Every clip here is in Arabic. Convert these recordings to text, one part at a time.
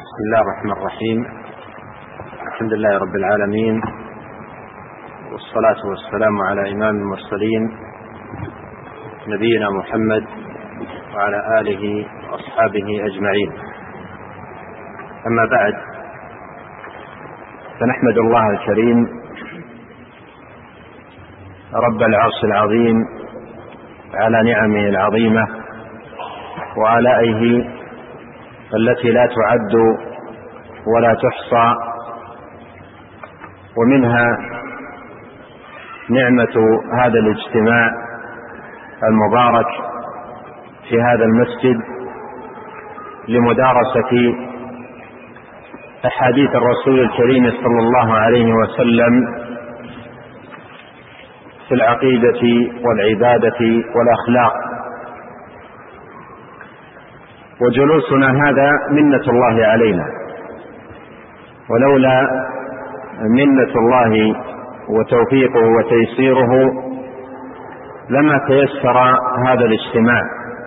بسم الله الرحمن الرحيم. الحمد لله رب العالمين، والصلاة والسلام على إمام المرسلين نبينا محمد وعلى آله وأصحابه أجمعين. أما بعد، فنحمد الله الكريم رب العرش العظيم على نعمه العظيمة وآلائه التي لا تعد ولا تحصى، ومنها نعمة هذا الاجتماع المبارك في هذا المسجد لمدارسة أحاديث الرسول الكريم صلى الله عليه وسلم في العقيدة والعبادة والأخلاق. وجلوسنا هذا منة الله علينا، ولولا منة الله وتوفيقه وتيسيره لما تيسر هذا الاجتماع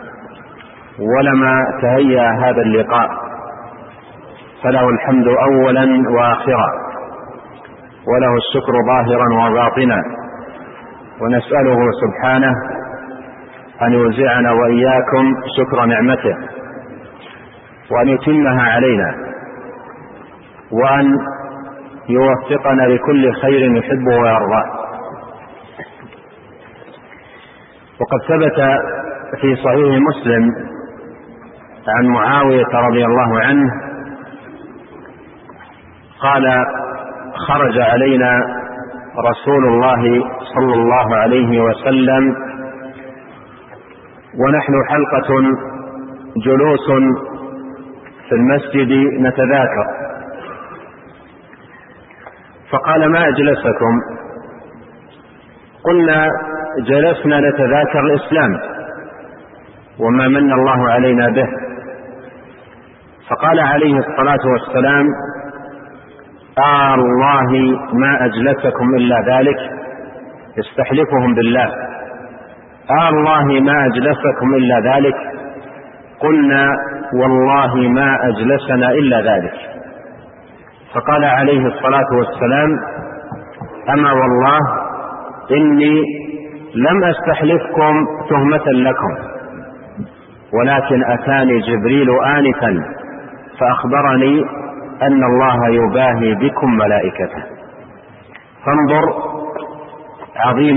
ولما تهيأ هذا اللقاء، فله الحمد أولا وآخرا، وله الشكر ظاهرا وباطنا، ونسأله سبحانه أن يوزعنا وإياكم شكر نعمته، وأن يتمها علينا، وأن يوفقنا لكل خير يحبه ويرضاه. وقد ثبت في صحيح مسلم عن معاوية رضي الله عنه قال: خرج علينا رسول الله صلى الله عليه وسلم ونحن حلقة جلوس في المسجد نتذاكر، فقال: ما أجلسكم؟ قلنا: جلسنا نتذاكر الإسلام وما من الله علينا به. فقال عليه الصلاة والسلام: الله ما أجلسكم إلا ذلك، يستحلفهم بالله: الله ما أجلسكم إلا ذلك. قلنا: والله ما أجلسنا إلا ذلك. فقال عليه الصلاة والسلام: أما والله إني لم أستحلفكم تهمة لكم، ولكن أتاني جبريل آنفا فأخبرني أن الله يباهي بكم ملائكته. فانظر عظيم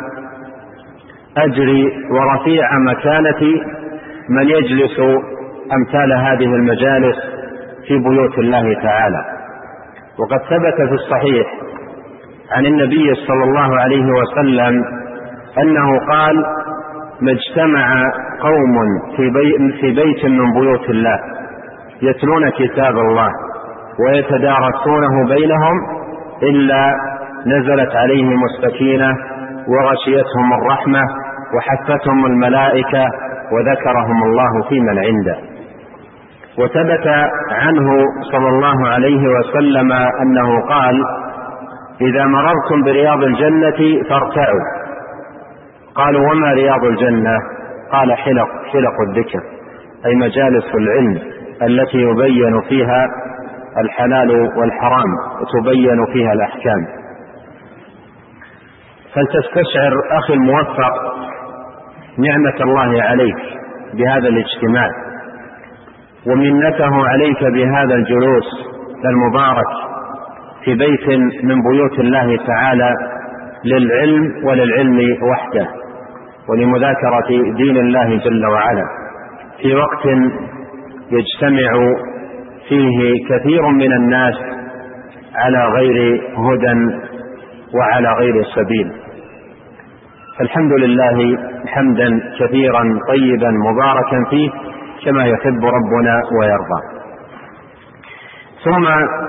أجر ورفيع مكانة من يجلس أمثال هذه المجالس في بيوت الله تعالى. وقد ثبت في الصحيح عن النبي صلى الله عليه وسلم أنه قال: ما اجتمع قوم في بيت من بيوت الله يتلون كتاب الله ويتدارسونه بينهم إلا نزلت عليهم السكينة وغشيتهم الرحمة وحفتهم الملائكة وذكرهم الله في من عنده. وثبت عنه صلى الله عليه وسلم أنه قال: إذا مررتم برياض الجنة فارتعوا. قالوا: وما رياض الجنة؟ قال: حلق الذكر، أي مجالس العلم التي يبين فيها الحلال والحرام وتبين فيها الأحكام. فلتستشعر أخي الموفق نعمة الله عليك بهذا الاجتماع، ومنته عليك بهذا الجلوس المبارك في بيت من بيوت الله تعالى للعلم وللعلم وحده، ولمذاكرة دين الله جل وعلا، في وقت يجتمع فيه كثير من الناس على غير هدى وعلى غير سبيل. فالحمد لله حمدا كثيرا طيبا مباركا فيه كما يحب ربنا ويرضى. ثم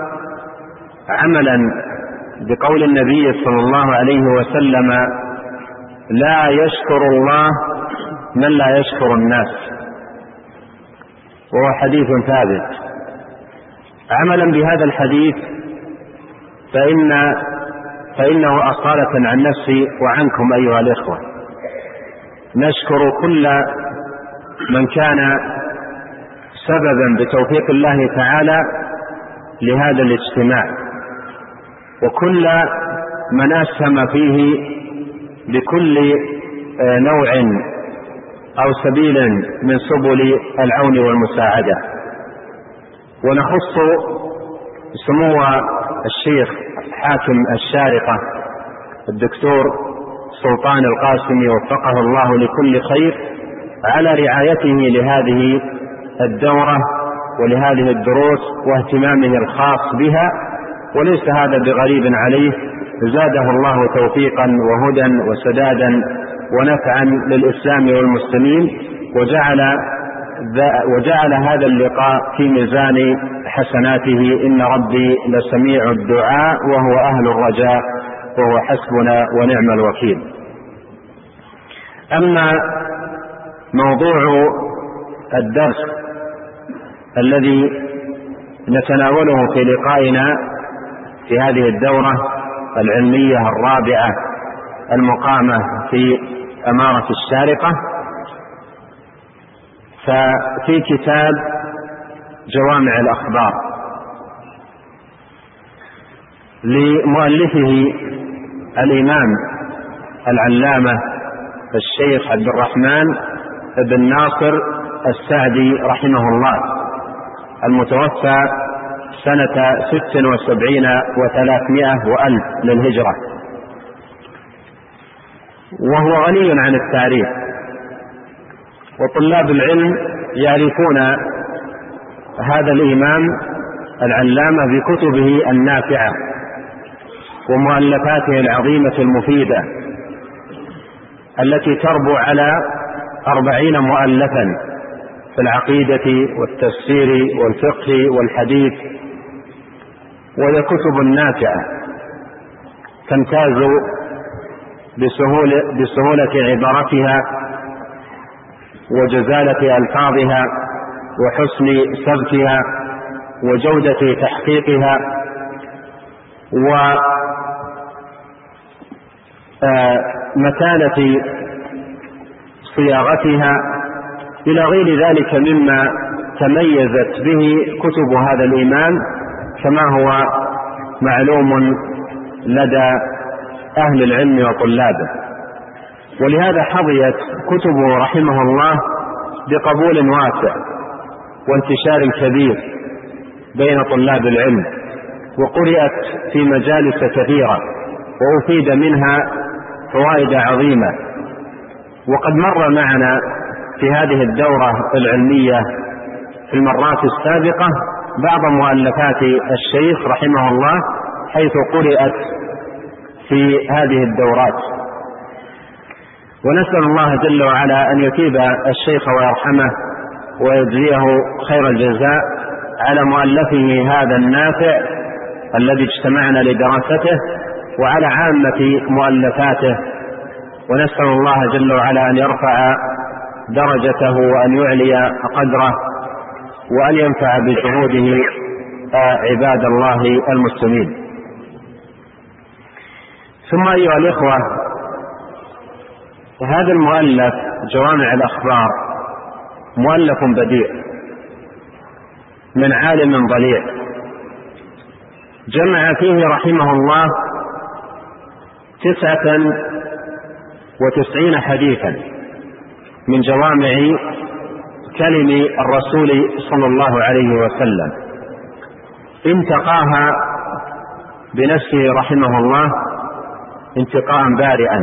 عملا بقول النبي صلى الله عليه وسلم: لا يشكر الله من لا يشكر الناس، وهو حديث ثابت. عملا بهذا الحديث فإنه أصالة عن نفسي وعنكم أيها الإخوة نشكر كل من كان سببا بتوفيق الله تعالى لهذا الاجتماع، وكل من أسهم فيه بكل نوع أو سبيل من سبل العون والمساعدة. ونخص سمو الشيخ حاكم الشارقة الدكتور سلطان القاسمي وفقه الله لكل خير على رعايته لهذه الدورة ولهذه الدروس واهتمامه الخاص بها، وليس هذا بغريب عليه، زاده الله توفيقا وهدى وسدادا ونفعا للإسلام والمسلمين، وجعل هذا اللقاء في ميزان حسناته. إن ربي لسميع الدعاء وهو أهل الرجاء وهو حسبنا ونعم الوكيل. أما موضوع الدرس الذي نتناوله في لقائنا في هذه الدورة العلمية الرابعة المقامة في أمارة الشارقة، ففي كتاب جوامع الأخبار لمؤلفه الإمام العلامة الشيخ عبد الرحمن بن ناصر السعدي رحمه الله، المتوفى سنة 76 و300 وألف للهجرة، وهو غني عن التعريف، وطلاب العلم يعرفون هذا الإمام العلامة بكتبه النافعة ومؤلفاته العظيمة المفيدة التي تربو على 40 مؤلفا في العقيدة والتفسير والفقه والحديث، وهي كتب نافعة تمتاز بسهولة عبارتها وجزالة ألفاظها وحسن سبكها وجودة تحقيقها ومتانة صياغتها إلى غير ذلك مما تميزت به كتب هذا الإمام، كما هو معلوم لدى أهل العلم وطلابه. ولهذا حظيت كتبه رحمه الله بقبول واسع وانتشار كبير بين طلاب العلم، وقرأت في مجالس كثيرة وأفيد منها فوائد عظيمة. وقد مر معنا في هذه الدورة العلمية في المرات السابقة بعض مؤلفات الشيخ رحمه الله حيث قرأت في هذه الدورات، ونسأل الله جل وعلا أن يثيب الشيخ ويرحمه ويجزيه خير الجزاء على مؤلفه هذا النافع الذي اجتمعنا لدراسته، وعلى عامة مؤلفاته، ونسأل الله جل وعلا أن يرفع درجته وأن يعلي قدره وأن ينفع بجهوده عباد الله المسلمين. ثم أيها الإخوة، هذا المؤلف جوامع الأخبار مؤلف بديع من عالم ضليع، جمع فيه رحمه الله 99 حديثا من جوامع كلم الرسول صلى الله عليه وسلم، انتقاها بنفسه رحمه الله انتقاء بارئا،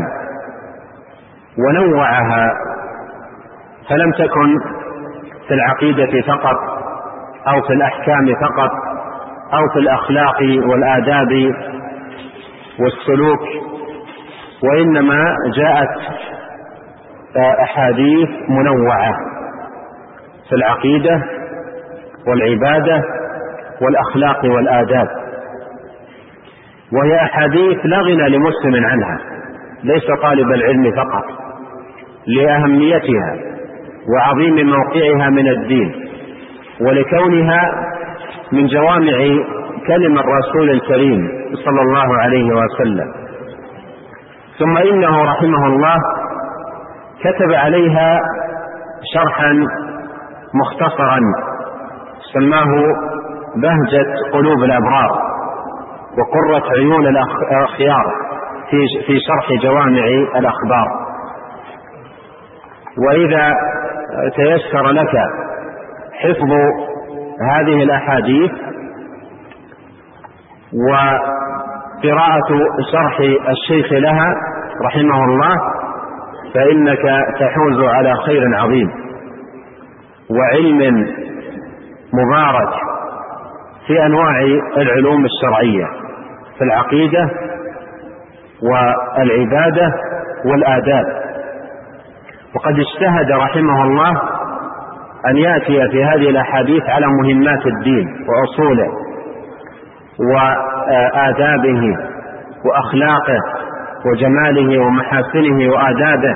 ونوعها، فلم تكن في العقيدة فقط أو في الأحكام فقط أو في الأخلاق والآداب والسلوك، وإنما جاءت أحاديث منوعة في العقيدة والعبادة والأخلاق والآداب، وهي أحاديث لا غنى لمسلم عنها، ليس طالب العلم فقط، لأهميتها وعظيم موقعها من الدين، ولكونها من جوامع كلم الرسول الكريم صلى الله عليه وسلم. ثم إنه رحمه الله كتب عليها شرحا مختصرا سماه بهجة قلوب الأبرار وقرة عيون الأخيار في شرح جوامع الأخبار. وإذا تيسر لك حفظ هذه الأحاديث وقراءة شرح الشيخ لها رحمه الله فإنك تحوز على خير عظيم وعلم مبارك في أنواع العلوم الشرعية في العقيدة والعبادة والآداب. وقد اجتهد رحمه الله أن يأتي في هذه الأحاديث على مهمات الدين وأصوله وآدابه وأخلاقه وجماله ومحاسنه وآدابه.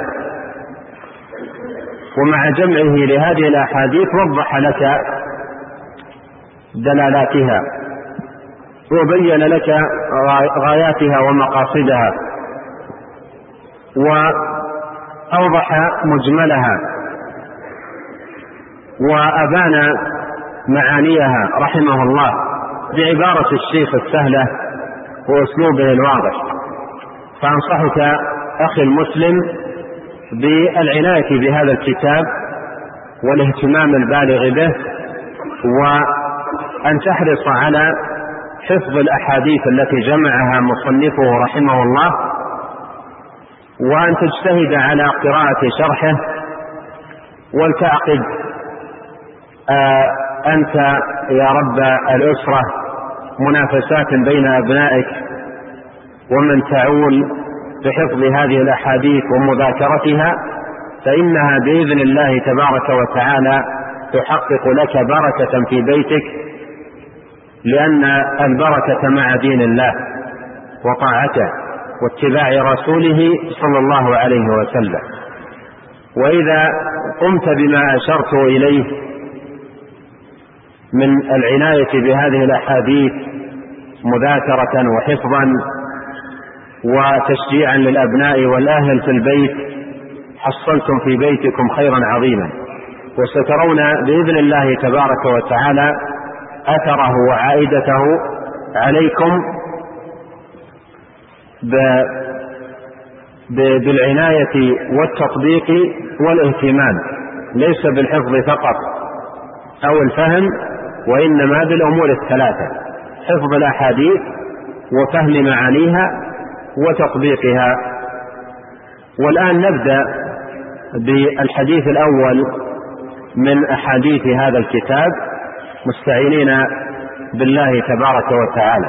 ومع جمعه لهذه الأحاديث وضح لك دلالاتها وبين لك غاياتها ومقاصدها وأوضح مجملها وأبان معانيها رحمه الله بعبارة الشيخ السهلة وأسلوبه الواضح. فأنصحك أخي المسلم بالعناية بهذا الكتاب والاهتمام البالغ به، وأن تحرص على حفظ الأحاديث التي جمعها مصنفه رحمه الله، وأن تجتهد على قراءة شرحه، ولتعقد أنت يا رب الأسرة منافسات بين أبنائك ومن تعول بحفظ هذه الأحاديث ومذاكرتها، فإنها بإذن الله تبارك وتعالى تحقق لك بركة في بيتك، لأن البركة مع دين الله وطاعته واتباع رسوله صلى الله عليه وسلم. وإذا قمت بما أشرت إليه من العناية بهذه الأحاديث مذاكرة وحفظا وتشجيعا للأبناء والأهل في البيت، حصلتم في بيتكم خيرا عظيما، وسترون بإذن الله تبارك وتعالى أثره وعائدته عليكم بالعناية والتطبيق والاهتمام، ليس بالحفظ فقط أو الفهم، وإنما بالأمور الثلاثة: حفظ الأحاديث وفهم معانيها وتطبيقها. والآن نبدأ بالحديث الأول من أحاديث هذا الكتاب مستعينين بالله تبارك وتعالى.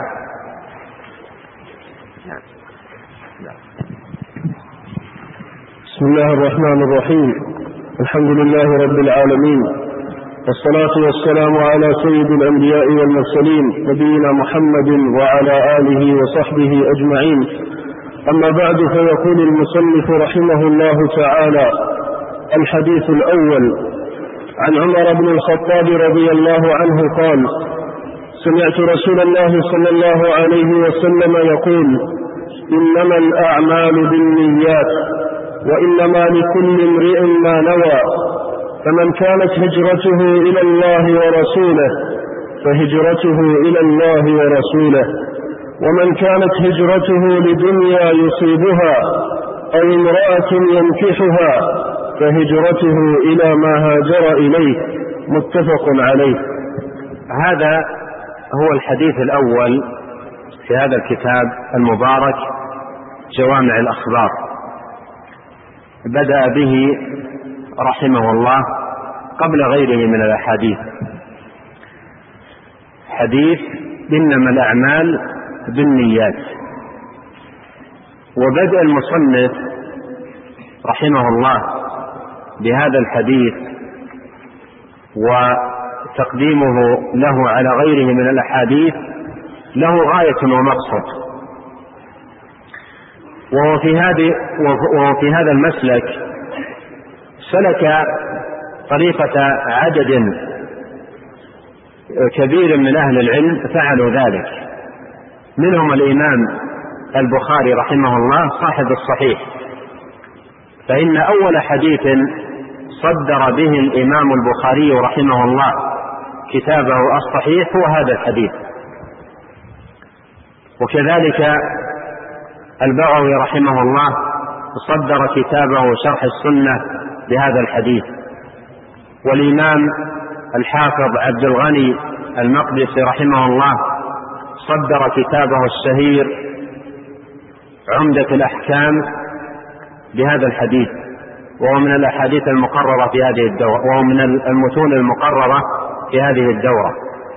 بسم الله الرحمن الرحيم. الحمد لله رب العالمين، والصلاة والسلام على سيد الأنبياء والمرسلين نبينا محمد وعلى آله وصحبه أجمعين. أما بعد، فيقول المصنف رحمه الله تعالى: الحديث الأول عن عمر بن الخطاب رضي الله عنه قال: سمعت رسول الله صلى الله عليه وسلم يقول: إنما الأعمال بالنيات وإنما لكل امرئ ما نوى، فمن كانت هجرته إلى الله ورسوله فهجرته إلى الله ورسوله، ومن كانت هجرته لدنيا يصيبها أو امرأة ينكحها فهجرته إلى ما هاجر إليه، متفق عليه. هذا هو الحديث الأول في هذا الكتاب المبارك جوامع الأخبار. بدأ به رحمه الله قبل غيره من الأحاديث، حديث إنما الأعمال بالنيات. وبدأ المصنف رحمه الله بهذا الحديث وتقديمه له على غيره من الأحاديث له غاية ومقصد، وهو في هذا المسلك سلك طريقة عدد كبير من أهل العلم فعلوا ذلك، منهم الإمام البخاري رحمه الله صاحب الصحيح، فإن أول حديث صدر به الإمام البخاري رحمه الله كتابه الصحيح هو هذا الحديث. وكذلك البغوي رحمه الله صدر كتابه شرح السنة بهذا الحديث. والإمام الحافظ عبد الغني المقدسي رحمه الله صدر كتابه الشهير عمدة الأحكام بهذا الحديث، وهو من الأحاديث المقررة في هذه الدورة، وهو من المتون المقررة في هذه الدورة.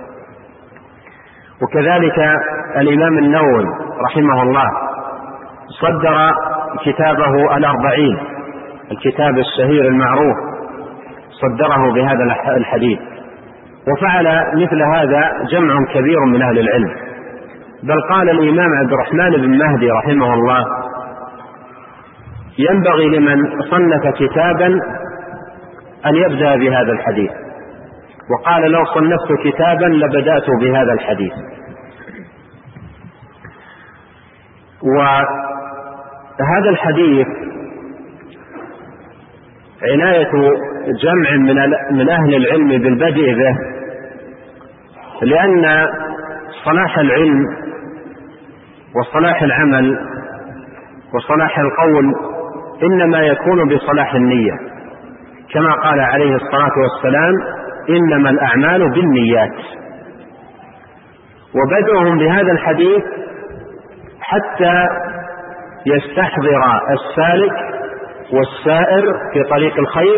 وكذلك الإمام النووي رحمه الله صدر كتابه الأربعين، الكتاب الشهير المعروف، صدره بهذا الحديث. وفعل مثل هذا جمع كبير من أهل العلم، بل قال الإمام عبد الرحمن بن مهدي رحمه الله: ينبغي لمن صنف كتابا أن يبدأ بهذا الحديث، وقال: لو صنفت كتابا لبدأت بهذا الحديث. وهذا الحديث عناية جمع من أهل العلم بالبدء به، لأن صلاح العلم وصلاح العمل وصلاح القول إنما يكون بصلاح النية، كما قال عليه الصلاة والسلام: إنما الأعمال بالنيات. وبدأهم بهذا الحديث حتى يستحضر السالك والسائر في طريق الخير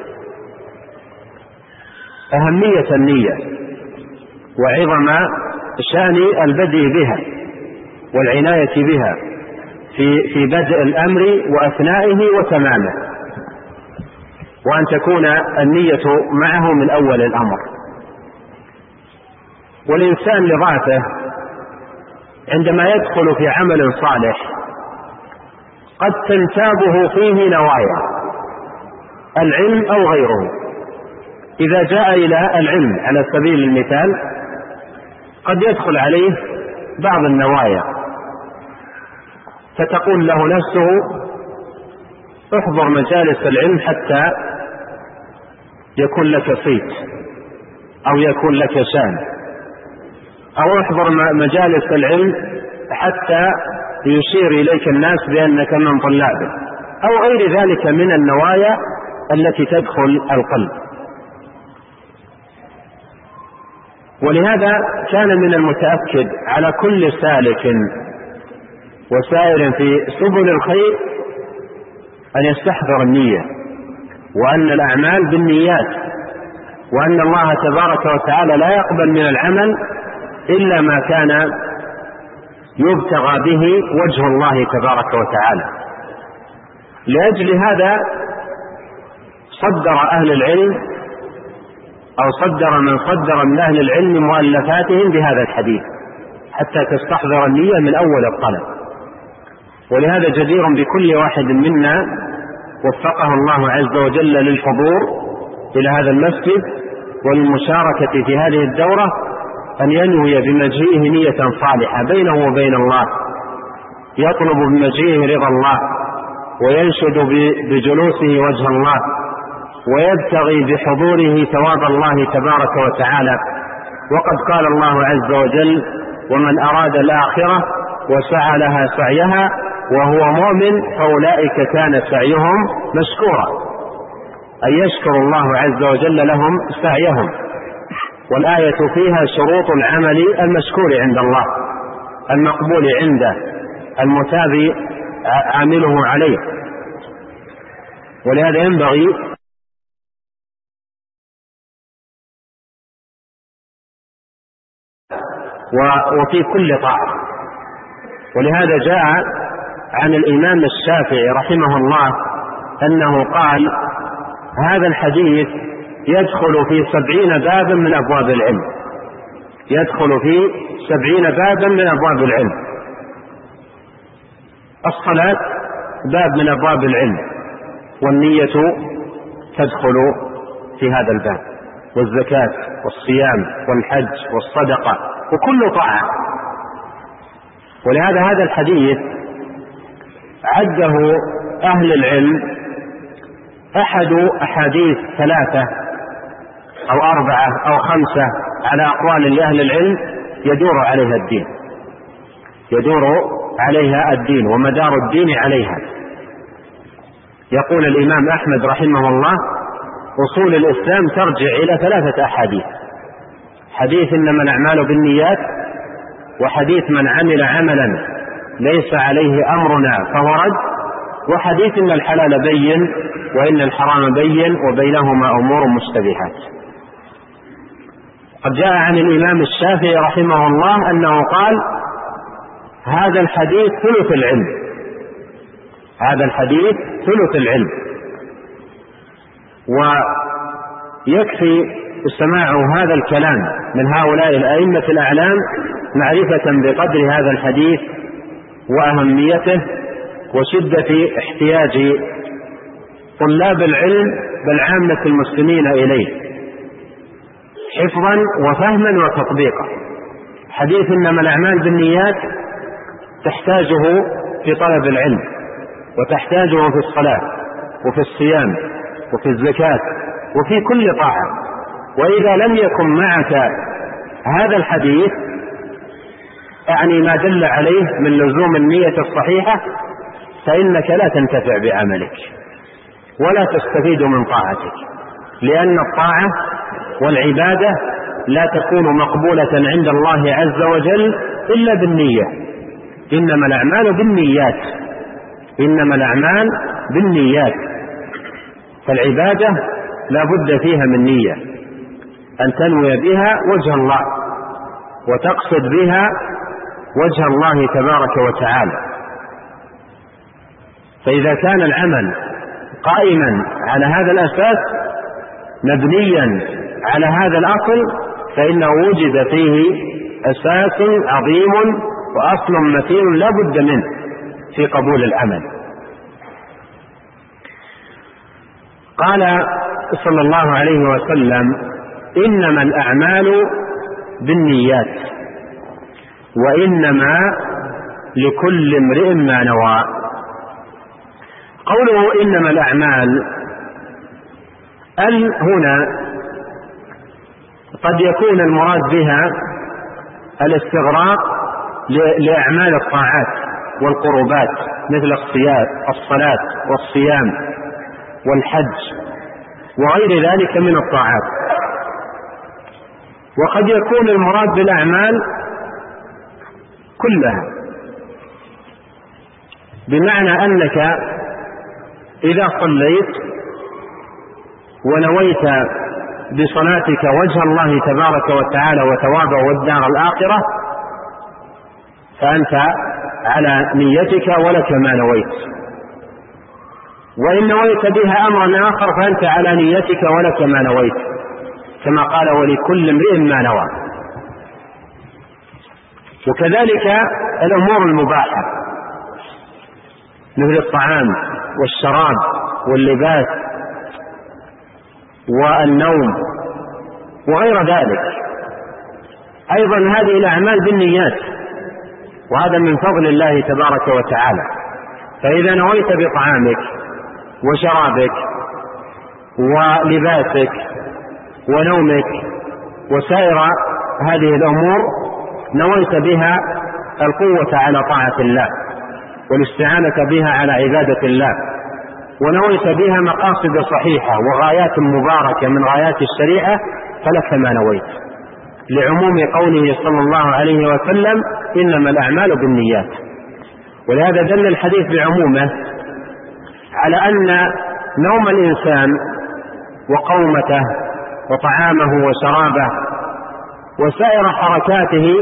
أهمية النية وعظم شأن البدء بها والعناية بها في بدء الأمر وأثنائه وتمامه، وأن تكون النية معه من أول الأمر. والإنسان لضعفه عندما يدخل في عمل صالح قد تنتابه فيه نوايا العلم أو غيره. إذا جاء إلى العلم على سبيل المثال قد يدخل عليه بعض النوايا، فتقول له نفسه: احضر مجالس العلم حتى يكون لك صيت أو يكون لك شان، أو احضر مجالس العلم حتى يشير إليك الناس بأنك من طلابه، أو غير ذلك من النوايا التي تدخل القلب. ولهذا كان من المتأكد على كل سالك وسائر في سبل الخير أن يستحضر النية، وأن الأعمال بالنيات، وأن الله تبارك وتعالى لا يقبل من العمل إلا ما كان يبتغى به وجه الله تبارك وتعالى. لأجل هذا صدر أهل العلم أو صدر من صدر من أهل العلم مؤلفاتهم بهذا الحديث حتى تستحضر النية من أول الطلب. ولهذا جدير بكل واحد منا وفقه الله عز وجل للحضور إلى هذا المسجد والمشاركة في هذه الدورة أن ينوي بمجيئه نية صالحة بينه وبين الله، يطلب بمجيئه رضا الله، وينشد بجلوسه وجه الله، ويبتغي بحضوره ثواب الله تبارك وتعالى. وقد قال الله عز وجل: ومن أراد الآخرة وسعى لها سعيها وهو مؤمن فأولئك كان سعيهم مشكورا، أي يشكر الله عز وجل لهم سعيهم. والآية فيها شروط العمل المشكور عند الله، المقبول عنده، المثاب عامله عليه. ولهذا ينبغي وفي كل طاعة. ولهذا جاء عن الإمام الشافعي رحمه الله أنه قال: هذا الحديث يدخل في 70 بابا من أبواب العلم، يدخل في 70 بابا من أبواب العلم. الصلاة باب من أبواب العلم، والنية تدخل في هذا الباب، والزكاة والصيام والحج والصدقة وكل طاعة. ولهذا هذا الحديث عده أهل العلم أحد أحاديث 3 أو 4 أو 5 على أقوال لأهل العلم يدور عليها الدين ومدار الدين عليها. يقول الإمام أحمد رحمه الله: أصول الإسلام ترجع إلى 3 أحاديث: حديث إنما الأعمال بالنيات، وحديث من عمل عملا ليس عليه أمرنا فهو رد، وحديث إن الحلال بين وإن الحرام بين وبينهما أمور مشتبهات. قد جاء عن الإمام الشافعي رحمه الله أنه قال: هذا الحديث ثلث العلم، هذا الحديث ثلث العلم. ويكفي سماع هذا الكلام من هؤلاء الأئمة الأعلام معرفة بقدر هذا الحديث وأهميته وشدة احتياج طلاب العلم بل عامة المسلمين إليه حفظا وفهما وتطبيقا. حديث إنما الأعمال بالنيات تحتاجه في طلب العلم، وتحتاجه في الصلاة وفي الصيام وفي الزكاة وفي كل طاعة. وإذا لم يكن معك هذا الحديث يعني ما دل عليه من لزوم النية الصحيحة فإنك لا تنتفع بعملك ولا تستفيد من طاعتك، لأن الطاعة والعبادة لا تكون مقبولة عند الله عز وجل إلا بالنية. إنما الأعمال بالنيات، إنما الأعمال بالنيات. فالعبادة لا بد فيها من نية، أن تنوي بها وجه الله وتقصد بها وجه الله تبارك وتعالى. فإذا كان العمل قائما على هذا الأساس مبنيا على هذا الأصل فإنه وجد فيه أساس عظيم وأصل متين لا بد منه في قبول العمل. قال صلى الله عليه وسلم: إنما الأعمال بالنيات وإنما لكل امرئ ما نوى. قوله إنما الأعمال هنا قد يكون المراد بها الاستغراق لأعمال الطاعات والقربات مثل الصلاة والصيام والحج وغير ذلك من الطاعات. وقد يكون المراد بالأعمال كلها، بمعنى أنك إذا صليت ونويت بصلاتك وجه الله تبارك وتعالى وثوابه والدار الآخرة فأنت على نيتك ولك ما نويت، وإن نويت بها أمرا آخر فأنت على نيتك ولك ما نويت، كما قال: ولكل امرئ ما نوى. وكذلك الأمور المباحة مثل الطعام والشراب واللباس والنوم وغير ذلك، أيضا هذه الأعمال بالنيات، وهذا من فضل الله تبارك وتعالى. فإذا نويت بطعامك وشرابك ولباسك ونومك وسائر هذه الأمور نويت بها القوة على طاعة الله والاستعانة بها على عبادة الله، ونويت بها مقاصد صحيحة وغايات مباركة من غايات الشريعة فلك ما نويت، لعموم قوله صلى الله عليه وسلم: إنما الأعمال بالنيات. ولهذا دل الحديث بعمومه على أن نوم الإنسان وقومته وطعامه وشرابه وسائر حركاته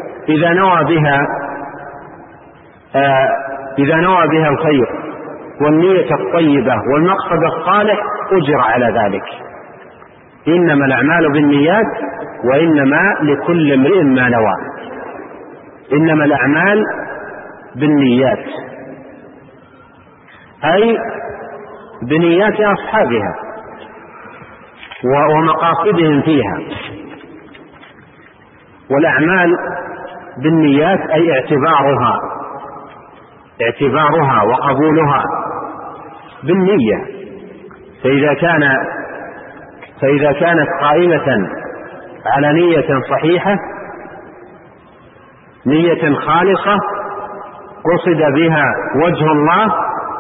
إذا نوى بها الخير والنية الطيبة والمقصد الصالح أجر على ذلك. إنما الأعمال بالنيات وإنما لكل امرئ ما نوى. إنما الأعمال بالنيات أي بنيات أصحابها ومقاصدهم فيها. والأعمال بالنيات أي اعتبارها وقبولها بالنية. فإذا كان فإذا كانت قائمة على نية صحيحة، نية خالصة قصد بها وجه الله،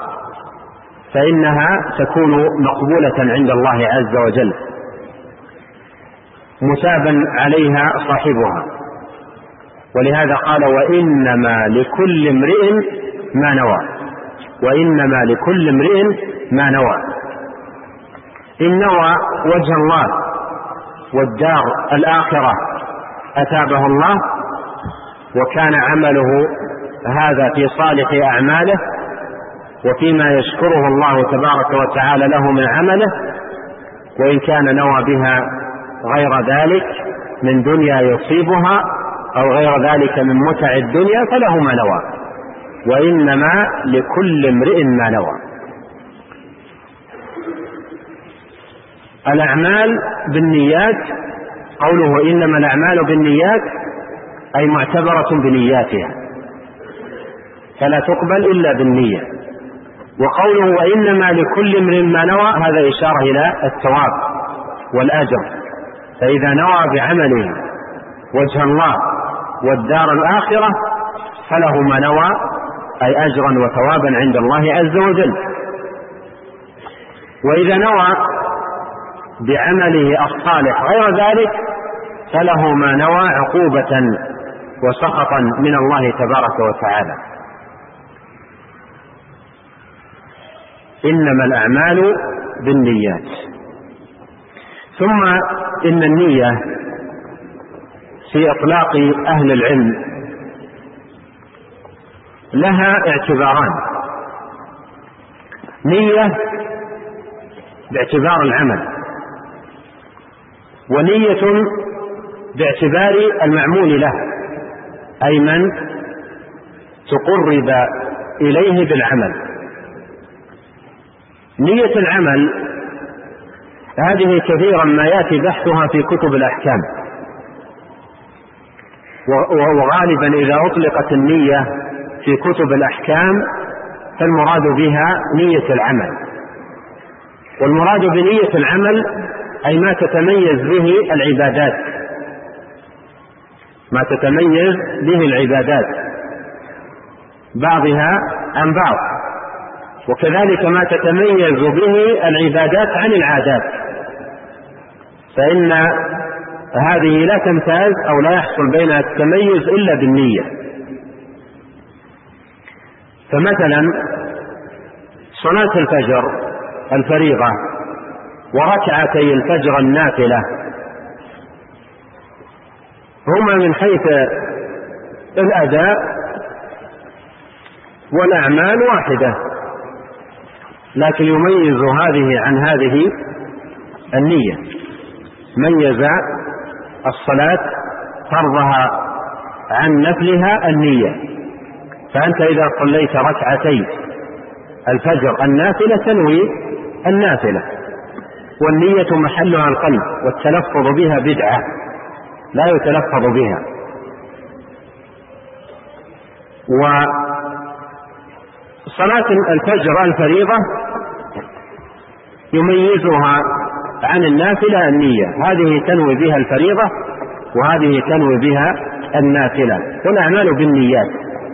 فإنها تكون مقبولة عند الله عز وجل، مثابا عليها صاحبها. ولهذا قال: وإنما لكل امرئ ما نوى. وإنما لكل امرئ ما نوى. إن نوى وجه الله والدار الآخرة أثابه الله، وكان عمله هذا في صالح أعماله وفيما يشكره الله تبارك وتعالى له من عمله. وإن كان نوى بها غير ذلك من دنيا يصيبها أو غير ذلك من متع الدنيا فله ما نوى. وإنما لكل امرئ ما نوى. الأعمال بالنيات، قوله إنما الأعمال بالنيات أي معتبرة بنياتها، فلا تقبل إلا بالنية. وقوله وإنما لكل امرئ ما نوى هذا إشارة إلى الثواب والأجر، فإذا نوى بعمله وجه الله والدار الآخرة فله ما نوى، أي أجرا وثوابا عند الله عز وجل. وإذا نوى بعمله الصالح غير ذلك فله ما نوى عقوبة وسخطا من الله تبارك وتعالى. إنما الأعمال بالنيات. ثم إن النية في إطلاق أهل العلم لها اعتباران: نية باعتبار العمل، ونية باعتبار المعمول له، أي من تقرب إليه بالعمل. نية العمل هذه كثيرا ما يأتي بحثها في كتب الأحكام، وغالبا إذا أطلقت النية في كتب الأحكام فالمراد بها نية العمل. والمراد بنية العمل أي ما تتميز به العبادات، ما تتميز به العبادات بعضها عن بعض، وكذلك ما تتميز به العبادات عن العادات، فإن هذه لا تمتاز أو لا يحصل بينها التميز إلا بالنية. فمثلا صلاة الفجر الفريضة وركعتي الفجر النافلة هما من حيث الأداء والأعمال واحدة، لكن يميز هذه عن هذه النية. ميز الصلاة فرضها عن نفلها النية، فأنت إذا صليت ركعتي الفجر النافلة تنوي النافلة، والنية محلها القلب، والتلفظ بها بدعة لا يتلفظ بها. وصلاة الفجر الفريضة يميزها عن النافلة النية، هذه تنوي بها الفريضة وهذه تنوي بها النافلة، والأعمال بالنيات.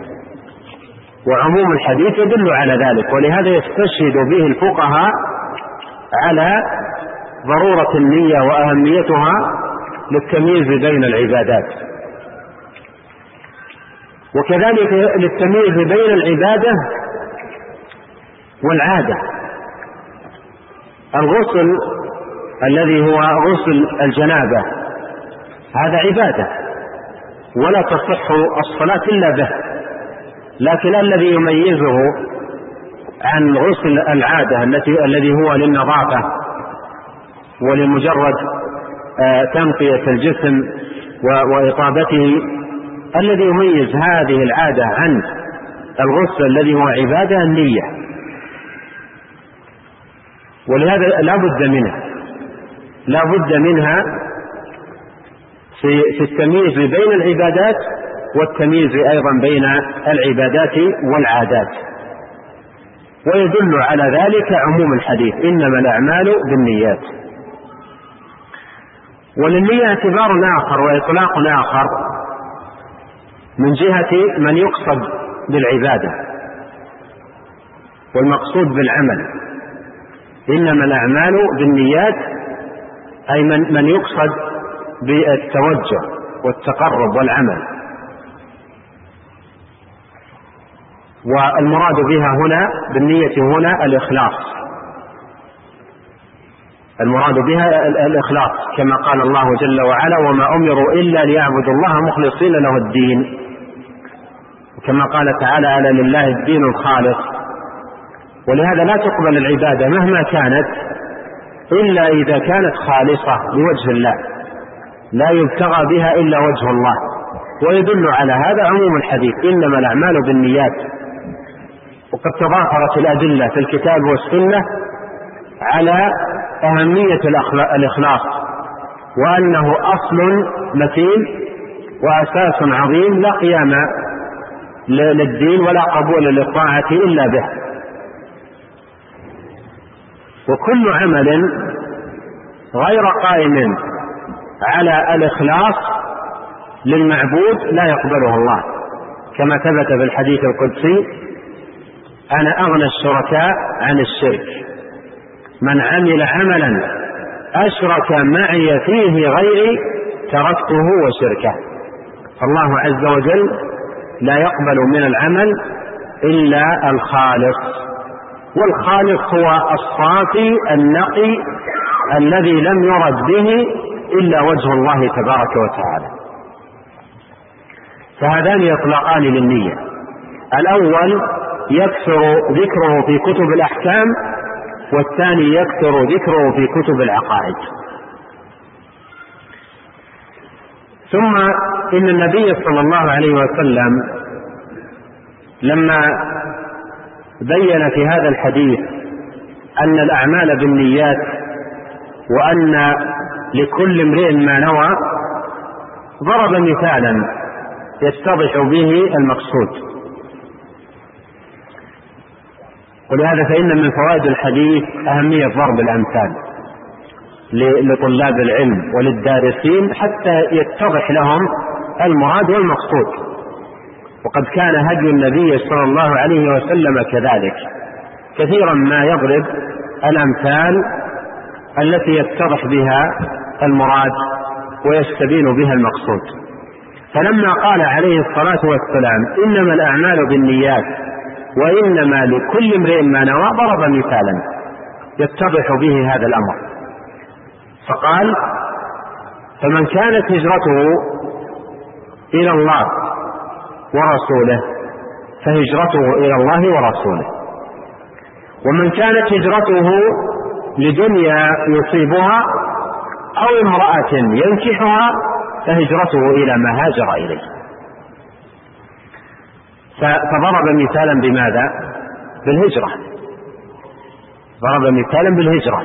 وعموم الحديث يدل على ذلك، ولهذا يستشهد به الفقهاء على ضرورة النية وأهميتها للتمييز بين العبادات، وكذلك للتمييز بين العبادة والعادة. الغسل الذي هو غسل الجنابة هذا عبادة ولا تصح الصلاة إلا به، لكن الذي يميزه عن غسل العادة الذي هو للنظافة ولمجرد تنقية الجسم وإطابته، الذي يميز هذه العادة عن الغسل الذي هو عبادة النية. ولهذا لا بد منها في التمييز بين العبادات والتمييز أيضا بين العبادات والعادات. ويدل على ذلك عموم الحديث: إنما الأعمال بالنيات. وللنية اعتبار آخر وإطلاق آخر من جهة من يقصد بالعبادة والمقصود بالعمل. إنما الأعمال بالنيات، أي من يقصد بالتوجه والتقرب والعمل. والمراد بها هنا بالنية هنا الإخلاص، المراد بها الإخلاص، كما قال الله جل وعلا: وما أمروا إلا ليعبدوا الله مخلصين له الدين. وكما قال تعالى: ألا لله الدين الخالص. ولهذا لا تقبل العبادة مهما كانت إلا إذا كانت خالصة لوجه الله، لا يبتغى بها إلا وجه الله. ويدل على هذا عموم الحديث: إنما الأعمال بالنيات. وقد تضافرت الأدلة في الكتاب والسنة على أهمية الإخلاص، وأنه أصل متين وأساس عظيم لا قيام للدين ولا قبول للطاعة إلا به. وكل عمل غير قائم على الإخلاص للمعبود لا يقبله الله، كما ثبت في الحديث القدسي: أنا أغنى الشركاء عن الشرك، من عمل عملا أشرك معي فيه غيري تركته وشركه. فالله عز وجل لا يقبل من العمل إلا الخالص، والخالص هو الصافي النقي الذي لم يرد به إلا وجه الله تبارك وتعالى. فهذان يطلقان للنية: الأول يكثر ذكره في كتب الأحكام، والثاني يكثر ذكره في كتب العقائد. ثم إن النبي صلى الله عليه وسلم لما بين في هذا الحديث أن الأعمال بالنيات وأن لكل امرئ ما نوى، ضرب مثالا يتضح به المقصود. ولهذا فإن من فوائد الحديث أهمية ضرب الأمثال لطلاب العلم وللدارسين حتى يتضح لهم المراد والمقصود. وقد كان هدي النبي صلى الله عليه وسلم كذلك، كثيرا ما يضرب الأمثال التي يتضح بها المراد ويستبين بها المقصود. فلما قال عليه الصلاة والسلام: إنما الأعمال بالنيات وإنما لكل امرئ ما نوى، ضرب مثالا يتضح به هذا الأمر، فقال: فمن كانت هجرته إلى الله ورسوله فهجرته إلى الله ورسوله، ومن كانت هجرته لدنيا يصيبها أو امرأة ينكحها فهجرته إلى ما هاجر إليه. فضرب مثالا بماذا؟ بالهجرة، ضرب مثالا بالهجرة.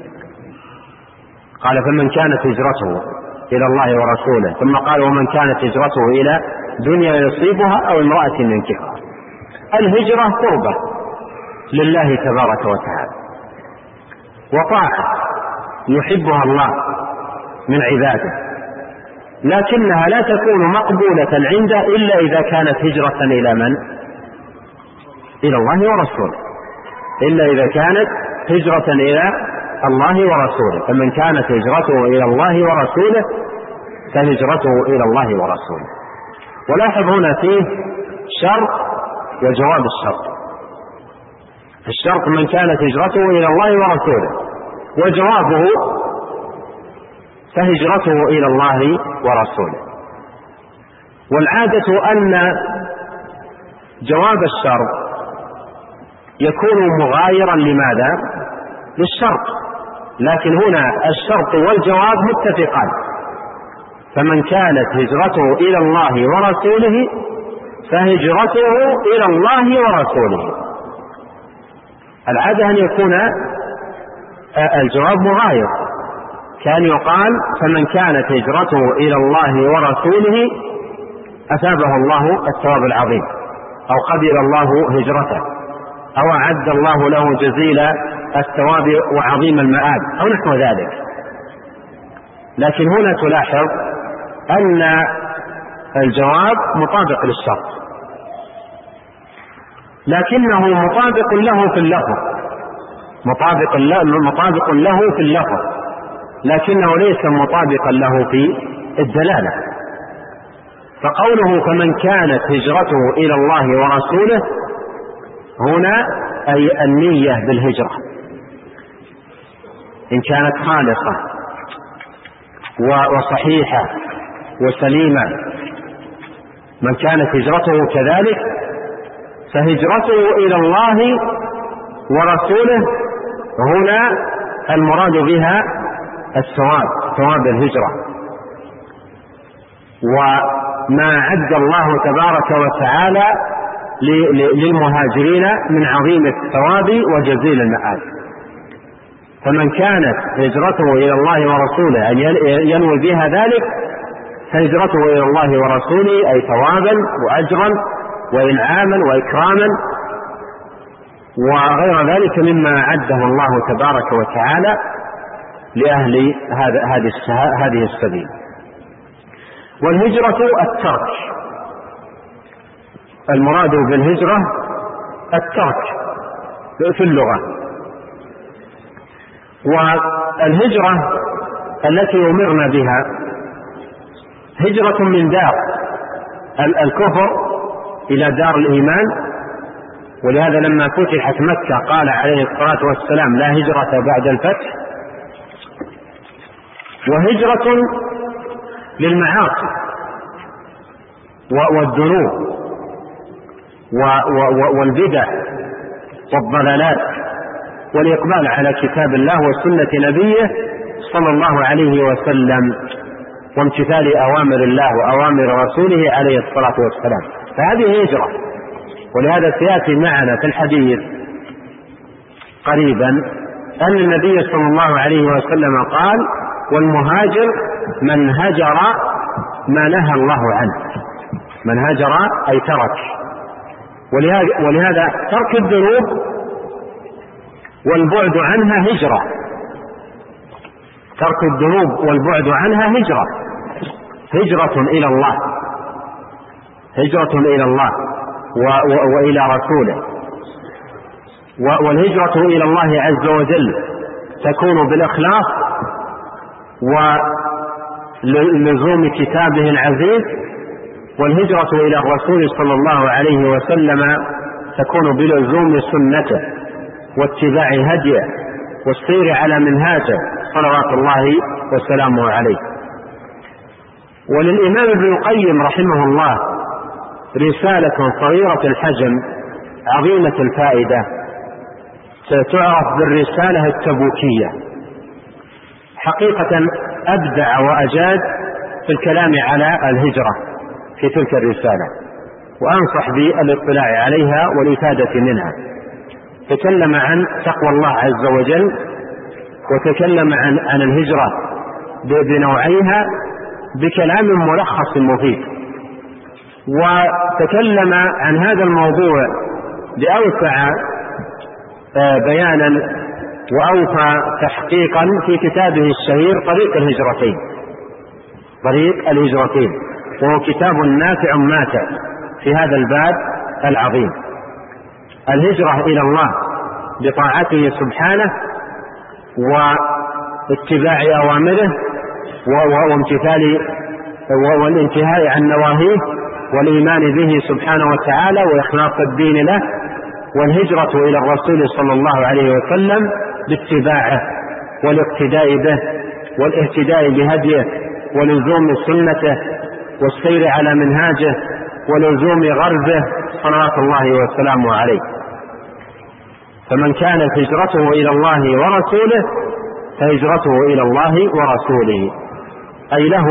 قال: فمن كانت هجرته إلى الله ورسوله، ثم قال: ومن كانت هجرته إلى دنيا يصيبها أو امرأة ينكحها. الهجرة قربة لله تبارك وتعالى وطاعة يحبها الله من عباده، لكنها لا تكون مقبولة عنده إلا إذا كانت هجرة إلى من؟ إلى الله ورسوله، إلا إذا كانت هجرة إلى الله ورسوله. فمن كانت هجرته إلى الله ورسوله فهجرته إلى الله ورسوله. ولاحظ هنا فيه شرط وجواب الشرط. الشرط: من كانت هجرته إلى الله ورسوله، وجوابه: فهجرته إلى الله ورسوله. والعادة أن جواب الشرط يكون مغايرا لماذا؟ للشرط، لكن هنا الشرط والجواب متفقان. فمن كانت هجرته إلى الله ورسوله فهجرته إلى الله ورسوله. العادة أن يكون الجواب مغاير، كان يقال: فمن كانت هجرته إلى الله ورسوله أثابه الله الثواب العظيم، أو قبل الله هجرته، أو أعد الله له جزيل الثواب وعظيم المآب، أو نحو ذلك. لكن هنا تلاحظ أن الجواب مطابق للشرط، لكنه مطابق له في اللفظ، مطابق له في اللفظ، لكنه ليس مطابقا له في الدلالة. فقوله فمن كانت هجرته إلى الله ورسوله هنا أي النية بالهجرة إن كانت خالصة وصحيحة وسليمة، من كانت هجرته كذلك فهجرته إلى الله ورسوله هنا المراد بها الثواب، ثواب الهجرة، وما عد الله تبارك وتعالى للمهاجرين من عظيم الثواب وجزيل المآل. فمن كانت هجرته إلى الله ورسوله أن ينوي بها ذلك فهجرته إلى الله ورسوله أي ثوابا وأجرا وإنعاما وإكراما وغير ذلك مما عده الله تبارك وتعالى لأهل هذه السبيل. والهجرة الترك، المراد بالهجرة الترك في اللغة. والهجرة التي أمرنا بها هجرة من دار الكفر إلى دار الإيمان، ولهذا لما فتحت مكة قال عليه الصلاة والسلام لا هجرة بعد الفتح. وهجرة للمعاصي والذنوب والبدع والضلالات والإقبال على كتاب الله وسنة نبيه صلى الله عليه وسلم وامتثال أوامر الله وأوامر رسوله عليه الصلاة والسلام، فهذه هجرة. ولهذا سيأتي معنا في الحديث قريبا أن النبي صلى الله عليه وسلم قال والمهاجر من هجر ما نهى الله عنه، من هجر أي ترك. ولهذا ترك الذنوب والبعد عنها هجرة، ترك الذنوب والبعد عنها هجرة، هجرة إلى الله، هجرة إلى الله وإلى رسوله. والهجرة إلى الله عز وجل تكون بالإخلاص ولزوم كتابه العزيز، والهجرة إلى الرسول صلى الله عليه وسلم تكون بلزوم سنته واتباع هديه والسير على منهاجه صلوات الله وسلامه عليه. وللإمام ابن القيم رحمه الله رسالة صغيرة الحجم عظيمة الفائدة تعرف بالرسالة التبوكية. حقيقة أبدع وأجاد في الكلام على الهجرة في تلك الرسالة، وأنصح بالاطلاع عليها والإفادة منها. تكلم عن تقوى الله عز وجل، وتكلم عن الهجرة بنوعيها بكلام ملخص مفيد، وتكلم عن هذا الموضوع بأوسع بيانا وأوفى تحقيقا في كتابه الشهير طريق الهجرتين، طريق الهجرتين، وهو كتاب نافع ماتع في هذا الباب العظيم. الهجرة إلى الله بطاعته سبحانه واتباع أوامره وامتثال والانتهاء عن نواهيه والإيمان به سبحانه وتعالى وإخلاص الدين له، والهجرة إلى الرسول صلى الله عليه وسلم باتباعه والاقتداء به والاهتداء بهديه ولزوم سنته والسير على منهاجه ولزوم غرزه صلوات الله وسلامه عليه. فمن كانت هجرته إلى الله ورسوله فهجرته إلى الله ورسوله، أي له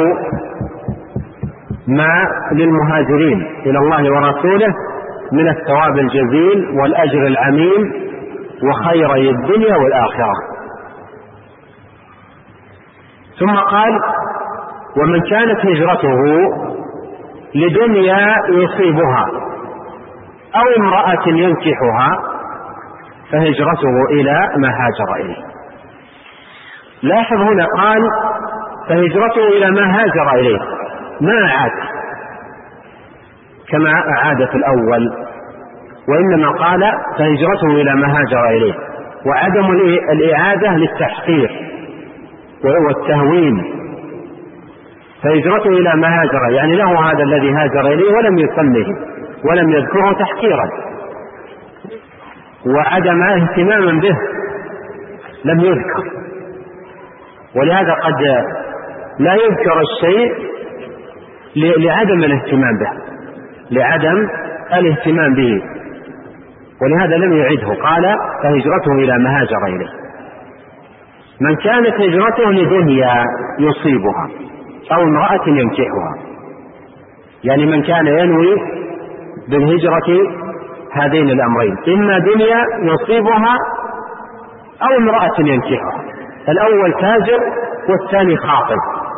ما للمهاجرين إلى الله ورسوله من الثواب الجزيل والأجر العميم وخيري الدنيا والآخرة. ثم قال ومن كانت هجرته لدنيا يصيبها أو امرأة ينكحها فهجرته إلى ما هاجر إليه. لاحظ هنا قال فهجرته إلى ما هاجر إليه، ما عاد كما عاد في الأول، وإنما قال فهجرته إلى ما هاجر إليه، وعدم الإعادة للتحقير والتهوين. فهجرته إلى ما هاجر يعني له هذا الذي هاجر إليه ولم يسمه ولم يذكره تحقيرا، وعدم اهتماما به لم يذكر. ولهذا قد لا يذكر الشيء لعدم الاهتمام به، لعدم الاهتمام به، ولهذا لم يعده. قال فهجرته إلى ما هاجر إليه. من كانت هجرته لدنيا يصيبها أو امرأة ينكحها، يعني من كان ينوي بالهجرة هذين الأمرين، إما دنيا يصيبها أو امرأة ينكحها. الأول تاجر والثاني خاطب،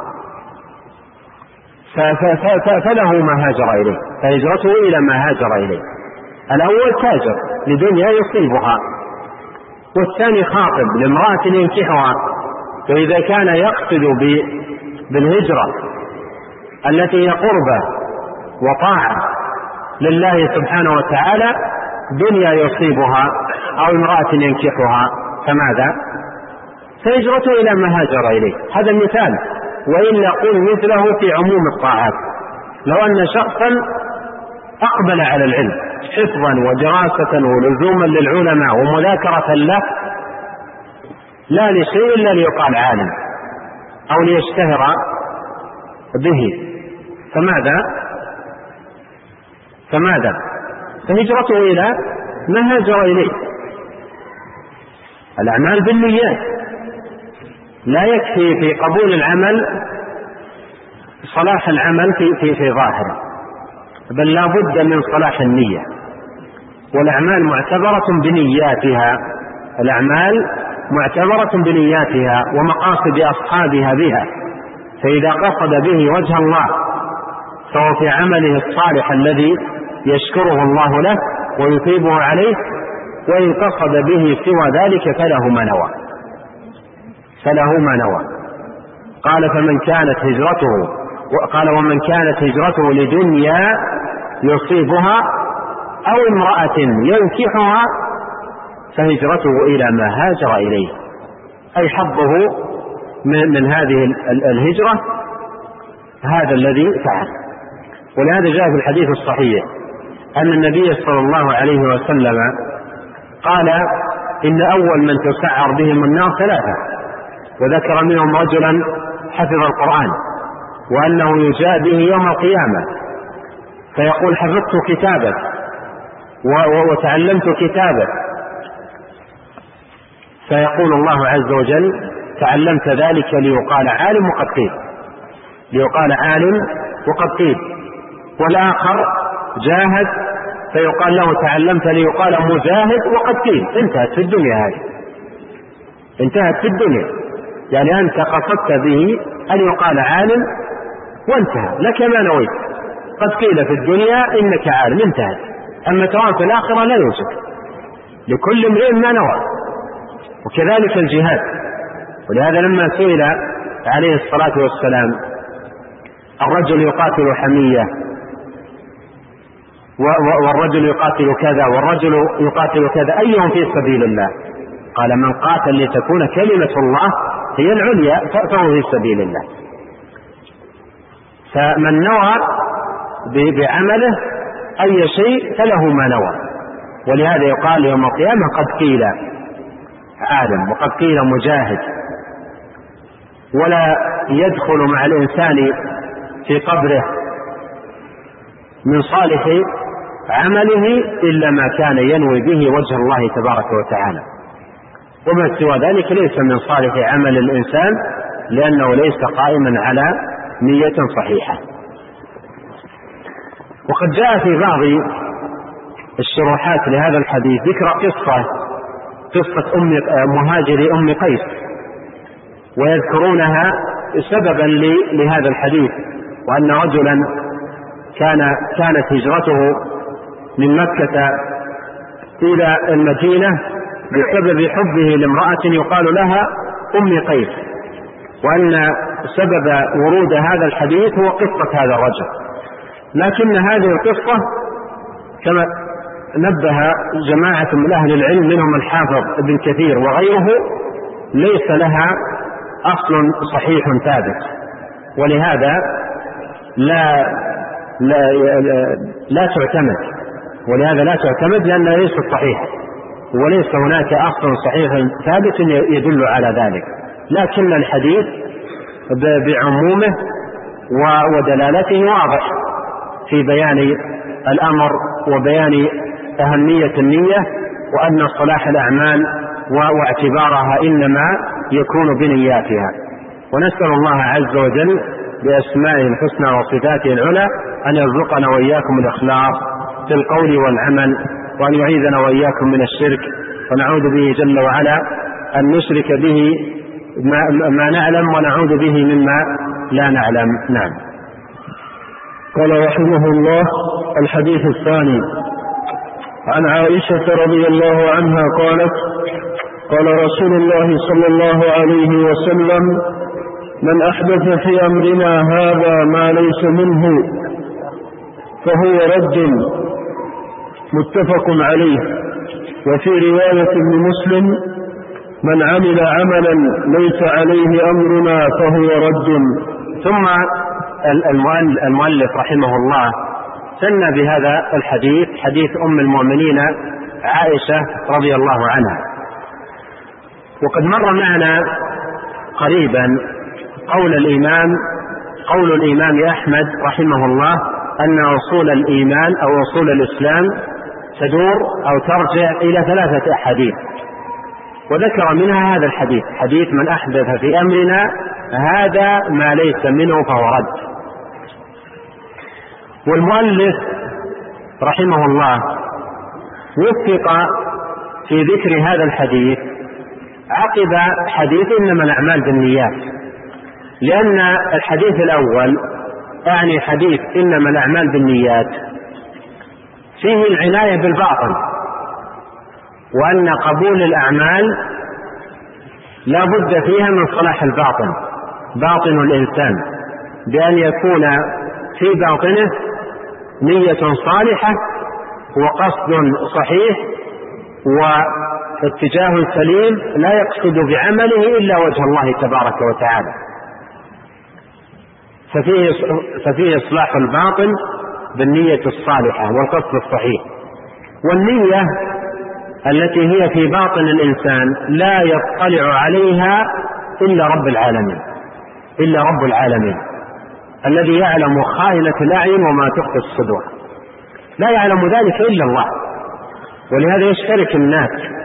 فله ما هاجر إليه، فهجرته إلى ما هاجر إليه. الأول تاجر لدنيا يصيبها، والثاني خاطب لامرأة ينكحها. فإذا كان يقصد بالهجرة التي هي قربة وطاعة لله سبحانه وتعالى دنيا يصيبها أو امرأة ينكحها، فماذا؟ فهجرته إلى ما هاجر إليه. هذا المثال، وإلا قل مثله في عموم الطاعات. لو أن شخصا أقبل على العلم حفظا ودراسة ولزوما للعلماء ومذاكرة له، لا لشيء إلا ليقال عالم أو ليشتهر به، فماذا؟ فهجرته إلى ما هاجر إليه. الأعمال بالنيات، لا يكفي في قبول العمل صلاح العمل في ظاهره، بل لا بد من صلاح النية. والأعمال معتبرة بنياتها، الأعمال معتبرة بنياتها ومقاصد أصحابها بها. فإذا قصد به وجه الله فهو في عمله الصالح الذي يشكره الله له ويثيبه عليه، وإن قصد به سوى ذلك فله ما نوى. قال فمن كانت هجرته، قال ومن كانت هجرته لدنيا يصيبها أو امرأة ينكحها فهجرته إلى ما هاجر إليه، أي حظه من هذه الهجرة هذا الذي فعل. ولهذا جاء في الحديث الصحيح أن النبي صلى الله عليه وسلم قال إن أول من تسعر بهم النار ثلاثة، وذكر منهم رجلا حفظ القرآن وأنه يجاء به يوم القيامة فيقول حفظت كتابك وتعلمت كتابك، فيقول الله عز وجل تعلمت ذلك ليقال عالم وقد قيل. والآخر جاهد فيقال له تعلمت ليقال مجاهد وقد قيل. انتهت في الدنيا، يعني أنت قصدت به أن يقال عالم وانتهى لك ما نويت. قد قيل في الدنيا إنك عالم، انتهت. أما ثواب في الآخرة لا يوجد، لكل امرئ ما نوى. وكذلك الجهاد. ولهذا لما سئل عليه الصلاة والسلام الرجل يقاتل حمية والرجل يقاتل كذا والرجل يقاتل كذا أيهم في سبيل الله؟ قال من قاتل لتكون كلمة الله هي العليا فهو في سبيل الله. فمن نوى بعمله أي شيء فله ما نوى. ولهذا يقال يوم القيامة قد قيل عالم وقد قيل مجاهد. ولا يدخل مع الإنسان في قبره من صالح عمله إلا ما كان ينوي به وجه الله تبارك وتعالى، وما سوى ذلك ليس من صالح عمل الإنسان لأنه ليس قائما على نية صحيحة. وقد جاء في بعض الشروحات لهذا الحديث ذكر قصة مهاجر أم قيس، ويذكرونها سببا لهذا الحديث، وأن رجلا كانت هجرته من مكة إلى المدينة بسبب حبه لامرأة يقال لها أم قيس، وأن سبب ورود هذا الحديث هو قصة هذا الرجل، لكن هذه القصة كما نبه جماعة من أهل العلم منهم الحافظ ابن كثير وغيره ليس لها أصل صحيح ثابت، ولهذا لا تعتمد لأنها ليست صحيحة، وليس هناك أصل صحيح ثابت يدل على ذلك، لكن الحديث بعمومه ودلالته واضح في بيان الأمر وبيان أهمية النية، وأن صلاح الأعمال واعتبارها إنما يكون بنياتها. ونسأل الله عز وجل بأسمائه الحسنى وصفاته العلى أن يرزقنا وإياكم الإخلاص في القول والعمل، وأن يعيذنا وإياكم من الشرك، ونعوذ به جل وعلا أن نشرك به ما نعلم ونعوذ به مما لا نعلم. نعم. قال رحمه الله: الحديث الثاني عن عائشة رضي الله عنها قالت: قال رسول الله صلى الله عليه وسلم: من أحدث في أمرنا هذا ما ليس منه فهو رد. متفق عليه. وفي رواية ابن مسلم: من عمل عملا ليس عليه أمرنا فهو رد. ثم المؤلف رحمه الله سن بهذا الحديث حديث أم المؤمنين عائشة رضي الله عنها. وقد مر معنا قريبا قول الإمام أحمد رحمه الله أن أصول الإيمان أو أصول الإسلام تدور أو ترجع إلى 3 أحاديث، وذكر منها هذا الحديث، حديث من أحدث في أمرنا هذا ما ليس منه فهو رد. والمؤلف رحمه الله وفق في ذكر هذا الحديث عقب حديث إنما الأعمال بالنيات، لأن الحديث الأول يعني حديث إنما الأعمال بالنيات فيه العناية بالباطن، وأن قبول الأعمال لا بد فيها من صلاح الباطن، باطن الإنسان، بأن يكون في باطنه نية صالحة وقصد صحيح واتجاه سليم لا يقصد بعمله إلا وجه الله تبارك وتعالى، ففيه إصلاح الباطن بالنية الصالحة والقصد الصحيح. والنية التي هي في باطن الإنسان لا يطلع عليها إلا رب العالمين الذي يعلم خائنة الأعين وما تخفي الصدور، لا يعلم ذلك إلا الله. ولهذا يشترك الناس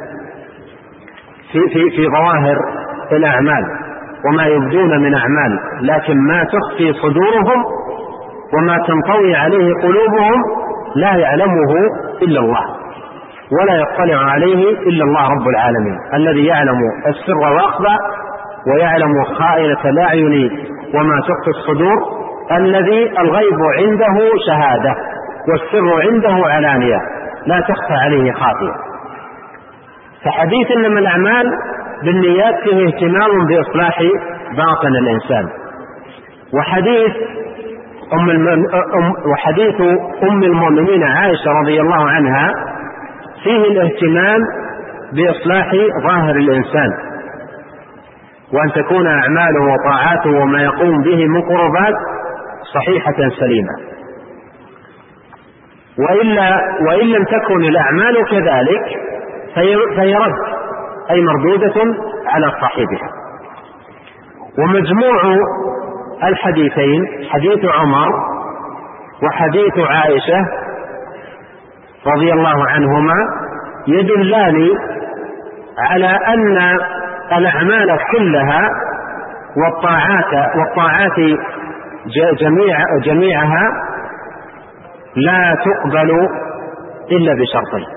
في ظواهر الأعمال وما يبدون من أعمال، لكن ما تخفي صدورهم وما تنطوي عليه قلوبهم لا يعلمه إلا الله، ولا يطلع عليه إلا الله رب العالمين الذي يعلم السر وأخفى، ويعلم خائنة الأعين وما تخفي الصدور، الذي الغيب عنده شهادة والسر عنده علانية لا تخفى عليه خافية. فحديث إنما الأعمال بالنيات فيه اهتمام بإصلاح باطن الإنسان. وحديث أم المؤمنين عائشة رضي الله عنها فيه الاهتمام بإصلاح ظاهر الإنسان، وأن تكون أعماله وطاعاته وما يقوم به من قربات صحيحة سليمة، وإن لم تكن الأعمال كذلك فهي رد، أي مردودة على صاحبها. ومجموع الحديثين، حديث عمر وحديث عائشة رضي الله عنهما، يدلان على أن الأعمال كلها والطاعات جميعها لا تقبل إلا بشرطين: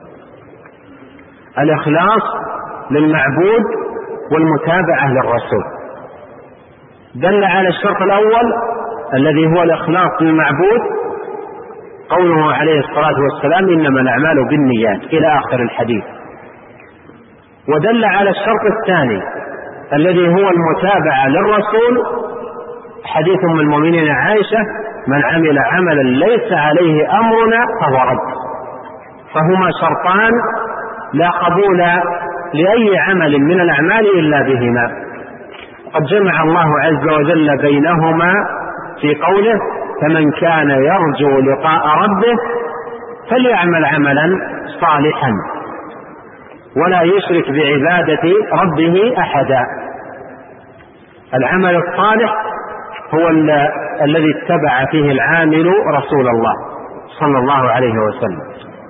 الإخلاص للمعبود والمتابعة للرسول. دل على الشرط الأول الذي هو الإخلاص للمعبود قوله عليه الصلاة والسلام: إنما الأعمال بالنيات، إلى آخر الحديث. ودل على الشرط الثاني الذي هو المتابعة للرسول حديث أم المؤمنين عائشة: من عمل عملا ليس عليه أمرنا فهو رد. فهما شرطان لا قبول لأي عمل من الأعمال إلا بهما. قد جمع الله عز وجل بينهما في قوله: فمن كان يرجو لقاء ربه فليعمل عملا صالحا ولا يشرك بعبادة ربه أحدا. العمل الصالح هو الذي اتبع فيه العامل رسول الله صلى الله عليه وسلم.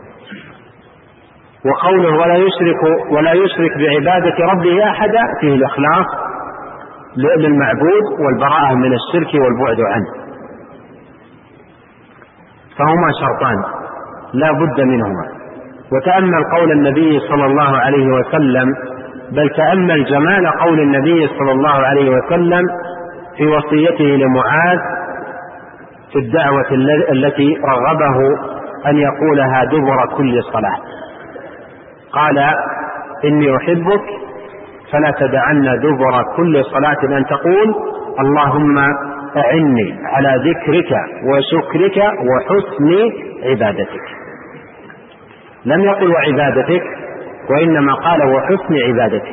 وقوله ولا يشرك بعبادة ربه أحدا فيه الإخلاص للمعبود والبراءة من الشرك والبعد عنه. فهما شرطان لا بد منهما. وتأمل قول النبي صلى الله عليه وسلم، بل تأمل جمال قول النبي صلى الله عليه وسلم في وصيته لمعاذ في الدعوة التي رغبه أن يقولها دبر كل صلاة. قال: إني أحبك فلا تدعن دبر كل صلاة أن تقول: اللهم أعني على ذكرك وشكرك وحسن عبادتك. لم يقل وعبادتك، وإنما قال وحسن عبادتك.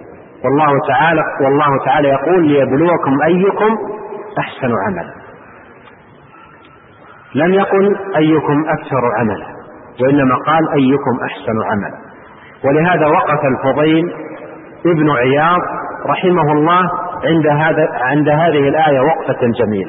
والله تعالى يقول: ليبلوكم أيكم أحسن عملا. لم يقل أيكم أكثر عملا، وإنما قال أيكم أحسن عملا. ولهذا وقف الفضيل ابن عياض رحمه الله عند هذه الآية وقفة جميلة.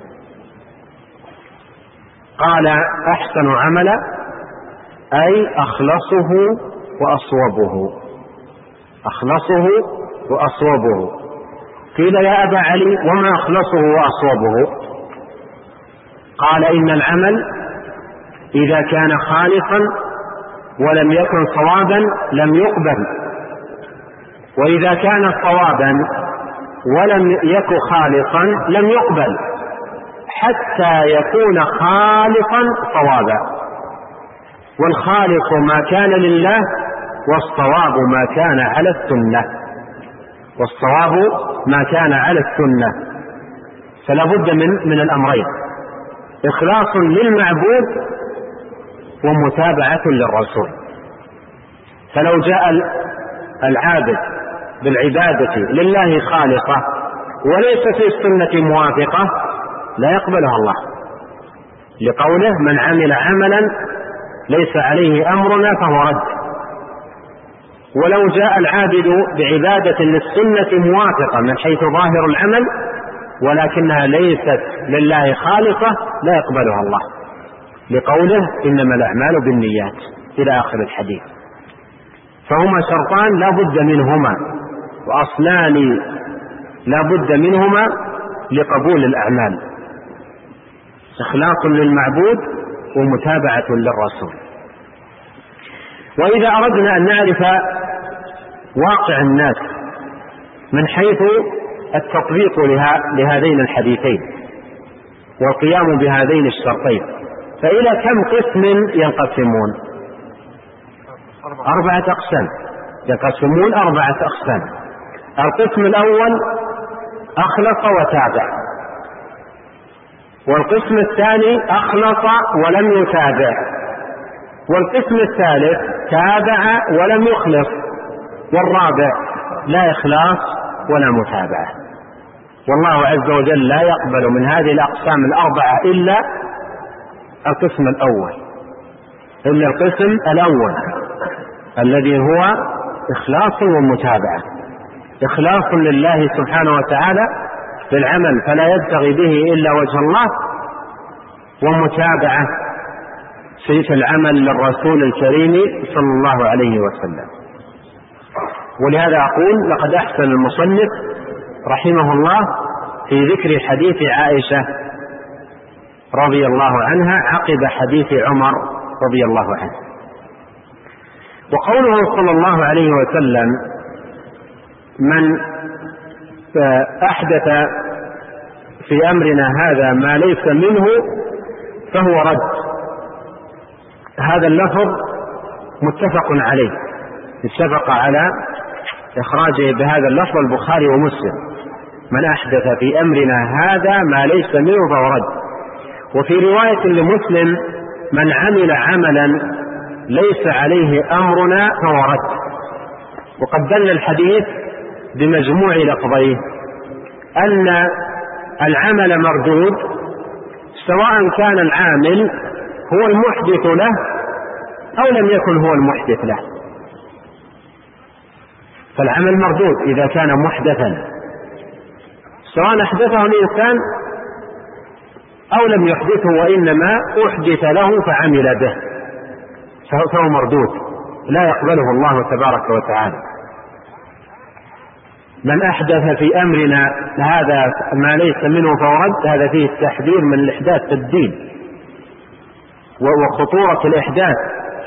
قال: أحسن عملا أي أخلصه وأصوبه. أخلصه وأصوبه. قيل: يا أبا علي وما أخلصه وأصوبه؟ قال: إن العمل إذا كان خالصا ولم يكن صوابا لم يقبل، وإذا كان صوابا ولم يكن خالصا لم يقبل حتى يكون خالصا صوابا. والخالص ما كان لله، والصواب ما كان على السنة. والصواب ما كان على السنة. فلا بد من الأمرين: إخلاص للمعبود ومتابعة للرسول. فلو جاء العابد بالعبادة لله خالصة وليس في السنة موافقة لا يقبلها الله، لقوله: من عمل عملا ليس عليه أمرنا فهو رد. ولو جاء العابد بعبادة للسنة موافقة من حيث ظاهر العمل ولكنها ليست لله خالصة لا يقبلها الله، لقوله: إنما الأعمال بالنيات إلى آخر الحديث. فهما شرطان لا بد منهما، وأصلان لا بد منهما لقبول الأعمال: إخلاص للمعبود ومتابعة للرسول. وإذا أردنا أن نعرف واقع الناس من حيث التطبيق لهذين الحديثين والقيام بهذين الشرطين، فإلى كم قسم ينقسمون؟ 4 أقسام. ينقسمون 4 أقسام. القسم الأول أخلص وتابع، والقسم الثاني أخلص ولم يتابع، والقسم الثالث تابع ولم يخلص، والرابع لا إخلاص ولا متابعة. والله عز وجل لا يقبل من هذه الأقسام 4 إلا القسم الأول، إلا القسم الأول الذي هو إخلاص ومتابعة. إخلاص لله سبحانه وتعالى بالعمل فلا يبتغي به إلا وجه الله، ومتابعة في العمل للرسول الكريم صلى الله عليه وسلم. ولهذا أقول: لقد أحسن المصنف رحمه الله في ذكر حديث عائشة رضي الله عنها عقب حديث عمر رضي الله عنه. وقوله صلى الله عليه وسلم: من أحدث في أمرنا هذا ما ليس منه فهو رد. هذا اللفظ متفق عليه، اتفق على إخراجه بهذا اللفظ البخاري ومسلم: من أحدث في أمرنا هذا ما ليس منه فهو رد. وفي رواية لمسلم: من عمل عملا ليس عليه أمرنا فهو رد. وقد دل الحديث بمجموع لفظيه أن العمل مردود، سواء كان العامل هو المحدث له أو لم يكن هو المحدث له. فالعمل مردود إذا كان محدثا، سواء أحدثه الإنسان أو لم يحدثه وإنما أحدث له فعمل به، فهو مردود لا يقبله الله تبارك وتعالى. من أحدث في أمرنا هذا ما ليس منه فهو رد، هذا فيه التحذير من الإحداث في الدين وخطورة الإحداث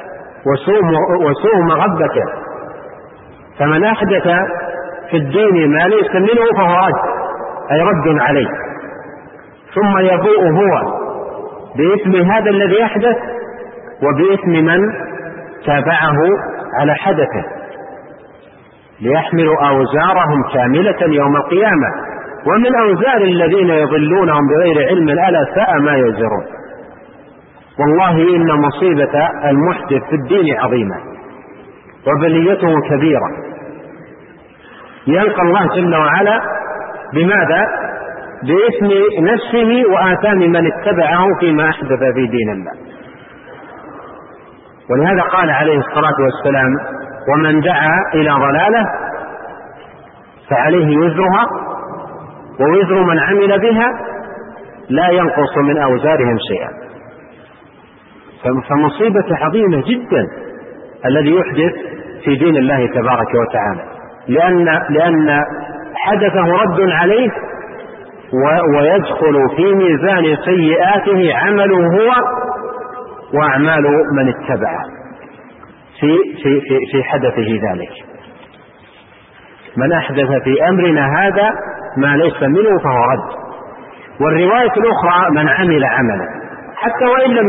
وسوء مغبته. فمن أحدث في الدين ما ليس منه فهو رد، أي رد عليه، ثم يبوء هو بإثم هذا الذي أحدث وبإثم من تابعه على حدثه، ليحملوا أوزارهم كاملة يوم القيامة ومن أوزار الذين يضلونهم بغير علم ألا ساء ما يزرون. والله إن مصيبة المحدث في الدين عظيمة وبليته كبيرة، يلقى الله جل وعلا بماذا؟ بإثم نفسه وآثام من اتبعه فيما أحدث في دين الله. ولهذا قال عليه الصلاة والسلام: ومن دعا إلى ضلالة فعليه وزرها ووزر من عمل بها لا ينقص من أوزارهم شيئا. فمصيبة عظيمة جدا الذي يحدث في دين الله تبارك وتعالى، لأن حدثه رد عليه ويدخل في ميزان سيئاته عمله هو وأعمال من اتبعه في حدثه ذلك. من أحدث في أمرنا هذا ما ليس منه فهو رد. والرواية الأخرى: من عمل عملا، حتى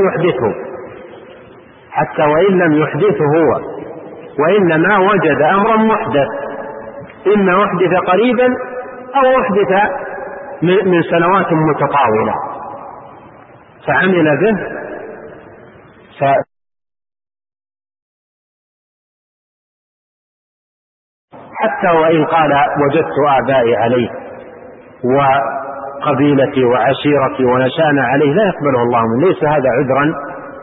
وإن لم يحدثه هو، وإنما وجد أمرا محدث، إما أحدث قريبا أو أحدث من سنوات متطاولة فعمل به حتى وإن قال وجدت آبائي عليه وقبيلتي وعشيرتي ونشأنا عليه، لا يقبله الله منه، ليس هذا عذرا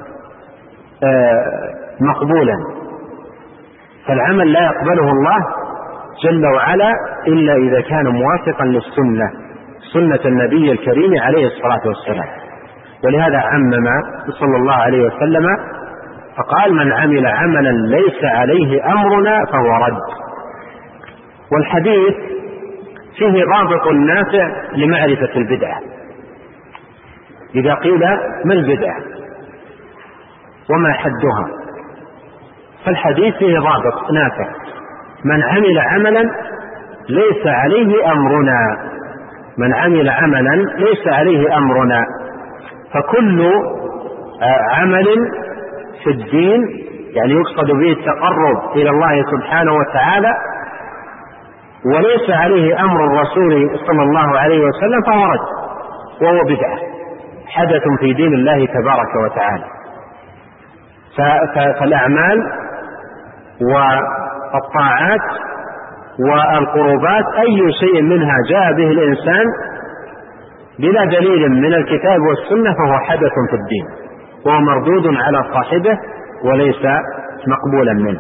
مقبولا. فالعمل لا يقبله الله جل وعلا إلا إذا كان موافقا للسنة، سنة النبي الكريم عليه الصلاة والسلام. ولهذا عمم صلى الله عليه وسلم فقال: من عمل عملا ليس عليه أمرنا فهو رد. والحديث فيه ضابط نافع لمعرفة البدعة. إذا قيل ما البدعة وما حدها، فالحديث فيه ضابط نافع: من عمل عملا ليس عليه أمرنا. من عمل عملا ليس عليه أمرنا، فكل عمل في الدين يعني يقصد به التقرب إلى الله سبحانه وتعالى وليس عليه أمر الرسول صلى الله عليه وسلم فهو رد، وهو بدعة، حدث في دين الله تبارك وتعالى. فالأعمال والطاعات والقربات أي شيء منها جاء به الإنسان بلا دليل من الكتاب والسنة فهو حدث في الدين، وهو مردود على صاحبه وليس مقبولا منه.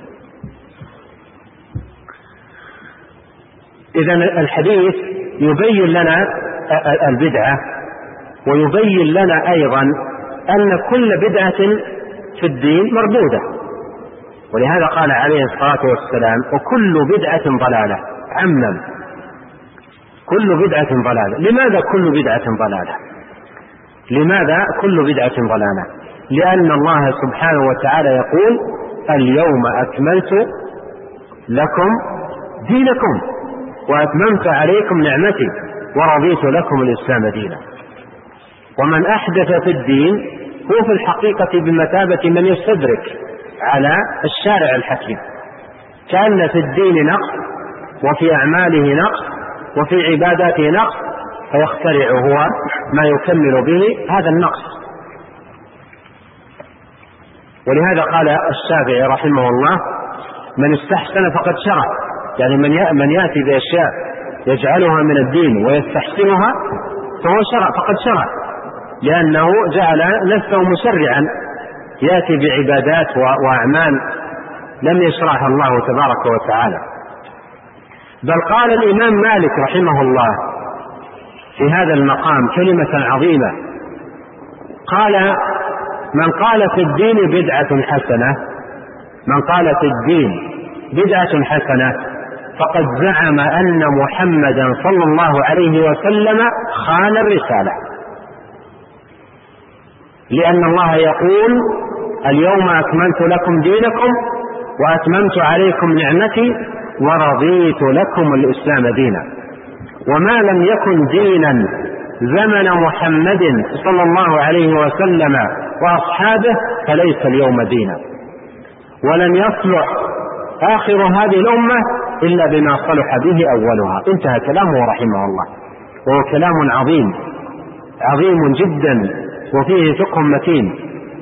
إذن الحديث يبين لنا البدعة، ويبين لنا أيضا أن كل بدعة في الدين مردودة. ولهذا قال عليه الصلاة والسلام: وكل بدعة ضلالة. عمم: كل بدعة ضلالة. لماذا كل بدعة ضلالة؟ لماذا كل بدعة ضلالة؟ لأن الله سبحانه وتعالى يقول: اليوم أكملت لكم دينكم وأتممت عليكم نعمتي ورضيت لكم الإسلام دينا. ومن أحدث في الدين هو في الحقيقة بمثابة من يستدرك على الشارع الحكيم، كأن في الدين نقص وفي أعماله نقص وفي عباداته نقص، فيخترع هو ما يكمل به هذا النقص. ولهذا قال الشافعي رحمه الله: من استحسن فقد شرع، يعني من يأتي بأشياء يجعلها من الدين ويستحسنها فهو شرع، فقد شرع، لأنه جعل نفسه مشرعا يأتي بعبادات وأعمال لم يشرعها الله تبارك وتعالى. بل قال الإمام مالك رحمه الله في هذا المقام كلمة عظيمة، قال: من قال في الدين بدعة حسنة، من قال في الدين بدعة حسنة فقد زعم أن محمدا صلى الله عليه وسلم خان الرسالة، لأن الله يقول: اليوم أكملت لكم دينكم وأتممت عليكم نعمتي ورضيت لكم الإسلام دينا. وما لم يكن دينا زمن محمد صلى الله عليه وسلم وأصحابه فليس اليوم دينا، ولن يصلح آخر هذه الأمة إلا بما صلح به أولها. انتهى كلامه رحمه الله، وهو كلام عظيم عظيم جدا وفيه فقه متين.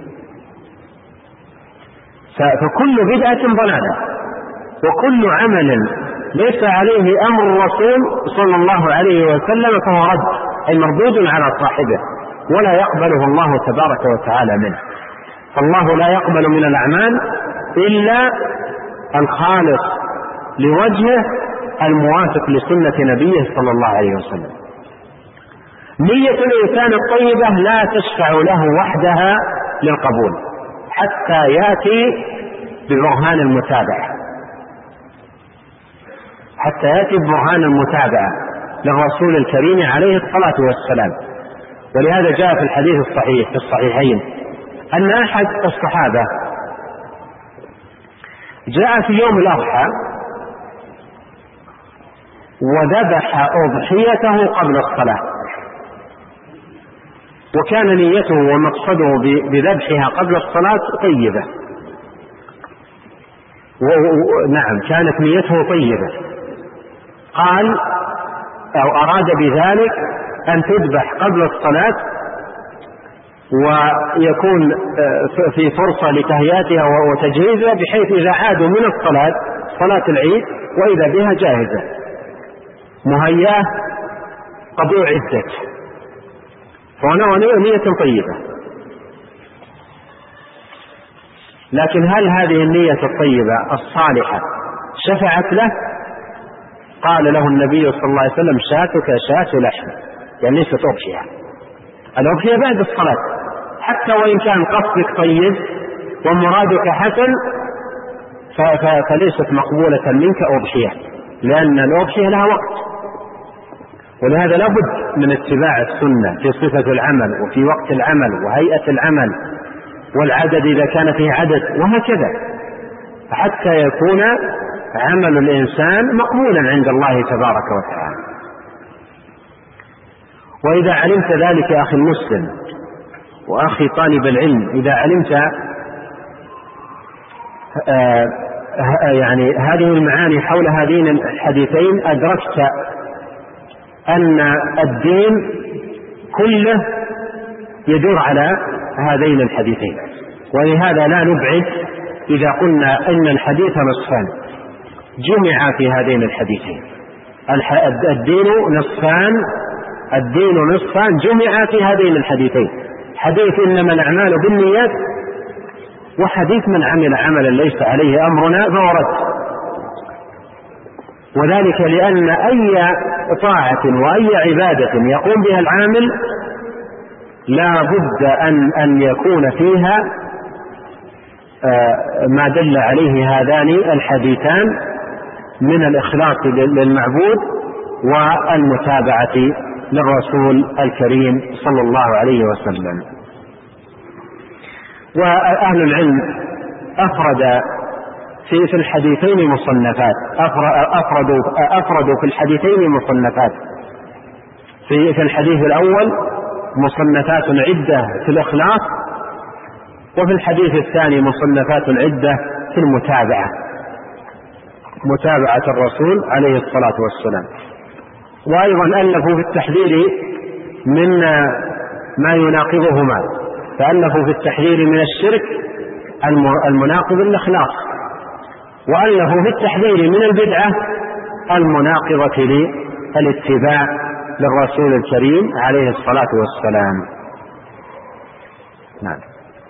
فكل بدعة ضلالة، وكل عمل ليس عليه أمر الرسول صلى الله عليه وسلم فهو رد، أي مردود على صاحبه، ولا يقبله الله تبارك وتعالى منه. فالله لا يقبل من الأعمال إلا الخالص لوجهه الموافق لسنة نبيه صلى الله عليه وسلم. نية الإنسان الطيبة لا تشفع له وحدها للقبول حتى يأتي ببرهان المتابعة، حتى يأتي ببرهان المتابعة للرسول الكريم عليه الصلاة والسلام. ولهذا جاء في الحديث الصحيح في الصحيحين أن أحد الصحابة جاء في يوم الأضحى وذبح أضحيته قبل الصلاة، وكان نيته ومقصده بذبحها قبل الصلاة طيبة، نعم كانت نيته طيبة. قال أو أراد بذلك أن تذبح قبل الصلاة ويكون في فرصة لتهيئتها وتجهيزها، بحيث إذا عادوا من الصلاة صلاة العيد وإذا بها جاهزة مهيئة قد أعدت، فهنا نية طيبة. لكن هل هذه النية الطيبة الصالحة شفعت له؟ قال له النبي صلى الله عليه وسلم: شاتك شاة لحم، يعني ليست أضحية، الأضحية بعد الصلاة، حتى وإن كان قصدك طيب ومرادك حسن فليست مقبولة منك أضحية، لأن الأضحية لها وقت. ولهذا لابد من اتباع السنة في صفة العمل وفي وقت العمل وهيئة العمل والعدد إذا كان فيه عدد، وهكذا حتى يكون عمل الإنسان مقبولا عند الله تبارك وتعالى. وإذا علمت ذلك أخي المسلم وأخي طالب العلم، إذا علمت يعني هذه المعاني حول هذين الحديثين أدركت أن الدين كله يدور على هذين الحديثين. ولهذا لا نبعد إذا قلنا أن الحديث نصفان جمع في هذين الحديثين. الدين نصفان جمع في هذين الحديثين: حديث إنما الأعمال بالنيات، وحديث من عمل عملا ليس عليه أمرنا فهو رد. وذلك لأن أي طاعة وأي عبادة يقوم بها العامل لا بد أن يكون فيها ما دل عليه هذان الحديثان من الإخلاص للمعبود والمتابعة للرسول الكريم صلى الله عليه وسلم. وأهل العلم أفرد في الحديثين مصنفات، أفردوا في الحديثين مصنفات. في الحديث الأول مصنفات عدة في الإخلاص، وفي الحديث الثاني مصنفات عدة في المتابعة. متابعة الرسول عليه الصلاة والسلام. وأيضا ألفوا في التحذير من ما يناقضهما، فألفوا في التحذير من الشرك المناقض للإخلاص، وألفوا في التحذير من البدعة المناقضة للاتباع للرسول الكريم عليه الصلاة والسلام. نعم.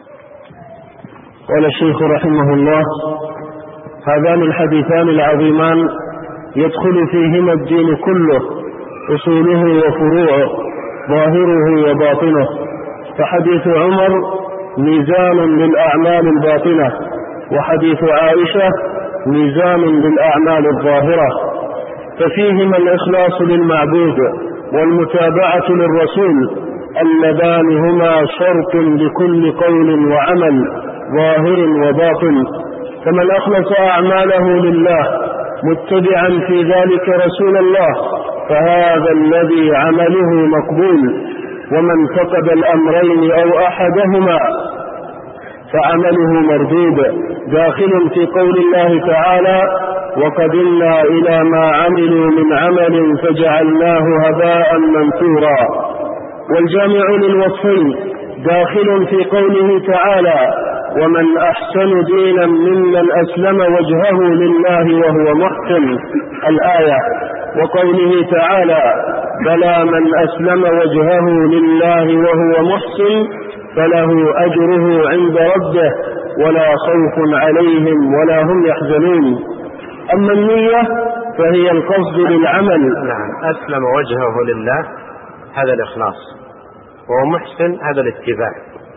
قال الشيخ رحمه الله: هذان الحديثان العظيمان يدخل فيهما الدين كله، أصوله وفروعه، ظاهره وباطنه. فحديث عمر ميزان للأعمال الباطنة، وحديث عائشة ميزان للأعمال الظاهرة، ففيهما الإخلاص للمعبود والمتابعة للرسول، اللذان هما شرط لكل قول وعمل ظاهر وباطن. فمن أخلص أعماله لله متبعا في ذلك رسول الله فهذا الذي عمله مقبول، ومن فقد الأمرين أو أحدهما فعمله مردود، داخل في قول الله تعالى: وقدمنا إلى ما عملوا من عمل فجعلناه هباء منثورا. والجامع للوصفين داخل في قوله تعالى: ومن أحسن دينا ممن أسلم وجهه لله وهو محسن، الآية. وقوله تعالى: بلى من أسلم وجهه لله وهو محسن فله أجره عند ربه ولا خوف عليهم ولا هم يحزنون. أما النية فهي القصد للعمل. نعم. أسلم وجهه لله هذا الإخلاص، وهو محسن هذا الاتباع.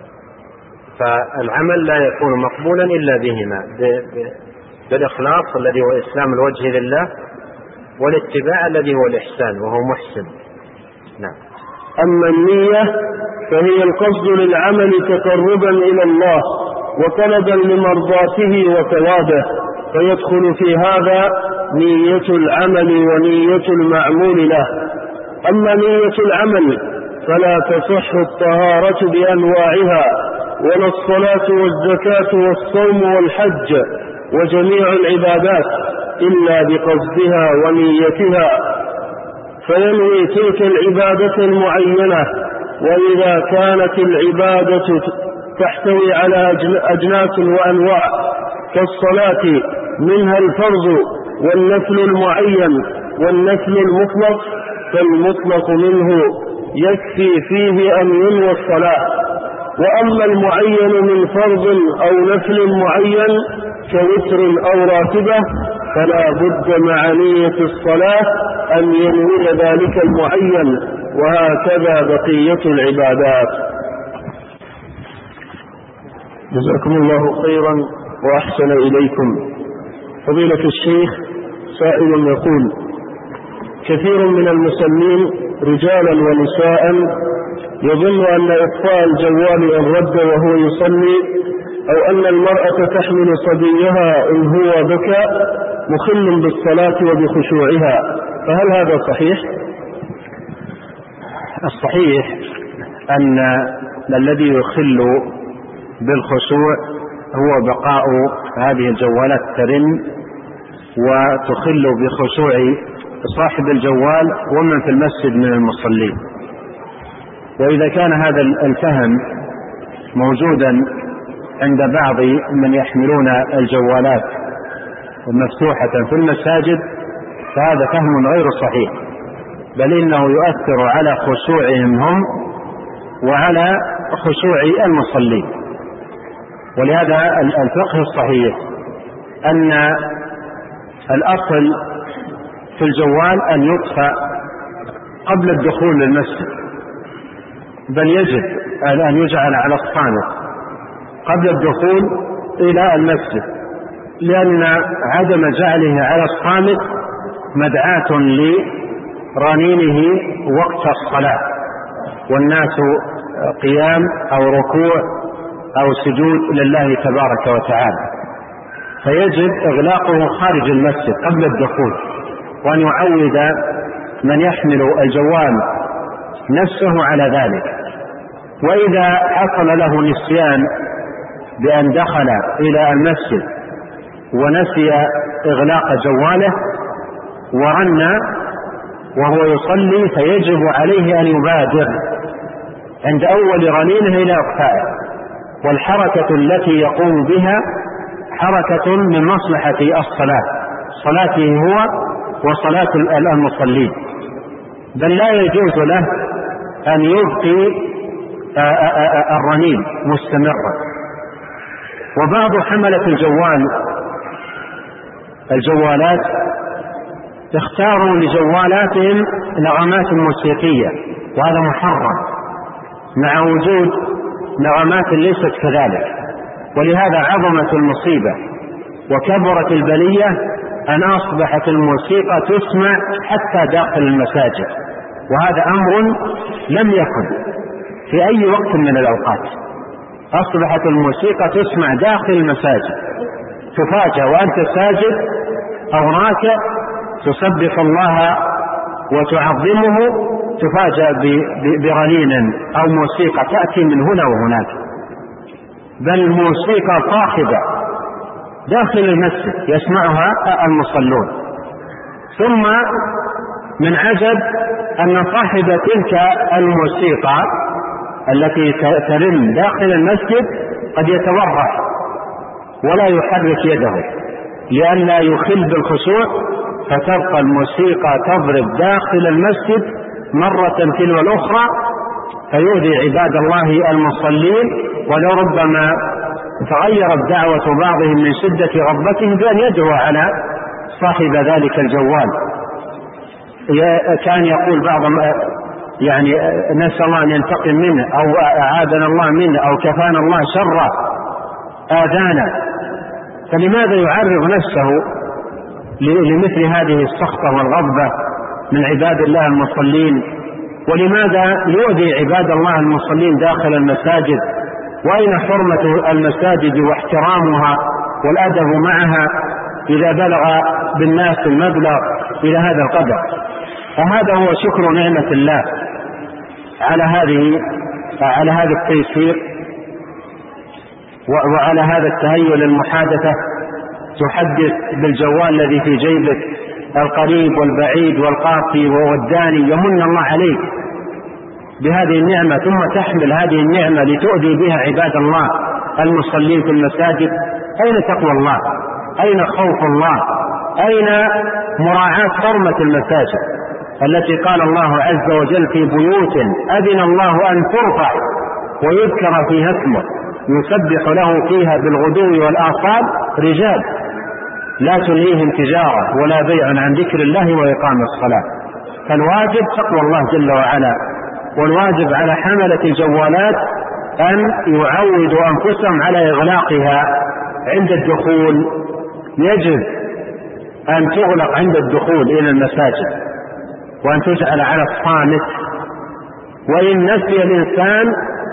فالعمل لا يكون مقبولا إلا بهما، بالإخلاص الذي هو إسلام الوجه لله، والاتباع الذي هو الإحسان وهو محسن. نعم. أما النية فهي القصد للعمل تقربا إلى الله وطلبا لمرضاته وثوابه، فيدخل في هذا نية العمل ونية المعمول له. أما نية العمل فلا تصح الطهارة بأنواعها، ولا الصلاة والزكاة والصوم والحج وجميع العبادات إلا بقصدها ونيتها، فينوي تلك العبادة المعينة. وإذا كانت العبادة تحتوي على أجناس وأنواع كالصلاة منها الفرض والنفل المعين والنفل المطلق، فالمطلق منه يكفي فيه أن ينوى الصلاة. وأما المعين من فرض أو نفل معين كوتر أو راتبة فلا بد مع نية الصلاة أن ينوي ذلك المعين، وهكذا بقية العبادات. جزاكم الله خيرا وأحسن إليكم. فضيلة الشيخ، سائل يقول: كثير من المسلمين رجالا ونساء يظن أن إطفاء الجوال إن رد وهو يصلي، أو أن المرأة تحمل صبيها إن هو بكى مخل بالصلاة وبخشوعها، فهل هذا صحيح؟ الصحيح أن الذي يخل بالخشوع هو بقاء هذه الجوالات ترن وتخل بخشوع صاحب الجوال ومن في المسجد من المصلين. وإذا كان هذا الفهم موجودا عند بعض من يحملون الجوالات مفتوحة في المساجد فهذا فهم غير صحيح، بل إنه يؤثر على خشوعهم هم وعلى خشوع المصلين. ولهذا الفقه الصحيح أن الأصل في الجوال أن يطفأ قبل الدخول للمسجد، بل يجب أن يجعل على الصامت قبل الدخول إلى المسجد، لأن عدم جعله على الصامت مدعاة لرنينه وقت الصلاة والناس قيام أو ركوع أو سجود لله تبارك وتعالى، فيجب إغلاقه خارج المسجد قبل الدخول، وأن يعود من يحمل الجوال نفسه على ذلك. وإذا حصل له نسيان بأن دخل إلى المسجد ونسي إغلاق جواله ورن وهو يصلي، فيجب عليه أن يبادر عند أول رنينه إلى إخفائه، والحركة التي يقوم بها حركة من مصلحة الصلاة، صلاته هو وصلاة المصلين، بل لا يجوز له أن يبقي الرنين مستمرا. وبعض حملة الجوالات اختاروا لجوالاتهم نغمات موسيقية، وهذا محرم مع وجود نغمات ليست كذلك، ولهذا عظمت المصيبة وكبرت البلية أن أصبحت الموسيقى تسمع حتى داخل المساجد، وهذا أمر لم يكن في أي وقت من الأوقات. أصبحت الموسيقى تسمع داخل المساجد، تفاجأ وأنت ساجد أو راكع تسبح الله وتعظمه، تفاجأ برنين أو موسيقى تأتي من هنا وهناك، بل موسيقى صاخبة داخل المسجد يسمعها المصلون. ثم من عجب أن صاحب تلك الموسيقى التي ترن داخل المسجد قد يتورع ولا يحرك يده لئلا يخل بالخشوع، فتبقى الموسيقى تضرب داخل المسجد مرة تلو الأخرى، فيؤذي عباد الله المصلين، ولربما تغيرت دعوة بعضهم من شدة غضبته بأن يدعو على صاحب ذلك الجوال. كان يقول بعضهم يعني نسأل الله أن ينتقم منه، أو أعاذنا الله منه، أو كفانا الله شر آذانا. فلماذا يعرض نفسه لمثل هذه السخطة والغضبة من عباد الله المصلين؟ ولماذا يؤذي عباد الله المصلين داخل المساجد؟ وأين حرمة المساجد واحترامها والأدب معها إذا بلغ بالناس المبلغ إلى هذا القدر؟ فهذا هو شكر نعمة الله على هذا التيسير وعلى هذا التهيؤ للمحادثة. تحدث بالجوال الذي في جيبك، القريب والبعيد والقاصي والداني، يمن الله عليك بهذه النعمة، ثم تحمل هذه النعمة لتؤذي بها عباد الله المصلين في المساجد. أين تقوى الله؟ أين خوف الله؟ أين مراعاة حرمة المساجد التي قال الله عز وجل في بيوت أذن الله أن ترفع ويذكر فيها اسمه يسبح له فيها بالغدو والآصال رجال لا تلهيهم تجارة ولا بيع عن ذكر الله وإقام الصلاة. فالواجب تقوى الله جل وعلا، والواجب على حملة الجوالات أن يعودوا أنفسهم على إغلاقها عند الدخول. يجب أن تغلق عند الدخول إلى المساجد وأن تجعل على الصامت، وإن نسي الإنسان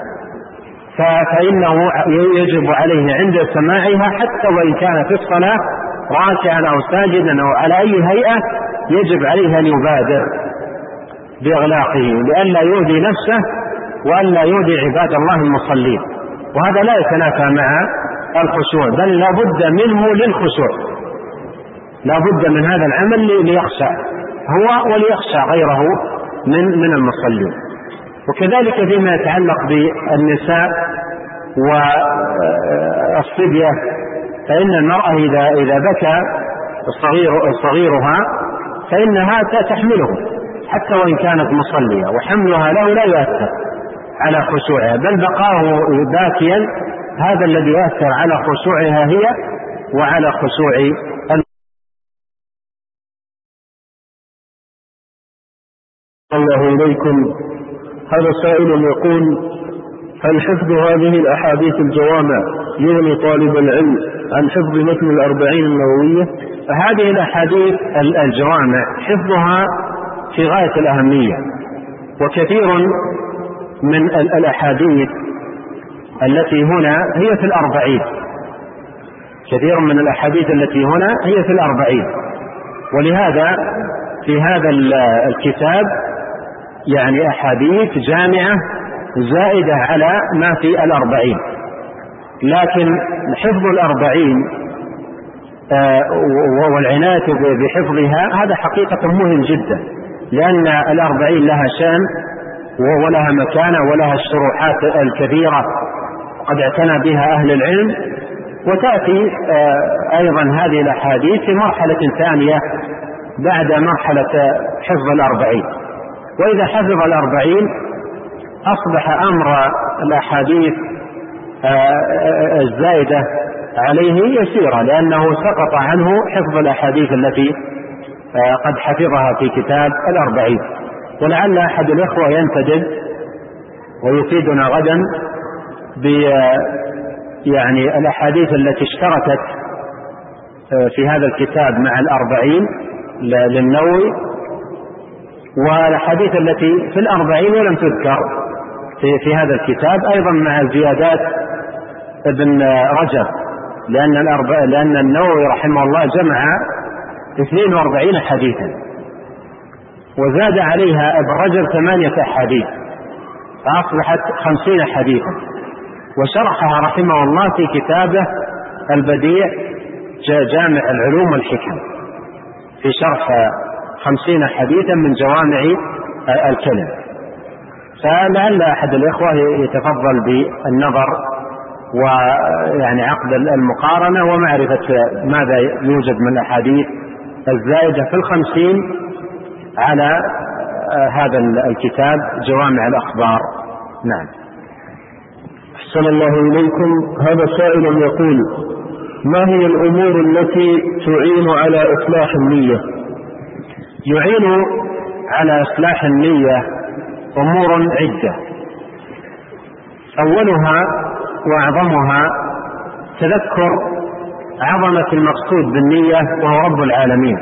فإنه يجب عليه عند سماعها حتى وإن كان في الصلاة راكعا أو ساجدا أو على أي هيئة، يجب عليه أن يبادر بإغلاقه لئلا يؤذي نفسه وألا يؤذي عباد الله المصلين. وهذا لا يتنافى مع الخشوع، بل لا بد منه للخشوع، لا بد من هذا العمل ليخشع هو وليخشع غيره من المصلين. وكذلك فيما يتعلق بالنساء والصبية، فإن المرأة إذا بكى صغيرها فإنها تحمله حتى وإن كانت مصلية، وحملها له لا يؤثر على خشوعها، بل بقاه باكيا هذا الذي يؤثر على خشوعها هي وعلى خشوع الله إليكم. هذا سائل يقول: هل حفظ هذه الأحاديث الجوامع يغني طالب العلم عن حفظ متن الأربعين النووية؟ هذه الأحاديث الجوامع حفظها في غاية الأهمية، وكثير من الأحاديث التي هنا هي في الأربعين، كثير من الأحاديث التي هنا هي في الأربعين، ولهذا في هذا الكتاب يعني أحاديث جامعة زائدة على ما في الأربعين. لكن حفظ الأربعين والعناية بحفظها هذا حقيقة مهم جدا، لأن 40 لها شأن ولها مكانة ولها الشروحات الكثيرة قد اعتنى بها أهل العلم. وتأتي أيضا هذه الأحاديث في مرحلة ثانية بعد مرحلة حفظ 40. وإذا حفظ 40 أصبح أمر الأحاديث الزائدة عليه يسيرا، لأنه سقط عنه حفظ الأحاديث التي قد حفظها في كتاب 40. ولعل أحد الإخوة ينتدب ويفيدنا غدا يعني الأحاديث التي اشتركت في هذا الكتاب مع 40 للنووي، والأحاديث التي في 40 ولم تذكر في هذا الكتاب أيضا مع زيادات ابن رجب، لأن النووي رحمه الله جمع 42 حديثا وزاد عليها ابن رجب 8 أحاديث فأصبحت 50 حديثا، وشرحها رحمه الله في كتابه البديع جامع العلوم والحكم في شرح 50 حديثا من جوامع الكلم. فلعل أحد الإخوة يتفضل بالنظر ويعني عقد المقارنة ومعرفة ماذا يوجد من الأحاديث الزائدة في 50 على هذا الكتاب جوامع الأخبار. نعم. أحسن الله إليكم. هذا سائل يقول: ما هي الأمور التي تعين على إصلاح النية؟ يعين على إصلاح النية أمور عدة، أولها وأعظمها تذكر عظمة المقصود بالنية وهو رب العالمين،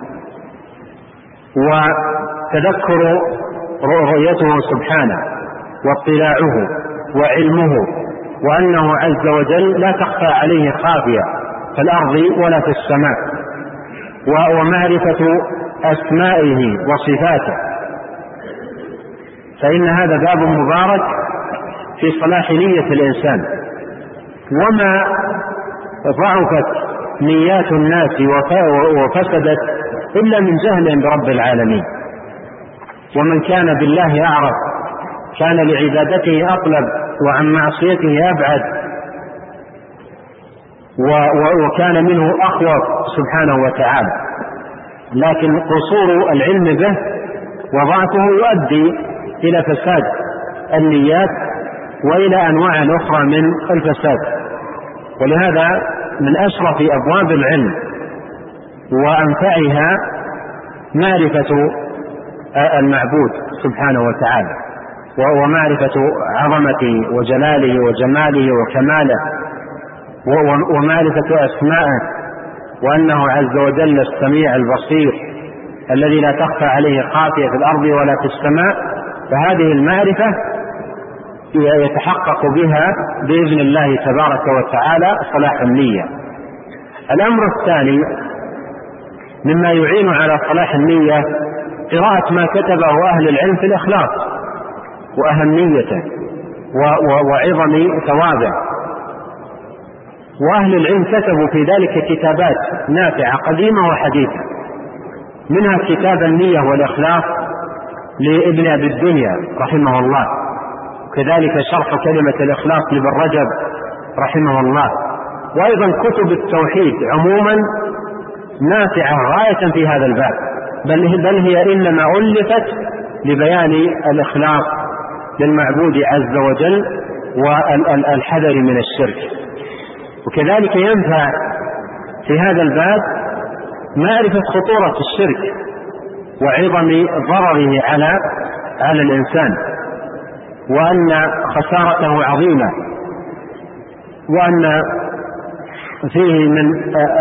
وتذكر رؤيته سبحانه واطلاعه وعلمه، وأنه عز وجل لا تخفى عليه خافية في الأرض ولا في السماء، ومعرفة أسمائه وصفاته، فإن هذا باب مبارك في صلاح نية الإنسان. وما ضعفت نيات الناس وفسدت إلا من جهل برب العالمين، ومن كان بالله أعرف كان لعبادته أطلب وعن معصيته أبعد، وكان منه أخوف سبحانه وتعالى. لكن قصور العلم به وضعفه يؤدي إلى فساد النيات وإلى أنواع أخرى من الفساد. ولهذا من أشرف أبواب العلم وأنفعها معرفة المعبود سبحانه وتعالى، ومعرفة عظمته وجلاله وجماله وكماله، ومعرفة أسمائه، وأنه عز وجل السميع البصير الذي لا تخفى عليه خافية في الأرض ولا في السماء. فهذه المعرفة يتحقق بها بإذن الله تبارك وتعالى صلاح النية. الأمر الثاني مما يعين على صلاح النية قراءة ما كتبه أهل العلم في الإخلاص وأهميته وعظم ثوابه. وأهل العلم كتبوا في ذلك كتابات نافعة قديمة وحديثة، منها كتاب النية والإخلاص لابن أبي الدنيا رحمه الله، كذلك شرح كلمة الإخلاص لابن رجب رحمه الله، وأيضا كتب التوحيد عموما نافعة غاية في هذا الباب، بل هي إنما ألفت لبيان الإخلاص للمعبود عز وجل والحذر من الشرك. وكذلك ينفع في هذا الباب معرفة خطورة الشرك وعظم ضرره على الإنسان، وأن خسارته عظيمة، وأن فيه من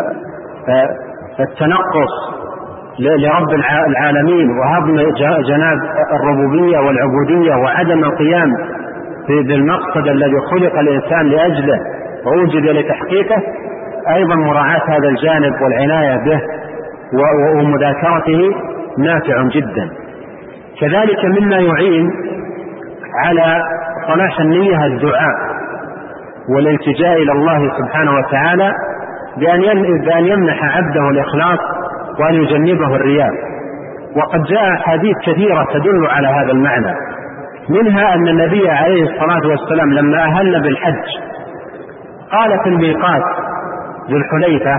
التنقص لرب العالمين وهضم جناب الربوبية والعبودية وعدم القيام بالمقصد الذي خلق الإنسان لأجله ووجد لتحقيقه، أيضا مراعاة هذا الجانب والعناية به ومذاكرته نافع جدا. كذلك مما يعين على صلاح النية الدعاء والالتجاء إلى الله سبحانه وتعالى بأن يمنح عبده الإخلاص وأن يجنبه الرياء. وقد جاء أحاديث كثيرة تدل على هذا المعنى، منها أن النبي عليه الصلاة والسلام لما أهل بالحج قال في الميقات ذو الحليفة: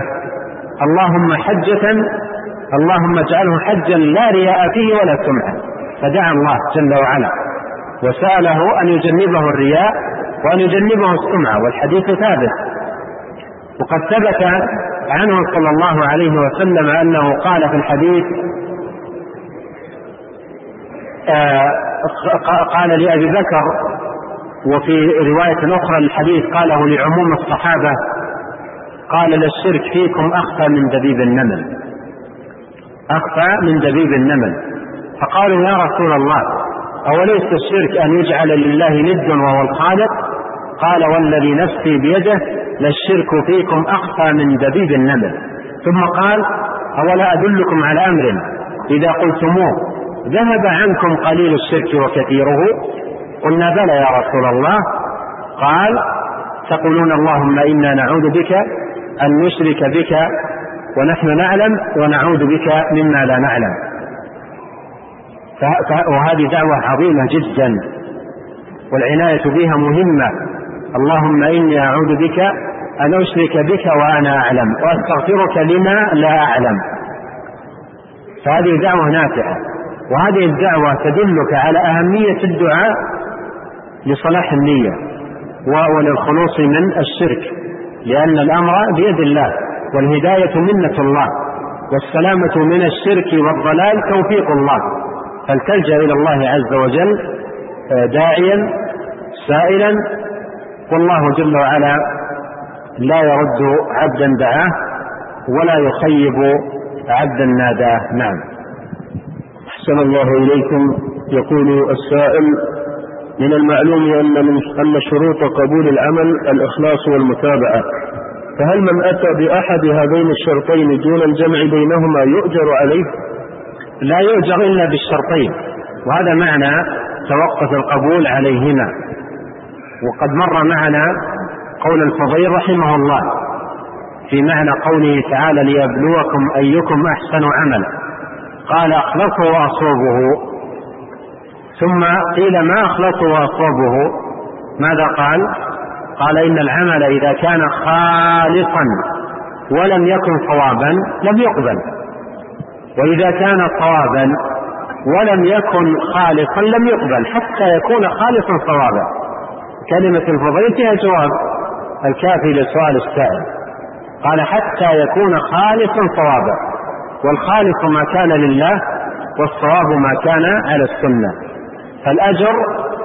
اللهم اجعله حجا لا رياء فيه ولا سمعة. فدعا الله جل وعلا وسأله أن يجنبه الرياء وأن يجنبه السمعة، والحديث ثابت. وقد ثبت عنه صلى الله عليه وسلم أنه قال في الحديث، قال لأبي بكر، وفي رواية أخرى الحديث قاله لعموم الصحابة، قال: للشرك فيكم أخفى من دبيب النمل، أخفى من دبيب النمل. فقالوا: يا رسول الله، أوليس الشرك أن يجعل لله ند وهو الخالق؟ قال: والذي نفسي بيده للشرك فيكم أخفى من دبيب النمل. ثم قال: أولا أدلكم على أمر إذا قلتموه ذهب عنكم قليل الشرك وكثيره؟ قلنا: بلى يا رسول الله. قال: تقولون اللهم إنا نعوذ بك أن نشرك بك ونحن نعلم، ونعوذ بك مما لا نعلم. وهذه دعوة عظيمة جدا، والعناية بها مهمة. اللهم إني أعوذ بك أن أشرك بك وأنا أعلم، وأستغفرك لما لا أعلم. فهذه دعوة نافعة، وهذه الدعوة تدلك على أهمية الدعاء لصلاح النية وللخلوص من الشرك، لأن الأمر بيد الله، والهداية منة الله، والسلامة من الشرك والضلال توفيق الله. فلتلجأ إلى الله عز وجل داعيا سائلا، والله جل وعلا لا يرد عبدا دعاه ولا يخيب عبدا ناداه. نعم. أحسن الله إليكم. يقول السائل: من المعلوم أن شروط قبول العمل الإخلاص والمتابعة، فهل من أتى بأحد هذين الشرطين دون الجمع بينهما يؤجر عليه؟ لا يؤجر إلا بالشرطين، وهذا معنى توقف القبول عليهما. وقد مر معنا قول الفضيل رحمه الله في معنى قوله تعالى: ليبلوكم أيكم أحسن عملا. قال: أخلصه وأصوبه. ثم قيل: ما أخلصه وأصوبه؟ ماذا قال؟ قال: إن العمل إذا كان خالصا ولم يكن صوابا لم يقبل، وإذا كان صوابا ولم يكن خالصا لم يقبل، حتى يكون خالصا صوابا. كلمة الفضيل فيها جواب الكافي لسؤال السائل. قال: حتى يكون خالصا صوابا، والخالص ما كان لله، والصواب ما كان على السنة. فالأجر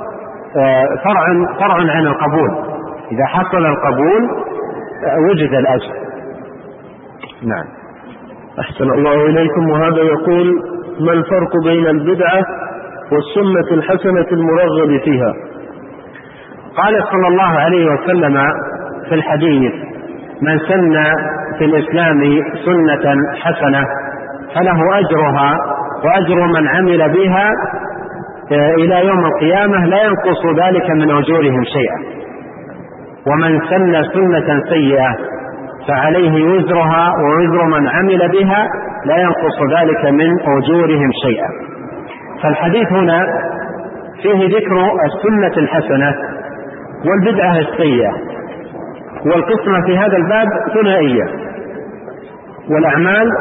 فرع عن القبول، إذا حصل القبول وجد الأجر. نعم. أحسن الله إليكم. وهذا يقول: ما الفرق بين البدعة والسنة الحسنة المرغب فيها؟ قال صلى الله عليه وسلم في الحديث: من سن في الإسلام سنة حسنة فله أجرها وأجر من عمل بها إلى يوم القيامة لا ينقص ذلك من أجورهم شيئا. ومن سن سنة سيئة فعليه وزرها ووزر من عمل بها لا ينقص ذلك من أجورهم شيئا. فالحديث هنا فيه ذكر السنة الحسنة والبدعة السيئة، والقسمة في هذا الباب ثنائية. والأعمال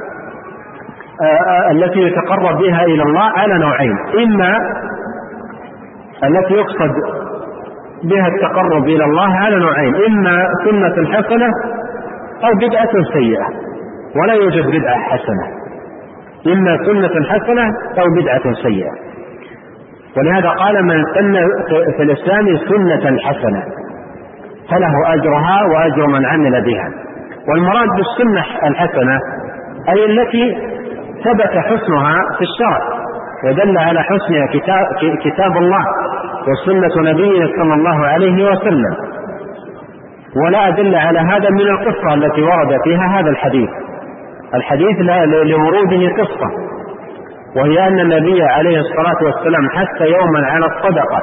التي يتقرب بها إلى الله على نوعين: إما التي يقصد بها التقرب إلى الله على نوعين، إما سنة حسنة أو بدعة سيئة، ولا يوجد بدعة حسنة، إما سنة حسنة أو بدعة سيئة. ولهذا قال: من سن في الإسلام سنة حسنة فله أجرها وأجر من عمل بها. والمراد بالسنة الحسنة أي التي ثبت حسنها في الشرع ودل على حسنها كتاب الله وسنة نبينا صلى الله عليه وسلم. ولا أدل على هذا من القصة التي ورد فيها هذا الحديث لوروده قصة، وهي أن النبي عليه الصلاة والسلام حث يوما على الصدقة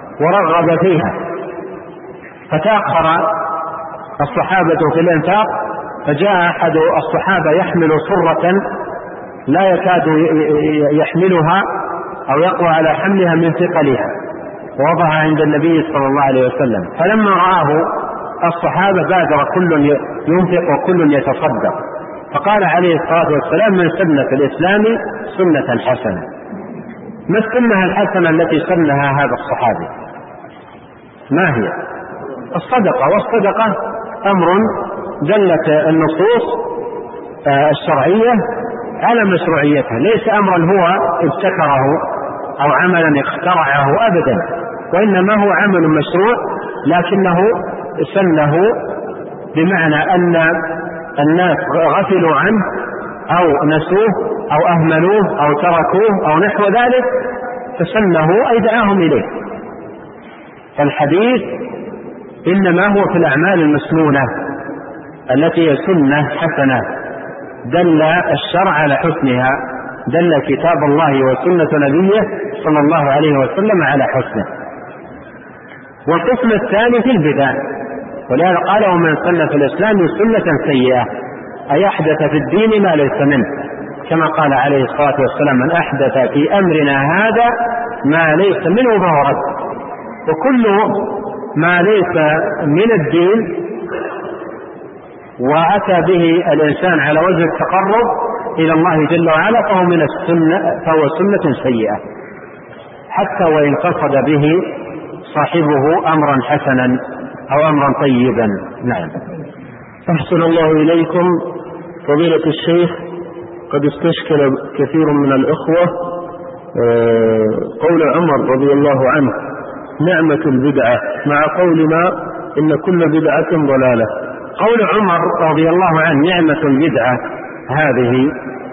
ورغب فيها، فتأخر الصحابة في الإنفاق فجاء أحد الصحابة يحمل صرة لا يكاد يحملها أو يقوى على حملها من ثقلها، ووضعها عند النبي صلى الله عليه وسلم. فلما رآه الصحابة بادر كل ينفق وكل يتصدق، فقال عليه الصلاة والسلام: من سن في الإسلام سنة حسنة. ما السنة الحسنة التي سنها هذا الصحابي؟ ما هي؟ الصدقة. والصدقة أمر دلت النصوص الشرعية على مشروعيتها، ليس أمرا هو ابتكره أو عملا اخترعه أبدا، وإنما هو عمل مشروع لكنه سنه بمعنى أن الناس غفلوا عنه أو نسوه أو أهملوه أو تركوه أو نحو ذلك، فسنه أي دعاهم إليه. فالحديث إنما هو في الأعمال المسنونة التي هي سنة حسنة دل الشرع على حسنها، دل كتاب الله وسنة نبيه صلى الله عليه وسلم على حسنه. والقسم الثاني في البدع، ولهذا قال: ومن سن في الإسلام سنة سيئة، أي أحدث في الدين ما ليس منه، كما قال عليه الصلاة والسلام: من أحدث في أمرنا هذا ما ليس منه فهو رد. وكل ما ليس من الدين وأتى به الإنسان على وجه التقرب إلى الله جل وعلا فهو من السنة، فهو سنة سيئة، حتى وإن قصد به صاحبه أمرا حسنا أو أمرا طيبا. نعم. أحسن الله إليكم. فضيلة الشيخ، قد استشكل كثير من الإخوة قول عمر رضي الله عنه: نعمة البدعة، مع قولنا إن كل بدعة ضلالة. قول عمر رضي الله عنه نعمة البدعة هذه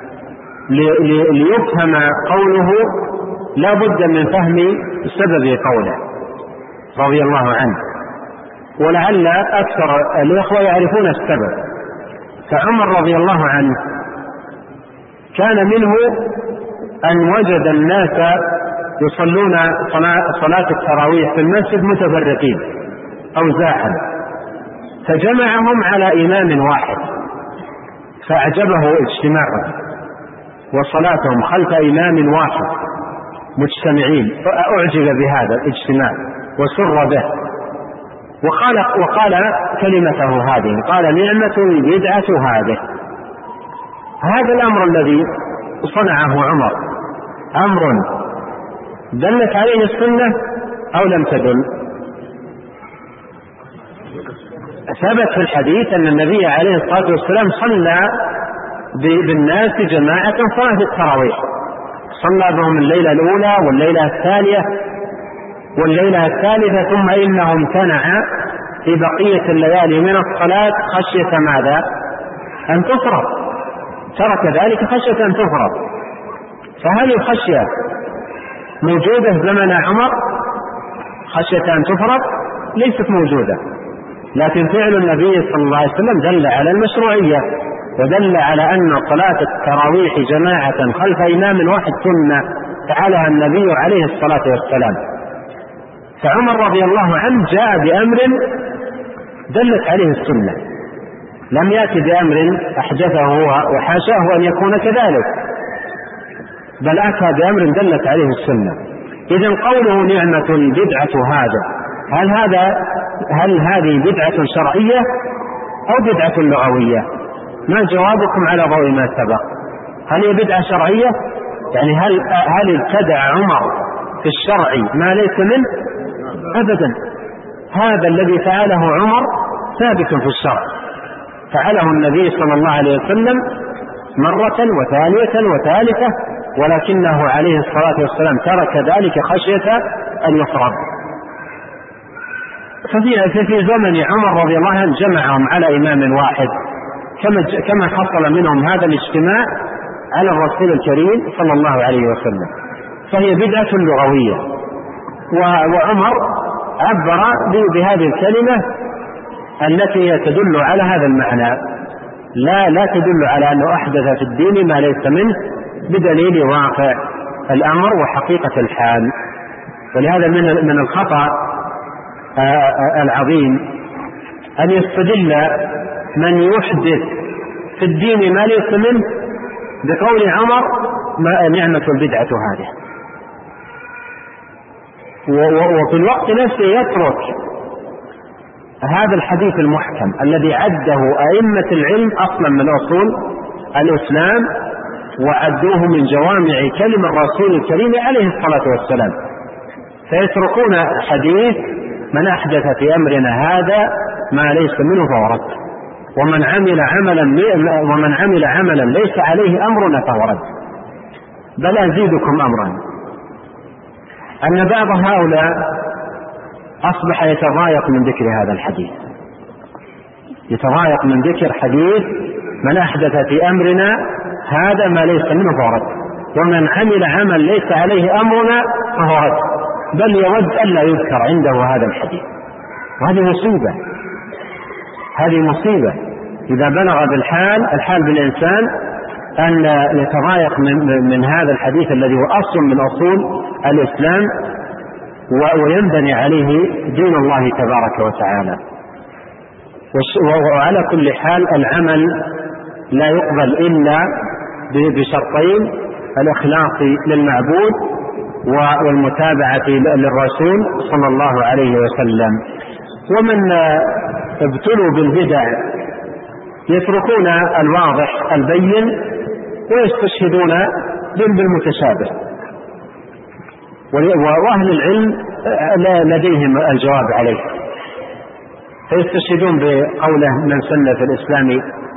ليفهم قوله لا بد من فهم سبب قوله رضي الله عنه، ولعل أكثر الإخوة يعرفون السبب. فعمر رضي الله عنه كان منه أن وجد الناس يصلون صلاة التراويح في المسجد متفرقين أوزاعا، فجمعهم على إمام واحد فأعجبه اجتماعهم وصلاتهم خلف إمام واحد مجتمعين، فأعجب بهذا الاجتماع وسر به، وقال كلمته هذه، قال: نعمة البدعة هذه. هذا الأمر الذي صنعه عمر أمر دلت عليه السنة أو لم تدل؟ ثبت في الحديث أن النبي عليه الصلاة والسلام صلى بالناس جماعة صلاة التراويح، صلى بهم الليلة الأولى والليلة الثانية والليلة الثالثة، ثم إنه امتنع في بقية الليالي من الصلاة خشية ماذا؟ أن تفرض، ترك ذلك خشية أن تفرض. فهل الخشية موجودة زمن عمر خشية أن تفرض؟ ليست موجودة، لكن فعل النبي صلى الله عليه وسلم دل على المشروعية، ودل على أن صلاة التراويح جماعة خلف إمام واحد سنة فعلها النبي عليه الصلاة والسلام. فعمر رضي الله عنه جاء بأمر دلت عليه السنة، لم يأتي بأمر أحدثه وحاشاه أن يكون كذلك، بل أتى بأمر دلت عليه السنة. إذن قوله نعمة البدعة هذا، هل هذه بدعة شرعية أو بدعة لغوية؟ ما جوابكم على ضوء ما سبق؟ هل هي بدعة شرعية؟ يعني هل ابتدع عمر في الشرع ما ليس منه؟ أبدا. هذا الذي فعله عمر ثابت في الشرع، فعله النبي صلى الله عليه وسلم مرة وثانية وثالثة، ولكنه عليه الصلاة والسلام ترك ذلك خشية أن يفرض. ففي زمن عمر رضي الله عنه جمعهم على إمام واحد، كما حصل منهم هذا الاجتماع على الرسول الكريم صلى الله عليه وسلم، فهي بدعة لغوية. وعمر عبر بهذه الكلمة التي تدل على هذا المعنى، لا تدل على أنه أحدث في الدين ما ليس منه، بدليل واقع الأمر وحقيقة الحال. ولهذا من الخطأ العظيم أن يستدل من يحدث في الدين ما ليس منه بقول عمر ما نعمة البدعة هذه، وفي الوقت نفسه يترك هذا الحديث المحكم الذي عده أئمة العلم أصلا من أصول الإسلام وعدوه من جوامع كلم الرسول الكريم عليه الصلاة والسلام، فيتركون حديث من أحدث في أمرنا هذا ما ليس منه فهو رد، ومن عمل عملا ليس عليه أمرنا فهو رد. بل أزيدكم أمرا أن بعض هؤلاء أصبح يتضايق من ذكر هذا الحديث، يتضايق من ذكر حديث من أحدث في أمرنا هذا ما ليس منه فهو رد، ومن عمل عمل ليس عليه أمرنا فهو رد، بل يود ألا يذكر عنده هذا الحديث. وهذه مصيبة، هذه مصيبة إذا بلغ الحال بالإنسان أن يتضايق من هذا الحديث الذي هو أصل من أصول الإسلام وينبني عليه دين الله تبارك وتعالى. وعلى كل حال العمل لا يقبل إلا بشرطين: الإخلاص للمعبود والمتابعة للرسول صلى الله عليه وسلم. ومن ابتلوا بالبدع يتركون الواضح البين ويستشهدون بالمتشابه، وأهل العلم لديهم الجواب عليه، فيستشهدون بقوله من سن في الإسلام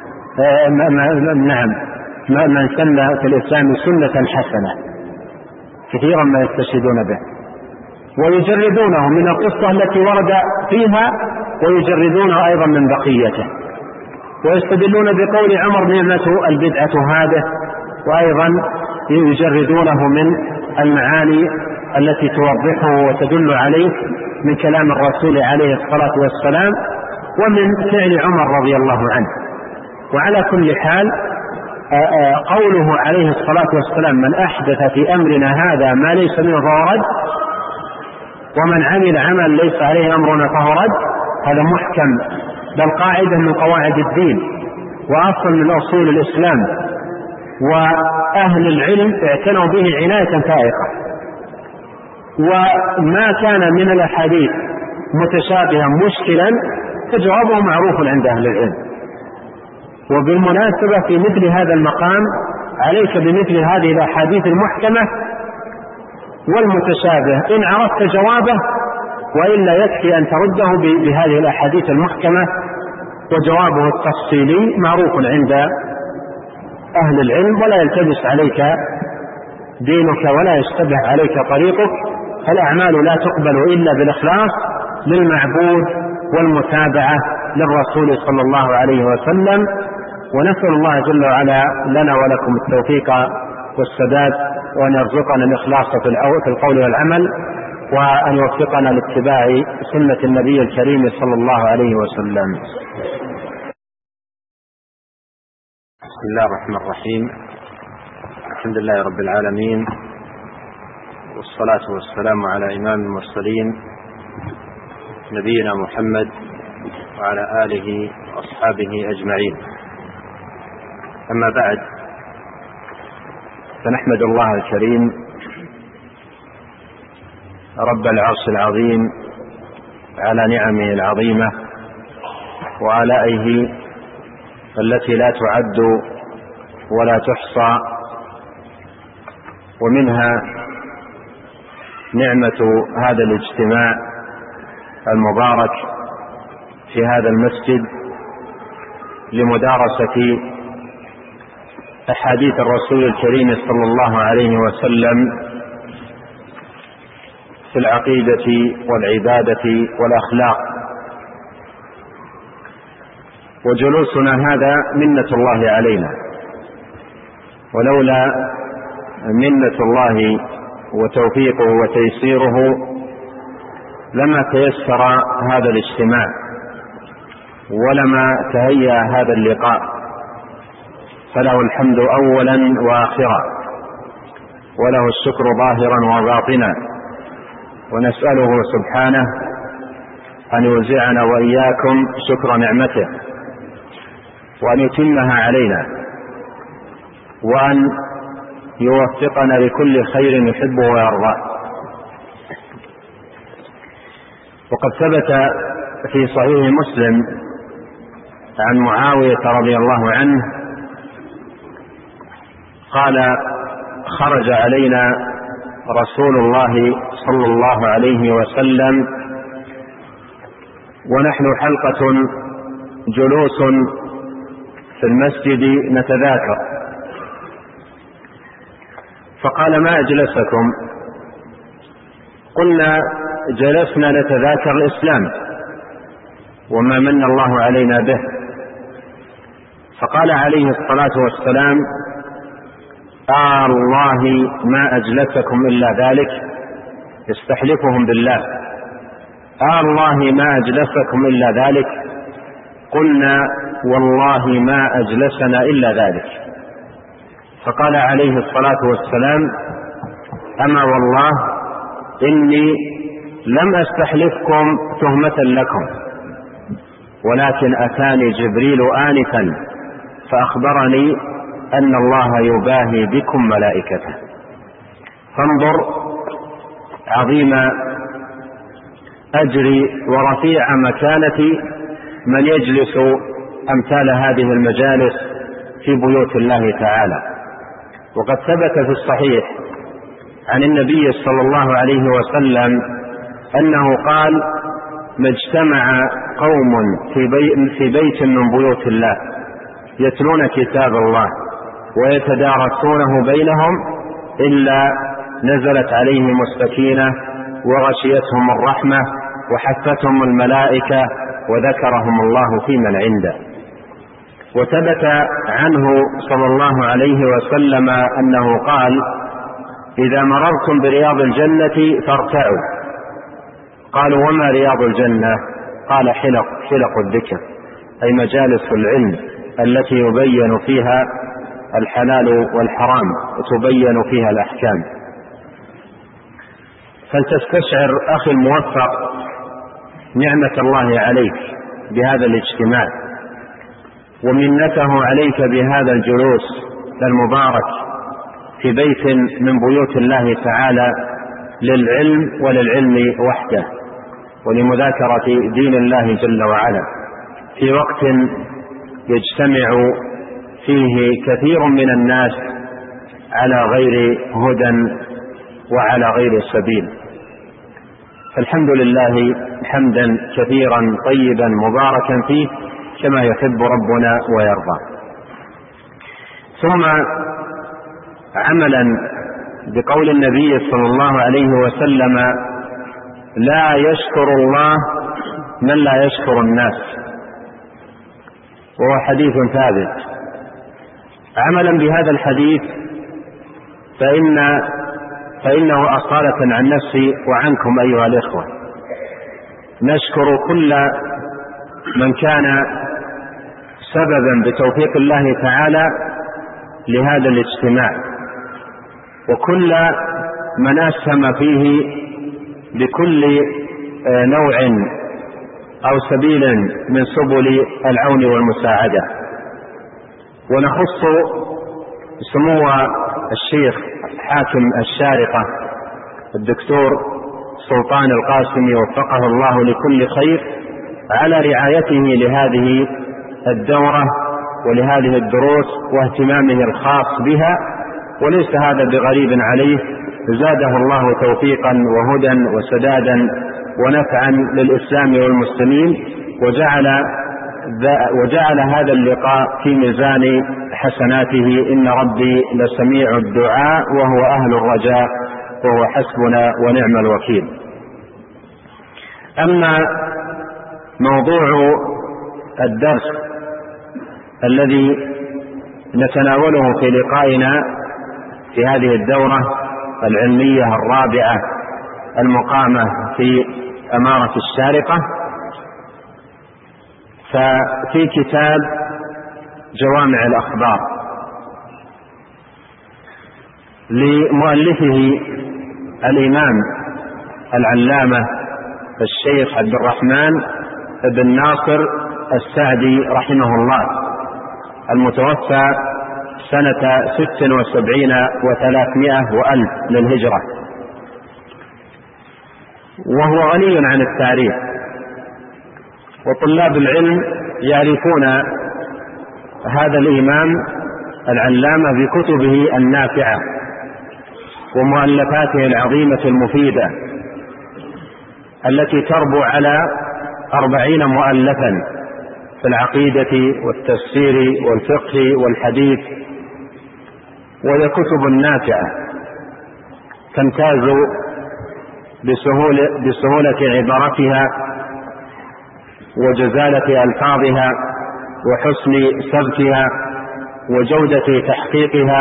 من سن في الإسلام سنة حسنة، كثيرا ما يستشهدون به، ويجردونه من القصة التي ورد فيها ويجردونه أيضا من بقيته، ويستدلون بقول عمر نعمة البدعة هذه، وأيضا يجردونه من المعاني التي توضحه وتدل عليه من كلام الرسول عليه الصلاة والسلام ومن فعل عمر رضي الله عنه. وعلى كل حال قوله عليه الصلاة والسلام من أحدث في أمرنا هذا ما ليس منه فهو رد، ومن عمل عمل ليس عليه أمرنا فهو رد، هذا محكم، بل قاعدة من قواعد الدين وأصل من أصول الإسلام، وأهل العلم اعتنوا به عناية فائقة. وما كان من الأحاديث متشابها مشكلا فجوابه معروف عند أهل العلم. وبالمناسبة في مثل هذا المقام عليك بمثل هذه الأحاديث المحكمة والمتشابه إن عرفت جوابه، وإلا يكفي أن ترده بهذه الأحاديث المحكمة، وجوابه التفصيلي معروف عند أهل العلم، ولا يلتبس عليك دينك ولا يشتبه عليك طريقك. فالأعمال لا تقبل إلا بالإخلاص للمعبود والمتابعة للرسول صلى الله عليه وسلم. ونسأل الله جل وعلا لنا ولكم التوفيق والسداد، وأن يرزقنا الإخلاص في القول والعمل، وأن يوفقنا لاتباع سنة النبي الكريم صلى الله عليه وسلم. بسم الله الرحمن الرحيم، الحمد لله رب العالمين، والصلاة والسلام على إمام المرسلين نبينا محمد وعلى آله وأصحابه أجمعين. أما بعد، فنحمد الله الكريم رب العرش العظيم على نعمه العظيمة وآلائه التي لا تعد ولا تحصى، ومنها نعمة هذا الاجتماع المبارك في هذا المسجد لمدارسة أحاديث الرسول الكريم صلى الله عليه وسلم في العقيدة والعبادة والأخلاق. وجلوسنا هذا منة الله علينا، ولولا منة الله وتوفيقه وتيسيره لما تيسر هذا الاجتماع ولما تهيأ هذا اللقاء، فله الحمد أولا وآخرا، وله الشكر ظاهرا وباطنا، ونسأله سبحانه أن يوزعنا وإياكم شكر نعمته. وأن يتمها علينا، وأن يوفقنا لكل خير يحبه ويرضاه. وقد ثبت في صحيح مسلم عن معاوية رضي الله عنه قال: خرج علينا رسول الله صلى الله عليه وسلم ونحن حلقة جلوس في المسجد نتذاكر، فقال: ما أجلسكم؟ قلنا: جلسنا نتذاكر الإسلام وما من الله علينا به. فقال عليه الصلاة والسلام: الله ما أجلسكم إلا ذلك، يستحلفهم بالله: الله ما أجلسكم إلا ذلك. قلنا: والله ما أجلسنا إلا ذلك. فقال عليه الصلاة والسلام: أما والله إني لم أستحلفكم تهمة لكم، ولكن أتاني جبريل آنفا فأخبرني أن الله يباهي بكم ملائكته. فانظر عظيم أجر ورفيع مكانة من يجلس أمثال هذه المجالس في بيوت الله تعالى. وقد ثبت في الصحيح عن النبي صلى الله عليه وسلم أنه قال: ما اجتمع قوم في بيت من بيوت الله يتلون كتاب الله ويتدارسونه بينهم إلا نزلت عليهم السكينة وغشيتهم الرحمة وحفتهم الملائكة وذكرهم الله في من عنده. وثبت عنه صلى الله عليه وسلم أنه قال: إذا مررتم برياض الجنة فارتعوا. قالوا: وما رياض الجنة؟ قال: حلق الذكر، أي مجالس العلم التي يبين فيها الحلال والحرام وتبين فيها الأحكام. فلتستشعر أخي الموفق نعمة الله عليك بهذا الاجتماع ومنته عليك بهذا الجلوس المبارك في بيت من بيوت الله تعالى للعلم وللعلم وحده ولمذاكرة دين الله جل وعلا، في وقت يجتمع فيه كثير من الناس على غير هدى وعلى غير سبيل. فالحمد لله حمدا كثيرا طيبا مباركا فيه كما يحب ربنا ويرضى. ثم عملا بقول النبي صلى الله عليه وسلم: لا يشكر الله من لا يشكر الناس، وهو حديث ثابت. عملا بهذا الحديث فإنه أصالة عن نفسي وعنكم أيها الإخوة نشكر كل من كان سببا بتوفيق الله تعالى لهذا الاجتماع، وكل من أسهم فيه بكل نوع أو سبيل من سبل العون والمساعدة. ونخص سمو الشيخ حاكم الشارقة الدكتور سلطان القاسمي وفقه الله لكل خير على رعايته لهذه الدورة ولهذه الدروس واهتمامه الخاص بها، وليس هذا بغريب عليه، زاده الله توفيقا وهدى وسدادا ونفعا للإسلام والمسلمين، وجعل هذا اللقاء في ميزان حسناته. إن ربي لسميع الدعاء وهو أهل الرجاء وهو حسبنا ونعم الوكيل. أما موضوع الدرس الذي نتناوله في لقائنا في هذه الدورة العلمية الرابعة المقامة في أمارة الشارقة، ففي كتاب جوامع الأخبار لمؤلفه الإمام العلامة الشيخ عبد الرحمن بن ناصر السعدي رحمه الله، المتوفى سنة 76 و300 وألف للهجرة، وهو غني عن التاريخ، وطلاب العلم يعرفون هذا الإمام العلامة بكتبه النافعة ومؤلفاته العظيمة المفيدة التي تربو على 40 مؤلفا في العقيدة والتفسير والفقه والحديث، وهي كتب نافعة تمتاز بسهولة عبارتها وجزالة ألفاظها وحسن سبكها وجودة تحقيقها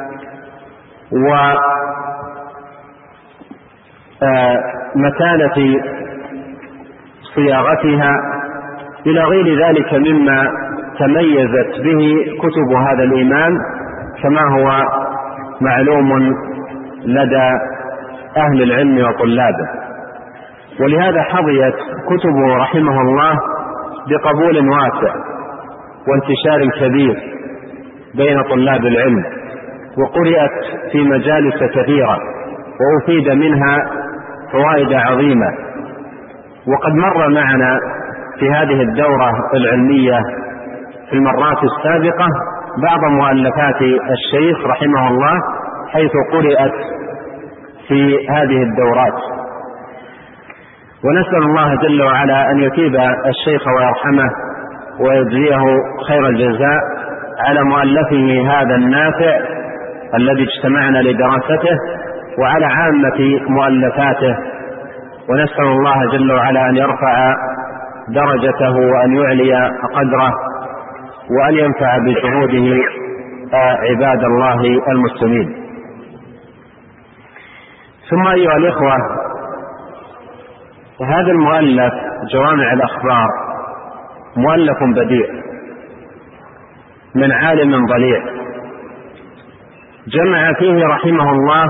ومتانة صياغتها إلى غير ذلك مما تميزت به كتب هذا الإمام، كما هو معلوم لدى أهل العلم وطلابه. ولهذا حظيت كتبه رحمه الله بقبول واسع وانتشار كبير بين طلاب العلم، وقرأت في مجالس كثيرة وأفيد منها فوائد عظيمة. وقد مر معنا في هذه الدورة العلمية في المرات السابقة بعض مؤلفات الشيخ رحمه الله حيث قرأت في هذه الدورات، ونسأل الله جل وعلا أن يثيب الشيخ ويرحمه ويجزيه خير الجزاء على مؤلفه هذا النافع الذي اجتمعنا لدراسته وعلى عامة مؤلفاته، ونسأل الله جل وعلا أن يرفع درجته وأن يعلي قدره وأن ينفع بجهوده عباد الله المسلمين. ثم أيها الإخوة، هذا المؤلف جوامع الأخبار مؤلف بديع من عالم ضليع، جمع فيه رحمه الله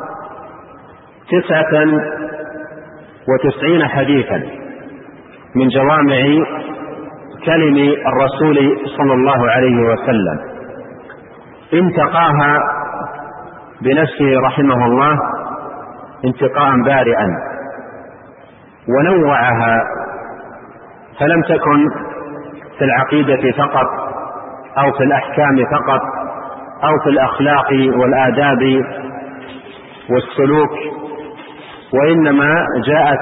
99 حديثا من جوامع كلم الرسول صلى الله عليه وسلم، انتقاها بنفسه رحمه الله انتقاء بارئا، ونوعها، فلم تكن في العقيدة فقط أو في الأحكام فقط أو في الأخلاق والآداب والسلوك، وإنما جاءت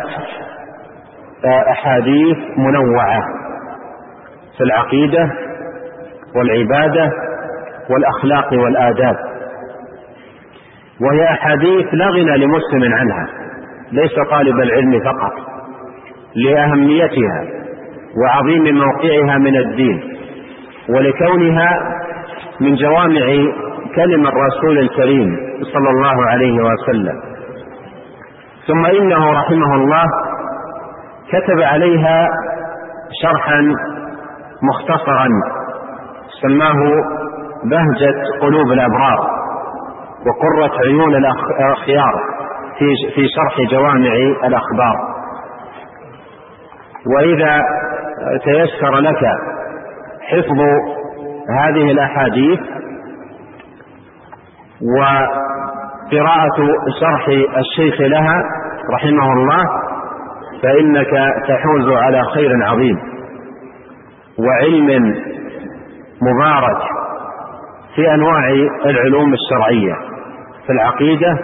أحاديث منوعة في العقيدة والعبادة والأخلاق والآداب، وهي أحاديث لا غنى لمسلم عنها، ليس طالب العلم فقط، لأهميتها وعظيم موقعها من الدين ولكونها من جوامع كلم الرسول الكريم صلى الله عليه وسلم. ثم إنه رحمه الله كتب عليها شرحا مختصرا سماه بهجة قلوب الأبرار وقرة عيون الأخيار في شرح جوامع الأخبار. وإذا تيسر لك حفظ هذه الأحاديث وقراءة شرح الشيخ لها رحمه الله فإنك تحوز على خير عظيم وعلم مبارك في أنواع العلوم الشرعية في العقيدة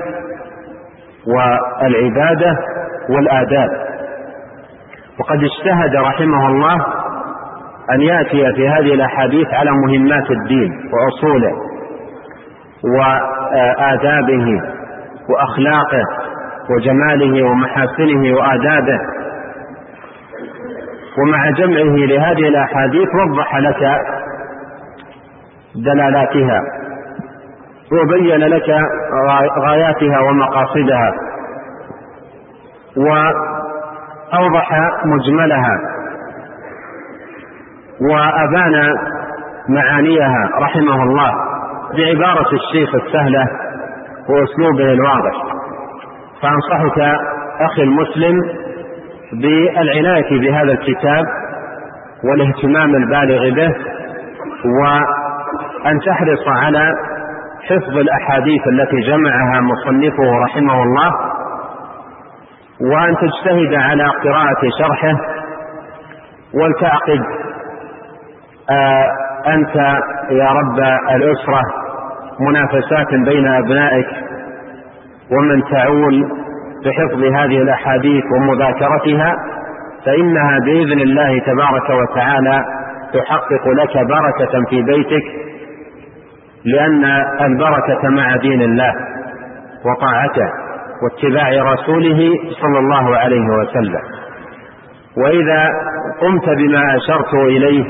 والعبادة والآداب. وقد اجتهد رحمه الله أن يأتي في هذه الأحاديث على مهمات الدين وأصوله وآدابه وأخلاقه وجماله ومحاسنه وآدابه. ومع جمعه لهذه الأحاديث وضح لك دلالاتها وبين لك غاياتها ومقاصدها وأوضح مجملها وأبان معانيها رحمه الله بعبارة الشيخ السهلة وأسلوبه الواضح. فأنصحك أخي المسلم بالعناية بهذا الكتاب والاهتمام البالغ به أن تحرص على حفظ الأحاديث التي جمعها مصنفه رحمه الله، وأن تجتهد على قراءة شرحه، ولتعقد أنت يا رب الأسرة منافسات بين أبنائك ومن تعول بحفظ هذه الأحاديث ومذاكرتها، فإنها بإذن الله تبارك وتعالى تحقق لك بركة في بيتك، لأن البركة مع دين الله وطاعته واتباع رسوله صلى الله عليه وسلم. وإذا قمت بما أشرت إليه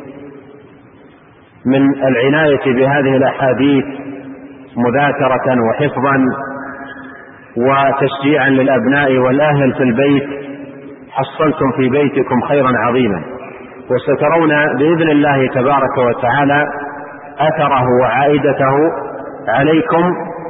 من العناية بهذه الأحاديث مذاكرة وحفظا وتشجيعا للأبناء والأهل في البيت، حصلتم في بيتكم خيرا عظيما، وسترون بإذن الله تبارك وتعالى أثره وعائدته عليكم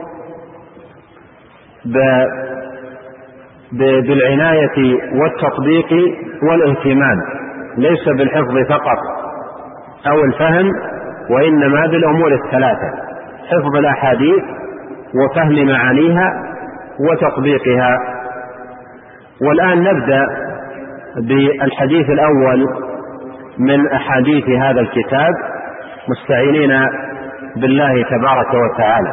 بالعناية والتطبيق والاهتمام، ليس بالحفظ فقط أو الفهم، وإنما بالأمور الثلاثة: حفظ الأحاديث وفهم معانيها وتطبيقها. والآن نبدأ بالحديث الأول من أحاديث هذا الكتاب مستعينين بالله تبارك وتعالى.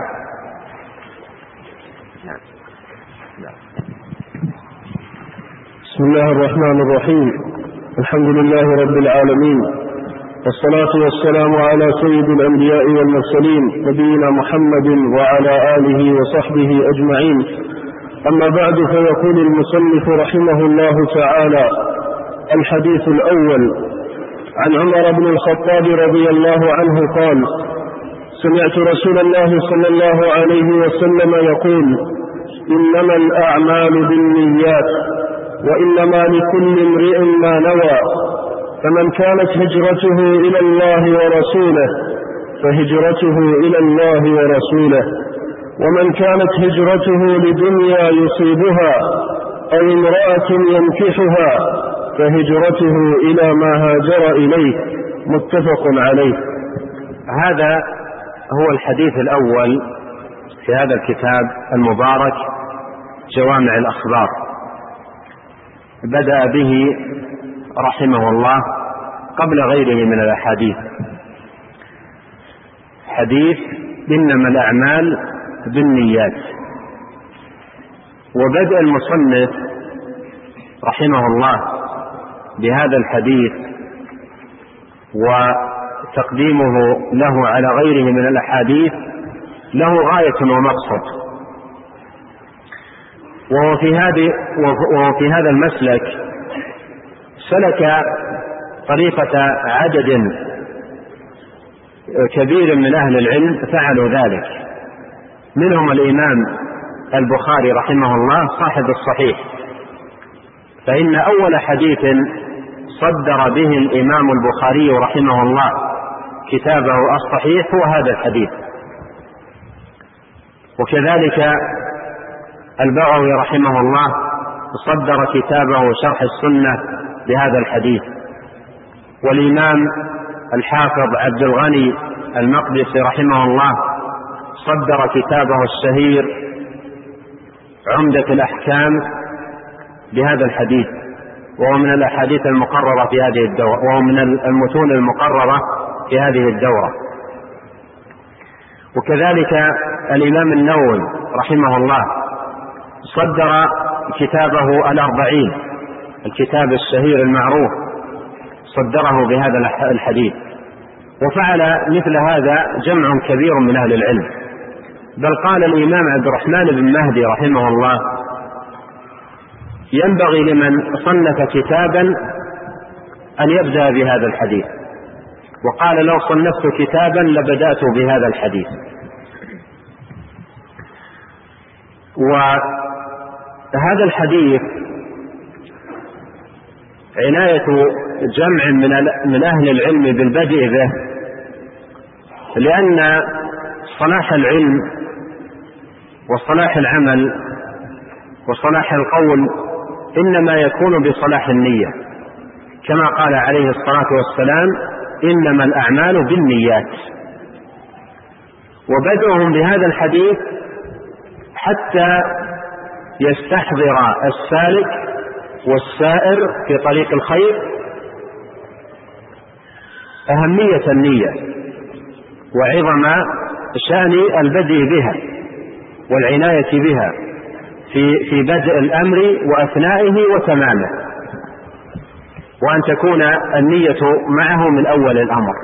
بسم الله الرحمن الرحيم. الحمد لله رب العالمين، والصلاة والسلام على سيد الأنبياء والمرسلين نبينا محمد وعلى آله وصحبه أجمعين. أما بعد، فيقول المصنف رحمه الله تعالى: الحديث الأول عن عمر بن الخطاب رضي الله عنه قال: سمعت رسول الله صلى الله عليه وسلم يقول: إنما الأعمال بالنيات، وإنما لكل امرئ ما نوى، فمن كانت هجرته إلى الله ورسوله فهجرته إلى الله ورسوله، ومن كانت هجرته لدنيا يصيبها أو امرأة ينكحها فهجرته إلى ما هاجر إليه. متفق عليه. هذا هو الحديث الأول في هذا الكتاب المبارك جوامع الأخبار، بدأ به رحمه الله قبل غيره من الأحاديث، حديث إنما الأعمال بالنيات. وبدأ المصنف رحمه الله بهذا الحديث وتقديمه له على غيره من الأحاديث له غاية ومقصد، وهو في هذا المسلك سلك طريقة عدد كبير من أهل العلم فعلوا ذلك، منهم الإمام البخاري رحمه الله صاحب الصحيح، فإن أول حديث صدر به الإمام البخاري رحمه الله كتابه الصحيح هو هذا الحديث. وكذلك البغوي رحمه الله صدر كتابه شرح السنة بهذا الحديث، والإمام الحافظ عبد الغني المقدسي رحمه الله صدر كتابه الشهير عمدة الأحكام بهذا الحديث، وهو من الأحاديث المقررة في هذه الدورة، وهو من المتون المقررة في هذه الدورة. وكذلك الإمام النووي رحمه الله صدر كتابه الأربعين، الكتاب الشهير المعروف، صدره بهذا الحديث. وفعل مثل هذا جمع كبير من أهل العلم، بل قال الإمام عبد الرحمن بن مهدي رحمه الله: ينبغي لمن صنف كتابا أن يبدأ بهذا الحديث، وقال: لو صنفت كتابا لبدأت بهذا الحديث. وهذا الحديث عناية جمع من أهل العلم بالبدء به، لأن صلاح العلم وصلاح العمل وصلاح القول إنما يكون بصلاح النية، كما قال عليه الصلاة والسلام: إنما الأعمال بالنيات. وبدأهم بهذا الحديث حتى يستحضر السالك والسائر في طريق الخير أهمية النية وعظم شأن البدء بها والعناية بها في بدء الأمر وأثنائه وتمامه، وأن تكون النية معه من أول الأمر.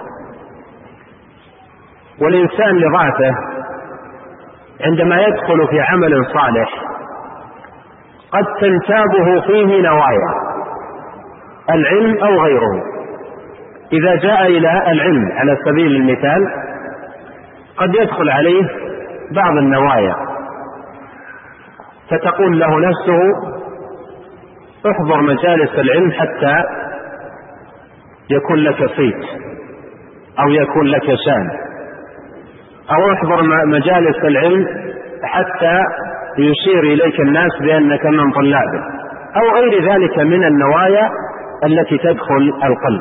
والإنسان لضعفه عندما يدخل في عمل صالح قد تنتابه فيه نوايا العلم أو غيره. إذا جاء إلى العلم على سبيل المثال قد يدخل عليه بعض النوايا، فتقول له نفسه احضر مجالس العلم حتى يكون لك صيت أو يكون لك شان، أو احضر مجالس العلم حتى يشير إليك الناس بأنك من طلابه، أو غير ذلك من النوايا التي تدخل القلب.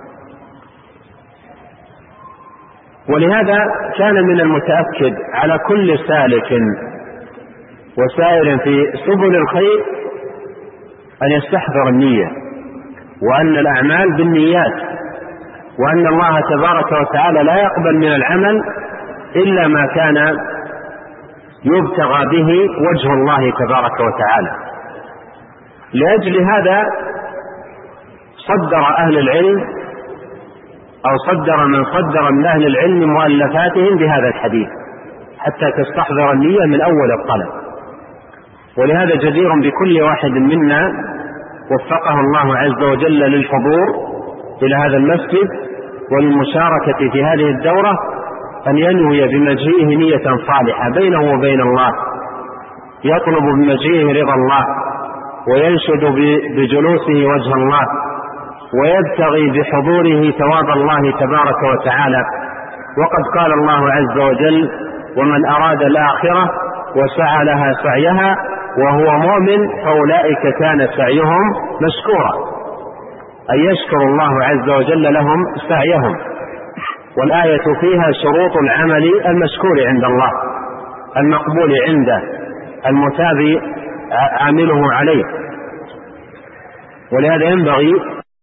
ولهذا كان من المتأكد على كل سالك وسائر في سبل الخير أن يستحضر النية، وأن الأعمال بالنيات، وأن الله تبارك وتعالى لا يقبل من العمل إلا ما كان يبتغى به وجه الله تبارك وتعالى. لأجل هذا صدر أهل العلم أو صدر من صدر من أهل العلم مؤلفاتهم بهذا الحديث حتى تستحضر النية من أول الطلب. ولهذا جدير بكل واحد منا وفقه الله عز وجل للحضور إلى هذا المسجد والمشاركة في هذه الدورة أن ينوي بمجيئه نية صالحة بينه وبين الله، يطلب بمجيئه رضا الله، وينشد بجلوسه وجه الله، ويبتغي بحضوره ثواب الله تبارك وتعالى. وقد قال الله عز وجل: ومن أراد الآخرة وسعى لها سعيها وهو مؤمن فأولئك كان سعيهم مشكورا، أن يشكر الله عز وجل لهم سعيهم. والآية فيها شروط العمل المشكور عند الله المقبول عنده المثاب عامله عليه. ولهذا ينبغي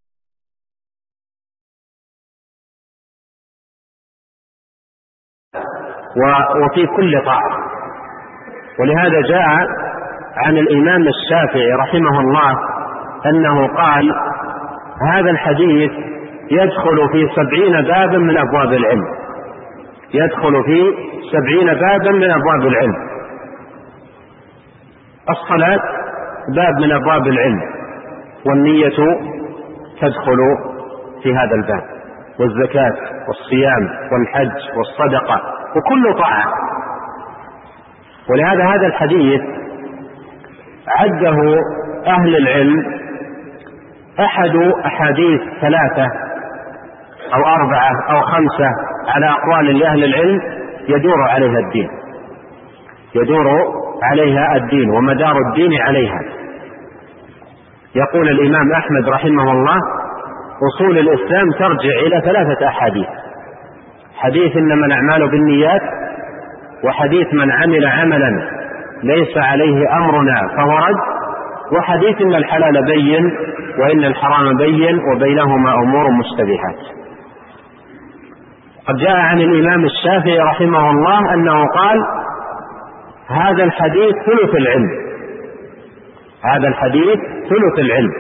وفي كل طاعة. ولهذا جاء عن الإمام الشافعي رحمه الله أنه قال: هذا الحديث يدخل في 70 بابا من أبواب العلم، يدخل في 70 بابا من أبواب العلم. الصلاة باب من أبواب العلم، والنية تدخل في هذا الباب، والزكاة والصيام والحج والصدقة وكل طاعة. ولهذا هذا الحديث عده أهل العلم أحد أحاديث 3 أو 4 أو 5 على أقوال لأهل العلم يدور عليها الدين، يدور عليها الدين ومدار الدين عليها. يقول الإمام أحمد رحمه الله: أصول الإسلام ترجع إلى 3 أحاديث: حديث إنما الأعمال بالنيات، وحديث من عمل عملا ليس عليه أمرنا فهو رد، وحديث إن الحلال بين وإن الحرام بين وبينهما أمور مشتبهات. قد جاء عن الإمام الشافعي رحمه الله أنه قال: هذا الحديث ثلث العلم، هذا الحديث ثلث العلم.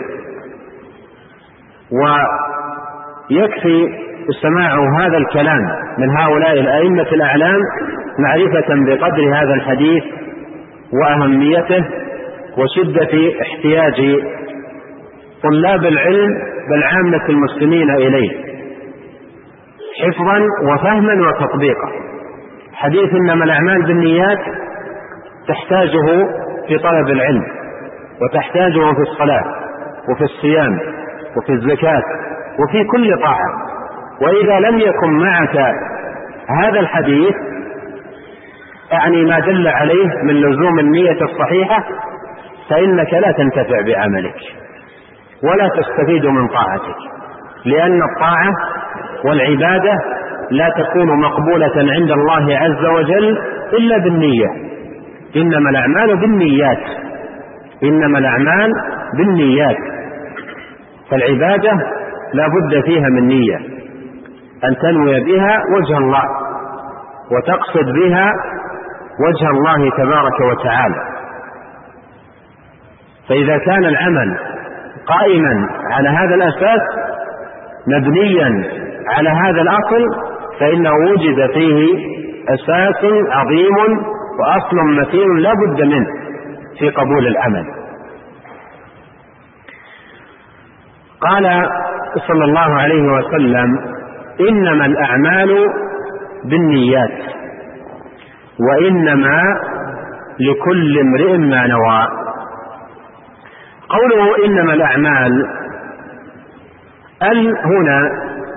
ويكفي سماع هذا الكلام من هؤلاء الأئمة الأعلام معرفة بقدر هذا الحديث وأهميته وشدة احتياج طلاب العلم بل عامة المسلمين إليه حفظا وفهما وتطبيقا. حديث إنما الأعمال بالنيات تحتاجه في طلب العلم، وتحتاجه في الصلاة وفي الصيام وفي الزكاة وفي كل طاعة. وإذا لم يكن معك هذا الحديث يعني ما دل عليه من لزوم النية الصحيحة فإنك لا تنتفع بعملك ولا تستفيد من طاعتك، لأن الطاعة والعبادة لا تكون مقبولة عند الله عز وجل إلا بالنية. إنما الأعمال بالنيات، إنما الأعمال بالنيات. فالعبادة لا بد فيها من نية، أن تنوي بها وجه الله وتقصد بها وجه الله تبارك وتعالى. فإذا كان العمل قائما على هذا الأساس مبنيا على هذا الأصل فإنه وجد فيه أساس عظيم وأصل متين لا بد منه في قبول العمل. قال صلى الله عليه وسلم: إنما الأعمال بالنيات وإنما لكل امرئ ما نوى. قوله إنما الأعمال هنا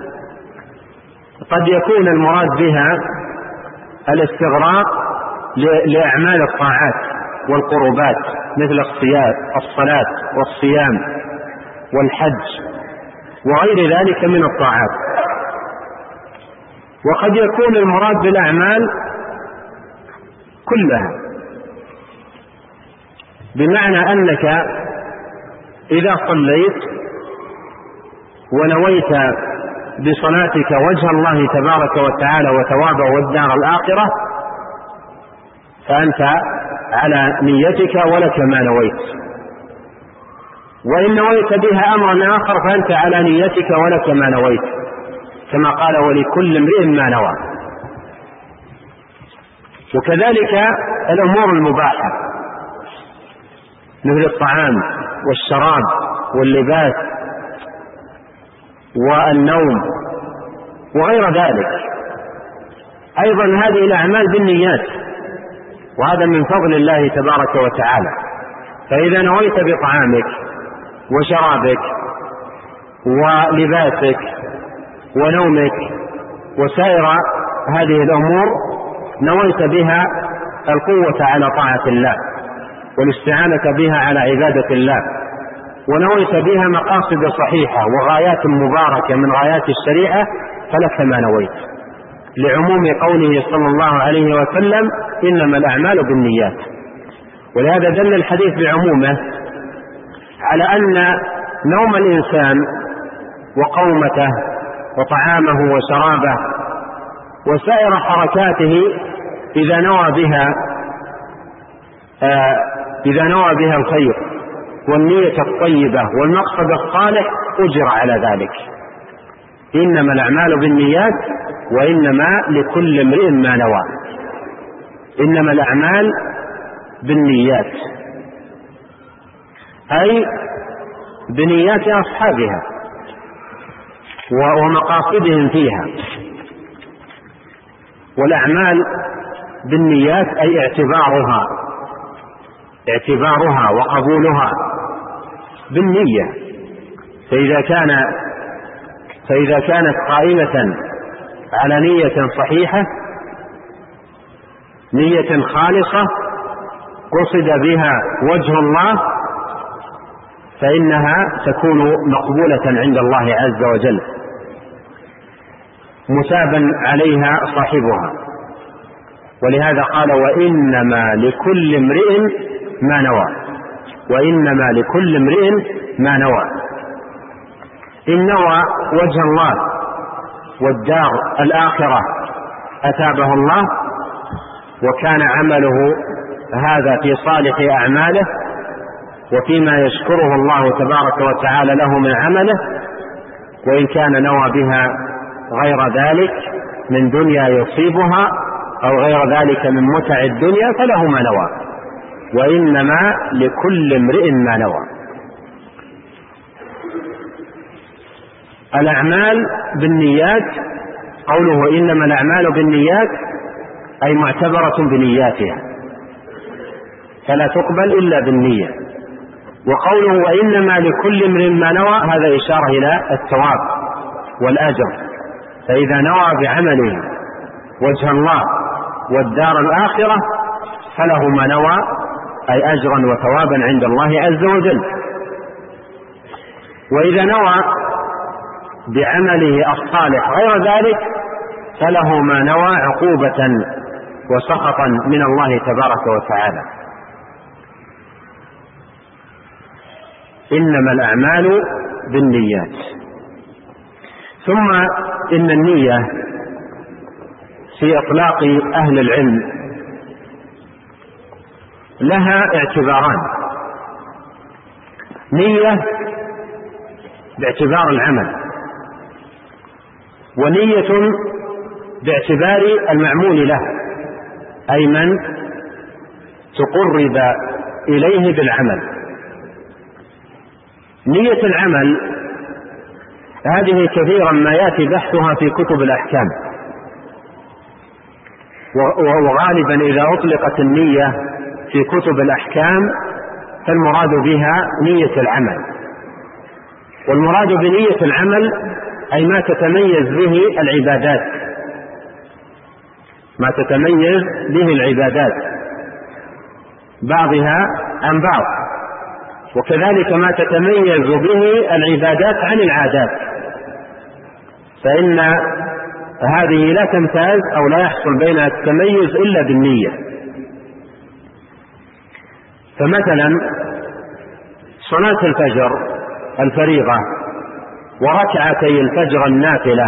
قد يكون المراد بها الاستغراق لأعمال الطاعات والقربات مثل الصلاة والصيام والحج وغير ذلك من الطاعات، وقد يكون المراد بالأعمال كلها، بمعنى أنك إذا صليت ونويت بصلاتك وجه الله تبارك وتعالى وثوابه والدار الآخرة فأنت على نيتك ولك ما نويت، وإن نويت بها أمرا آخر فأنت على نيتك ولك ما نويت، كما قال: ولكل امرئ ما نوى. وكذلك الأمور المباحة مثل الطعام والشراب واللباس والنوم وغير ذلك، أيضا هذه الأعمال بالنيات، وهذا من فضل الله تبارك وتعالى. فإذا نويت بطعامك وشرابك ولباسك ونومك وسائر هذه الأمور نويت بها القوة على طاعة الله والاستعانة بها على عبادة الله، ونويت بها مقاصد صحيحة وغايات مباركة من غايات الشريعة، فلك ما نويت، لعموم قوله صلى الله عليه وسلم: إنما الأعمال بالنيات. ولهذا دل الحديث بعمومه على أن نوم الإنسان وقومته وطعامه وشرابه وسائر حركاته إذا نوى بها الخير والنية الطيبة والمقصد الصالح أجر على ذلك. إنما الأعمال بالنيات وإنما لكل امرئ ما نوى. إنما الأعمال بالنيات أي بنيات أصحابها ومقاصدهم فيها. والأعمال بالنيات أي اعتبارها وقبولها بالنية. فإذا كانت قائمة على نية صحيحة، نية خالصة قصد بها وجه الله، فإنها تكون مقبولة عند الله عز وجل مثابا عليها صاحبها. ولهذا قال: وإنما لكل امرئ ما نوى. وإنما لكل امرئ ما نوى. إن نوى وجه الله والدار الآخرة أثابه الله، وكان عمله هذا في صالح أعماله وفيما يشكره الله تبارك وتعالى له من عمله، وإن كان نوى بها غير ذلك من دنيا يصيبها أو غير ذلك من متع الدنيا فله ما نوى. وإنما لكل امرئ ما نوى. الأعمال بالنيات، قوله إنما الأعمال بالنيات أي معتبرة بنياتها فلا تقبل إلا بالنية. وقوله وإنما لكل امرئ ما نوى هذا إشارة إلى الثواب والأجر. فإذا نوى بعمله وجه الله والدار الآخرة فله ما نوى أي أجرا وثوابا عند الله عز وجل. وإذا نوى بعمله الصالح غير ذلك فله ما نوى عقوبة وسخطا من الله تبارك وتعالى. إنما الأعمال بالنيات. ثم إن النية في إطلاق أهل العلم لها اعتباران: نية باعتبار العمل، ونية باعتبار المعمول له، أي من تقرب إليه بالعمل. نية العمل هذه كثيرا ما يأتي بحثها في كتب الأحكام، وغالبا إذا أطلقت النية في كتب الأحكام فالمراد بها نية العمل. والمراد بنية العمل أي ما تتميز به العبادات، ما تتميز به العبادات بعضها عن بعض، وكذلك ما تتميز به العبادات عن العادات، فإن هذه لا تمتاز أو لا يحصل بينها التميز إلا بالنية. فمثلا صلاة الفجر الفريضة وركعتي الفجر النافلة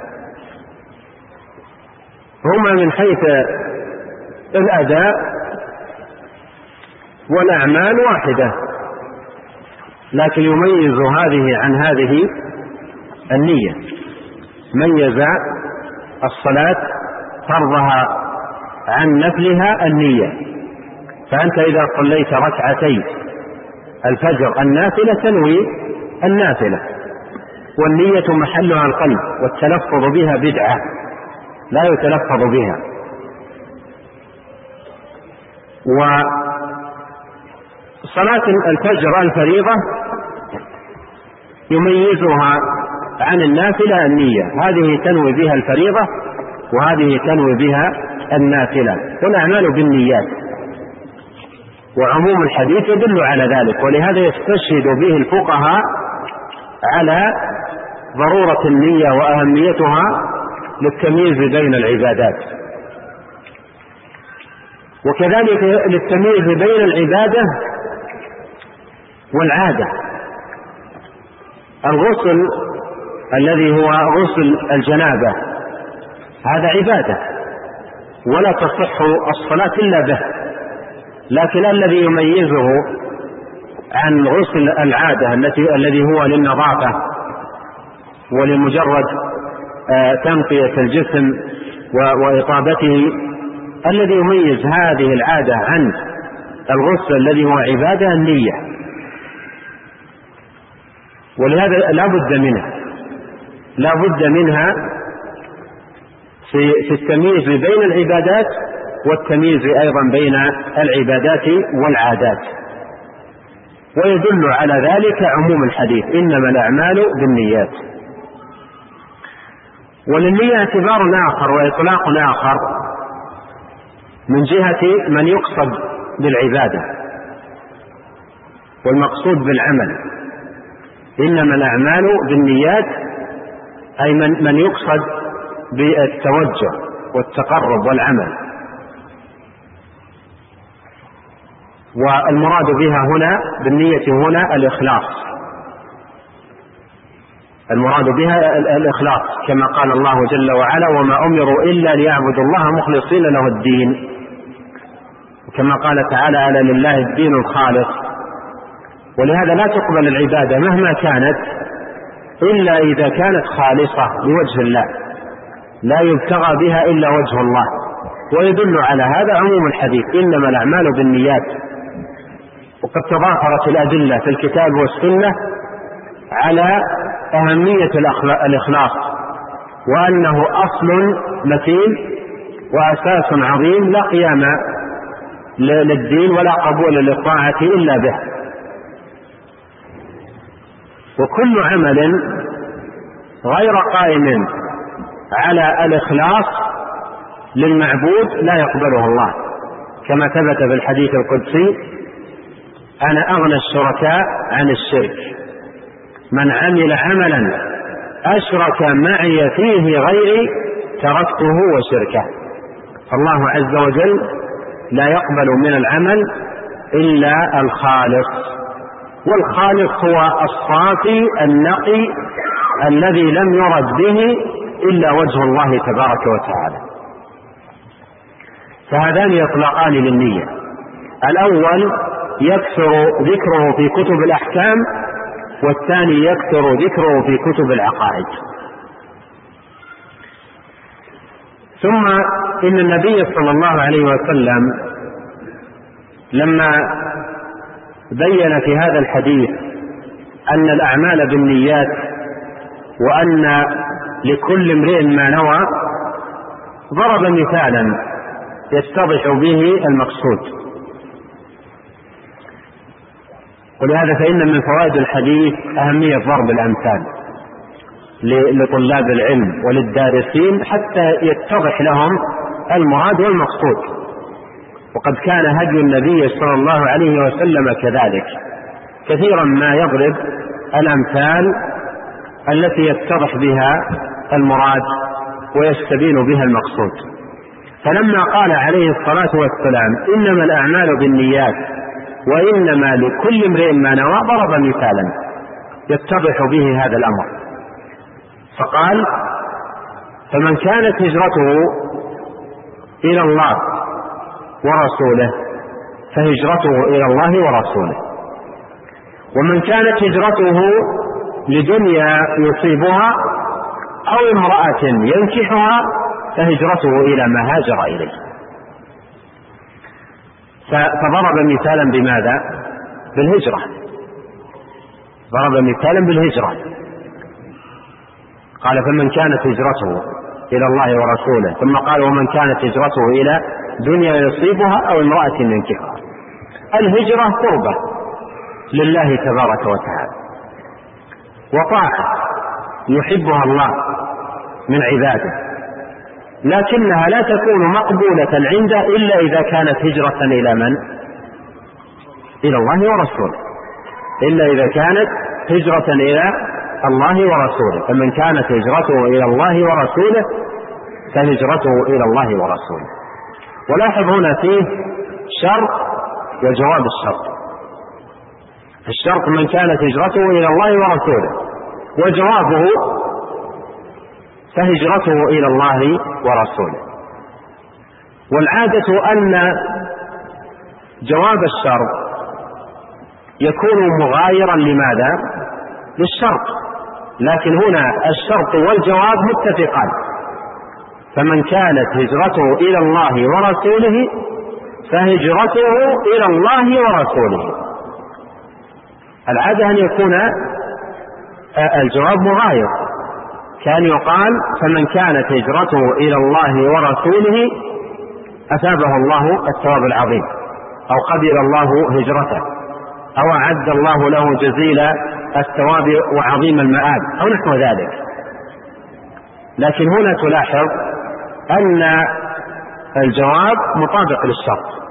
هما من حيث الأداء والأعمال واحدة، لكن يميز هذه عن هذه النية. ميز الصلاة فرضها عن نفلها النية، فأنت إذا صليت ركعتي الفجر النافلة تنوي النافلة، والنية محلها القلب، والتلفظ بها بدعة لا يتلفظ بها. وصلاة الفجر الفريضة يميزها عن النافلة النية، هذه تنوي بها الفريضة وهذه تنوي بها النافلة، والأعمال بالنيات. وعموم الحديث يدل على ذلك، ولهذا يستشهد به الفقهاء على ضرورة النية وأهميتها للتمييز بين العبادات، وكذلك للتمييز بين العبادة والعادة. الغسل الذي هو غسل الجنابة هذا عبادة ولا تصح الصلاة إلا به، لكن الذي يميزه عن غسل العادة الذي هو للنظافة ولمجرد تنقية الجسم وإطابته، الذي يميز هذه العادة عن الغسل الذي هو عبادة النية، ولهذا لا بد منها في التمييز بين العبادات والتمييز أيضا بين العبادات والعادات. ويدل على ذلك عموم الحديث: إنما الأعمال بالنيات. وللنية اعتبار آخر وإطلاق آخر من جهة من يقصد بالعبادة والمقصود بالعمل. إنما الأعمال بالنيات أي من يقصد بالتوجه والتقرب والعمل، والمراد بها هنا بالنية هنا الإخلاص، المراد بها الإخلاص، كما قال الله جل وعلا: وما أمروا إلا ليعبدوا الله مخلصين له الدين، وكما قال تعالى: ألا لله الدين الخالص. ولهذا لا تقبل العبادة مهما كانت إلا إذا كانت خالصة لوجه الله، لا يبتغى بها إلا وجه الله. ويدل على هذا عموم الحديث: إنما الأعمال بالنيات. وقد تضافرت الأدلة في الكتاب والسنة على أهمية الإخلاص، وأنه أصل متين وأساس عظيم لا قيام للدين ولا قبول للطاعة إلا به. وكل عمل غير قائم على الإخلاص للمعبود لا يقبله الله، كما ثبت في الحديث القدسي: أنا أغنى الشركاء عن الشرك، من عمل عملا أشرك معي فيه غيري تركته وشركه. فالله عز وجل لا يقبل من العمل إلا الخالص، والخالص هو الصافي النقي الذي لم يرد به إلا وجه الله تبارك وتعالى. فهذان يطلقان للنية. الأول يكثر ذكره في كتب الأحكام، والثاني يكثر ذكره في كتب العقائد. ثم إن النبي صلى الله عليه وسلم لما بين في هذا الحديث أن الأعمال بالنيات وأن لكل امرئ ما نوى، ضرب مثالا يتضح به المقصود. ولهذا فإن من فوائد الحديث أهمية ضرب الأمثال لطلاب العلم وللدارسين حتى يتضح لهم المراد والمقصود. وقد كان هدي النبي صلى الله عليه وسلم كذلك، كثيرا ما يضرب الأمثال التي يتضح بها المراد ويستبين بها المقصود. فلما قال عليه الصلاة والسلام إنما الأعمال بالنيات وإنما لكل امرئ ما نوى، ضرب مثالا يتضح به هذا الأمر، فقال فمن كانت هجرته إلى الله ورسوله فهجرته إلى الله ورسوله، ومن كانت هجرته لدنيا يصيبها أو امرأة ينكحها فهجرته إلى ما هاجر إليه. فضرب مثالا بماذا؟ بالهجرة، ضرب مثالا بالهجرة. قال فمن كانت هجرته إلى الله ورسوله، ثم قال ومن كانت هجرته إلى دنيا يصيبها أو امرأة ينكحها. الهجرة قربة لله تبارك وتعالى وطاعة يحبها الله من عباده، لكنها لا تكون مقبولة عنده إلا إذا كانت هجرة إلى من؟ إلى الله ورسوله، إلا إذا كانت هجرة إلى الله ورسوله. فمن كانت هجرته إلى الله ورسوله فهجرته إلى الله ورسوله. ولاحظ هنا فيه شرط وجواب الشرط. الشرط من كانت هجرته إلى الله ورسوله، وجوابه فهجرته إلى الله ورسوله. والعادة أن جواب الشرط يكون مغايرا لماذا؟ للشرط، لكن هنا الشرط والجواب متفقان. فمن كانت هجرته إلى الله ورسوله فهجرته إلى الله ورسوله. العادة أن يكون الجواب مغاير، كان يقال فمن كانت هجرته إلى الله ورسوله أثابه الله الثواب العظيم، أو قبل الله هجرته، أو أعد الله له جزيل الثواب وعظيم المآب، أو نحو ذلك. لكن هنا تلاحظ أن الجواب مطابق للشرط،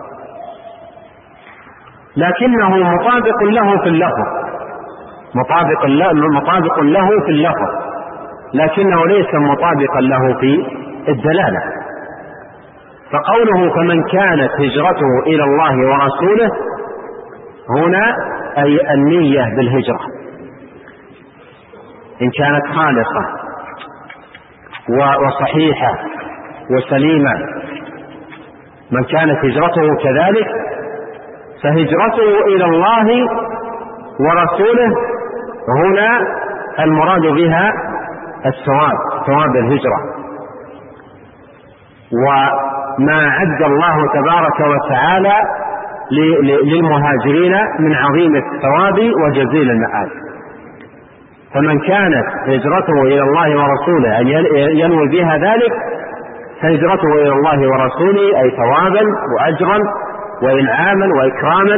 لكنه مطابق له في اللفظ، مطابق له في اللفظ، لكنه ليس مطابقا له في الدلالة. فقوله فمن كانت هجرته إلى الله ورسوله هنا أي النية بالهجرة إن كانت خالصة وصحيحة وسليمة. من كانت هجرته كذلك فهجرته إلى الله ورسوله هنا المراد بها الثواب، ثواب الهجرة، وما عد الله تبارك وتعالى للمهاجرين من عظيم الثواب وجزيل المآب. فمن كانت هجرته إلى الله ورسوله أن ينوي بها ذلك فهجرته إلى الله ورسوله أي ثوابا وأجرا وإنعاما وإكراما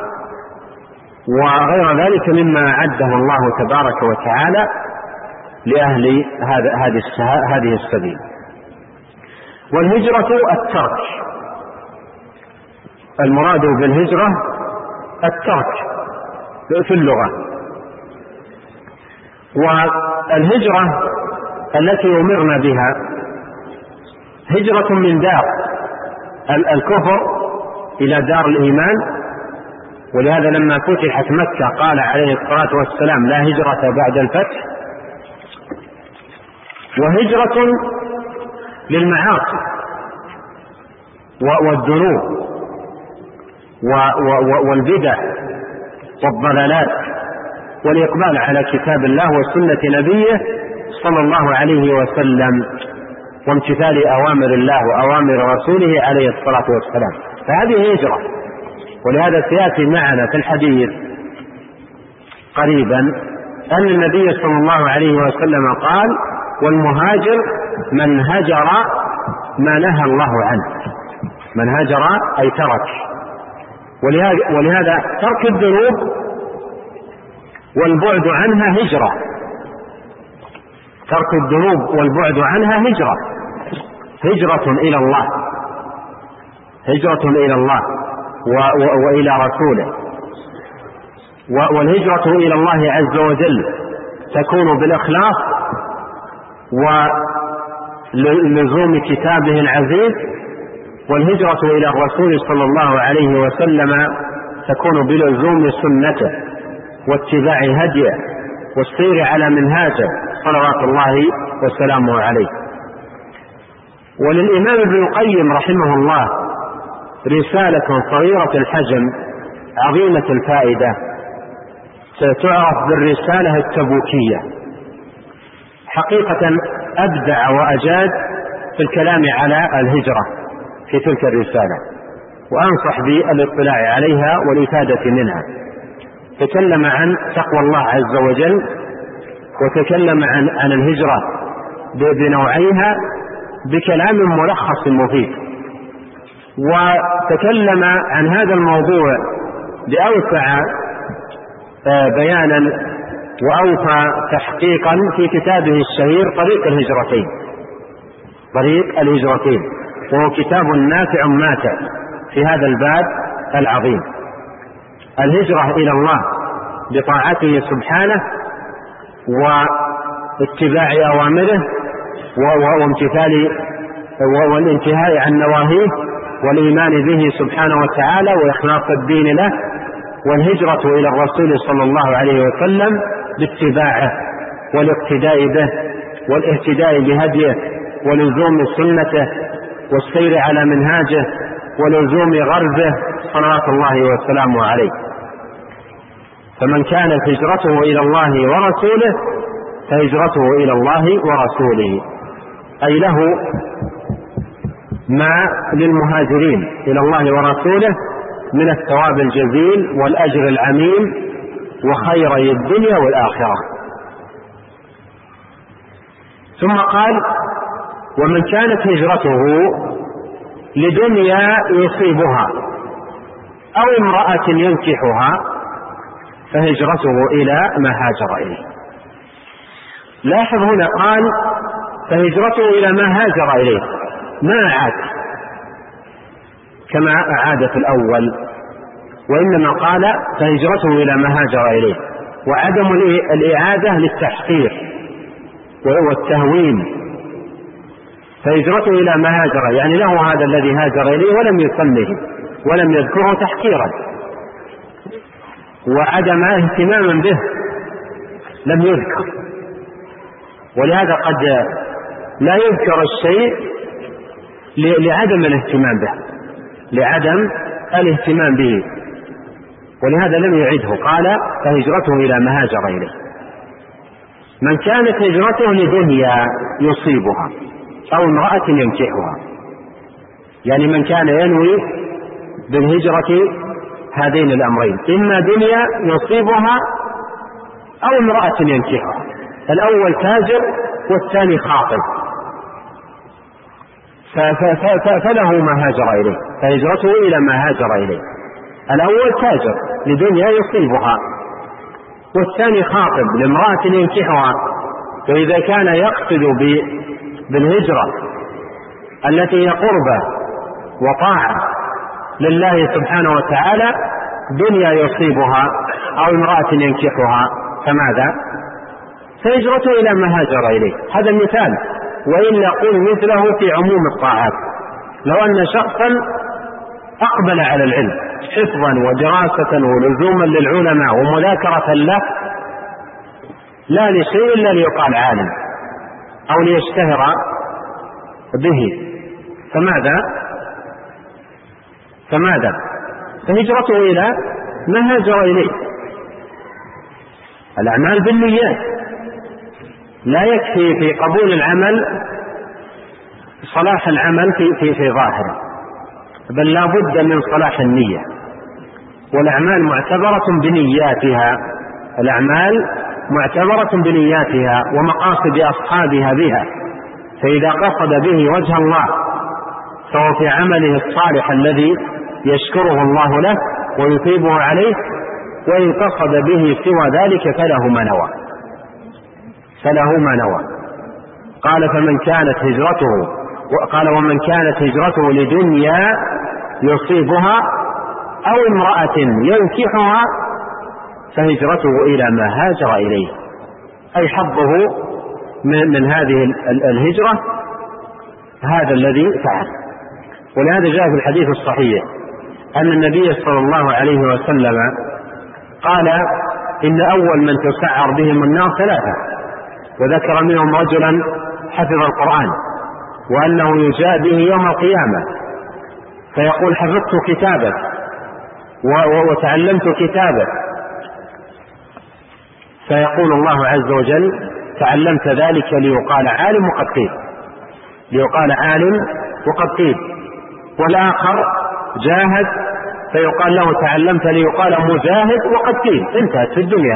وغير ذلك مما عده الله تبارك وتعالى لأهل هذه السبيل. والهجرة الترك، المراد بالهجرة الترك في اللغة. والهجرة التي أمرنا بها هجرة من دار الكفر إلى دار الإيمان، ولهذا لما فتحت مكة قال عليه الصلاة والسلام لا هجرة بعد الفتح. وهجرة للمعاصي والذنوب والبدع والضلالات، والإقبال على كتاب الله وسنة نبيه صلى الله عليه وسلم، وامتثال أوامر الله وأوامر رسوله عليه الصلاة والسلام. فهذه هجرة. ولهذا سيأتي معنا في الحديث قريبا أن النبي صلى الله عليه وسلم قال: والمهاجر من هجر ما نهى الله عنه. من هجر أي ترك. ولهذا ترك الذنوب والبعد عنها هجرة. ترك الذنوب والبعد عنها هجرة. هجرة إلى الله، هجرة إلى الله وإلى رسوله. والهجرة إلى الله عز وجل تكون بالإخلاص ولزوم كتابه العزيز، والهجرة إلى الرسول صلى الله عليه وسلم تكون بلزوم سنته واتباع هديه والسير على منهاجه صلوات الله وسلامه عليه. وللإمام ابن القيم رحمه الله رسالة صغيرة الحجم عظيمة الفائدة تعرف بالرسالة التبوكية. حقيقة أبدع وأجاد في الكلام على الهجرة في تلك الرسالة، وأنصح بالاطلاع عليها والإفادة منها. تكلم عن تقوى الله عز وجل، وتكلم عن الهجرة بنوعيها بكلام ملخص مفيد، وتكلم عن هذا الموضوع بأوسع بيانا وأوفى تحقيقا في كتابه الشهير طريق الهجرتين. طريق الهجرتين، وهو كتاب نافع ماتع في هذا الباب العظيم. الهجرة إلى الله بطاعته سبحانه واتباع أوامره وامتثال والانتهاء عن نواهيه والإيمان به سبحانه وتعالى وإخلاص الدين له، والهجرة إلى الرسول صلى الله عليه وسلم باتباعه والاقتداء به والاهتداء بهديه ولزوم سنته والسير على منهاجه ولزوم غربه صلوات الله وسلامه عليه. فمن كانت هجرته إلى الله ورسوله فهجرته إلى الله ورسوله، أي له ما للمهاجرين إلى الله ورسوله من الثواب الجزيل والأجر العميم وخيري الدنيا والآخرة. ثم قال: ومن كانت هجرته لدنيا يصيبها أو امرأة ينكحها فهجرته إلى ما هاجر إليه. لاحظ هنا قال: فهجرته إلى ما هاجر إليه، ما أعاد كما أعاد في الأول، وإنما قال فهجرته إلى ما هاجر إليه، وعدم الإعادة للتحقير والتهوين. فهجرته إلى ما هاجر يعني له هذا الذي هاجر إليه ولم يسمه ولم يذكره تحقيرا وعدم اهتماما به، لم يذكر. ولهذا قد لا يذكر الشيء لعدم الاهتمام به، لعدم الاهتمام به، ولهذا لم يعده. قال فهجرته إلى ما هاجر إليه. من كانت هجرته لدنيا يصيبها أو امرأة ينكحها، يعني من كان ينوي بالهجرة هذين الأمرين، إما دنيا يصيبها أو امرأة ينكحها. الأول تاجر والثاني خاطب، فله ما هاجر إليه، فهجرته إلى ما هاجر إليه. الأول تاجر لدنيا يصيبها، والثاني خاطب لامرأة ينكحها. وإذا كان يقصد بالهجرة التي هي قربة وطاعة لله سبحانه وتعالى دنيا يصيبها أو امرأة ينكحها، فماذا؟ فهجرته إلى ما هاجر إليه. هذا مثال وإلا قل مثله في عموم الطاعات. لو أن شخصا أقبل على العلم حفظا ودراسة ولزوما للعلماء ومذاكرة له لا لشيء إلا ليقال عالم أو ليشتهر به، فماذا؟ فهجرته إلى ما هاجر إليه. الأعمال بالنيات، لا يكفي في قبول العمل صلاح العمل في ظاهره، بل لا بد من صلاح النية. والأعمال معتبرة بنياتها ومقاصد أصحابها بها، فإذا قصد به وجه الله فهو في عمله الصالح الذي يشكره الله له ويثيبه عليه، وإن قصد به سوى ذلك فله ما نوى. قال ومن كانت هجرته لدنيا يصيبها أو امرأة ينكحها فهجرته إلى ما هاجر إليه، أي حظه من هذه الهجرة هذا الذي فعل. ولهذا جاء في الحديث الصحيح أن النبي صلى الله عليه وسلم قال إن أول من تسعر بهم النار 3، وذكر منهم رجلا حفظ القرآن وأنه يجاء به يوم القيامة فيقول حفظت كتابك وتعلمت كتابك، فيقول الله عز وجل تعلمت ذلك ليقال عالم وقد قيل. والآخر جاهد فيقال له تعلمت ليقال مجاهد وقد قيل. انتهت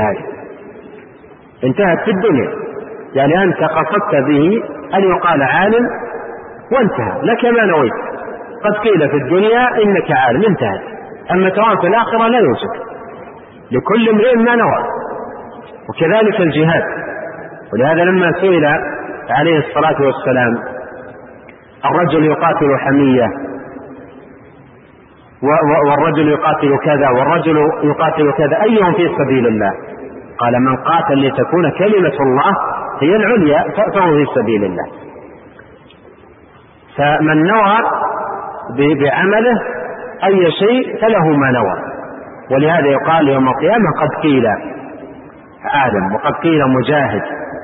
في الدنيا، يعني أنت قصدت به أن يقال عالم وانتهى لك ما نويت، قد قيل في الدنيا إنك عالم، انتهت. أما توان في الآخرة لا يوجد، لكل امرئ ما نوى. وكذلك الجهاد. ولهذا لما سئل عليه الصلاة والسلام الرجل يقاتل حمية والرجل يقاتل كذا والرجل يقاتل كذا أيهم في سبيل الله؟ قال من قاتل لتكون كلمة الله هي العليا فهو في سبيل الله. فمن نوى بعمله أي شيء فله ما نوى. ولهذا يقال يوم القيامة قد قيل عالم وقد قيل مجاهد.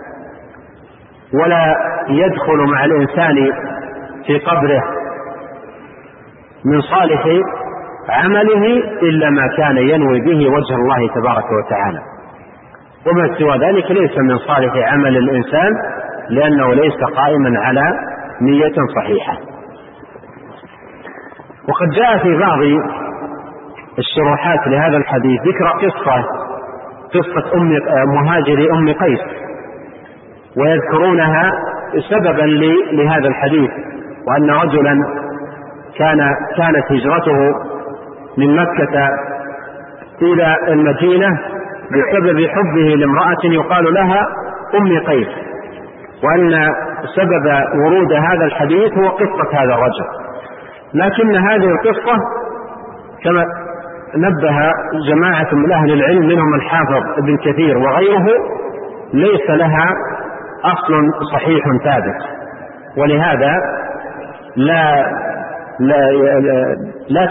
ولا يدخل مع الإنسان في قبره من صالح عمله إلا ما كان ينوي به وجه الله تبارك وتعالى، وما سوى ذلك ليس من صالح عمل الإنسان لأنه ليس قائما على نية صحيحة. وقد جاء في بعض الشروحات لهذا الحديث ذكر قصة مهاجر أم قيس، ويذكرونها سببا لهذا الحديث، وأن رجلا كانت هجرته من مكة إلى المدينة بسبب حبه لامرأة يقال لها أم قيس، وأن سبب ورود هذا الحديث هو قصة هذا الرجل. لكن هذه القصة كما نبه جماعة من أهل العلم منهم الحافظ ابن كثير وغيره ليس لها أصل صحيح ثابت، ولهذا لا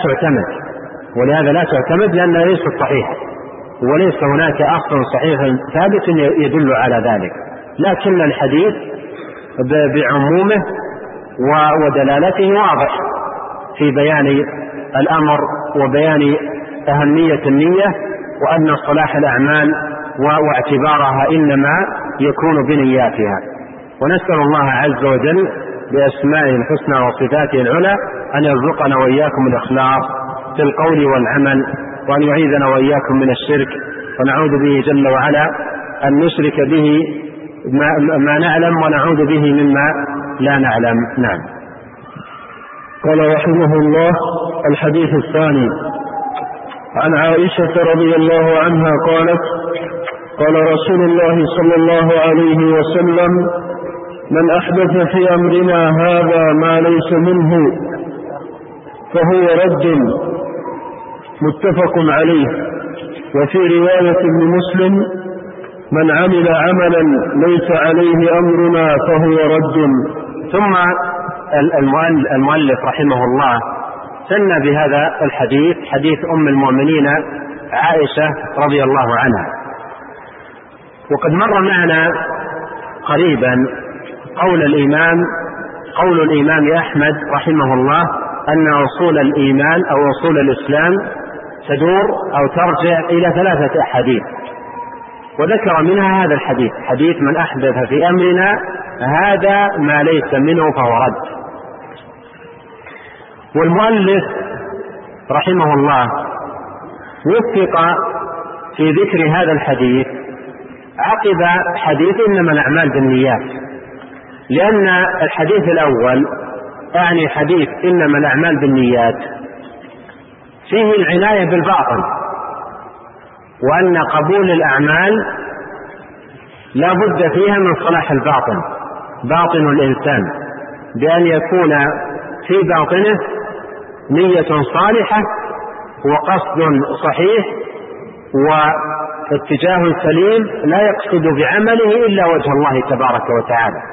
تعتمد لأنها ليست صحيحة، وليس هناك أصل صحيح ثابت يدل على ذلك. لكن الحديث بعمومه ودلالته واضح في بيان الأمر وبيان أهمية النية، وأن صلاح الأعمال واعتبارها إنما يكون بنياتها. ونسأل الله عز وجل بأسمائه الحسنى وصفاته العلى أن يرزقنا وإياكم الإخلاص في القول والعمل، وأن يعيذنا وإياكم من الشرك، ونعوذ به جل وعلا أن نشرك به ما نعلم ونعوذ به مما لا نعلم. نعم. قال رحمه الله: الحديث الثاني عن عائشة رضي الله عنها قالت: قال رسول الله صلى الله عليه وسلم: من أحدث في أمرنا هذا ما ليس منه فهو رد. متفق عليه. وفي رواية ابن مسلم: من عمل عملا ليس عليه أمرنا فهو رد. ثم المؤلف رحمه الله ثنى بهذا الحديث حديث أم المؤمنين عائشة رضي الله عنها. وقد مر معنا قريبا قول الإمام أحمد رحمه الله أن أصول الإيمان أو أصول الإسلام تدور أو ترجع إلى 3 أحاديث، وذكر منها هذا الحديث، حديث من أحدث في أمرنا هذا ما ليس منه فهو رد. والمؤلف رحمه الله وفق في ذكر هذا الحديث عقب حديث إنما الأعمال بالنيات، لأن الحديث الأول يعني حديث إنما الأعمال بالنيات فيه العناية بالباطن، وأن قبول الأعمال لا بد فيها من صلاح الباطن، باطن الإنسان، بأن يكون في باطنه نية صالحة وقصد صحيح واتجاه سليم لا يقصد بعمله إلا وجه الله تبارك وتعالى،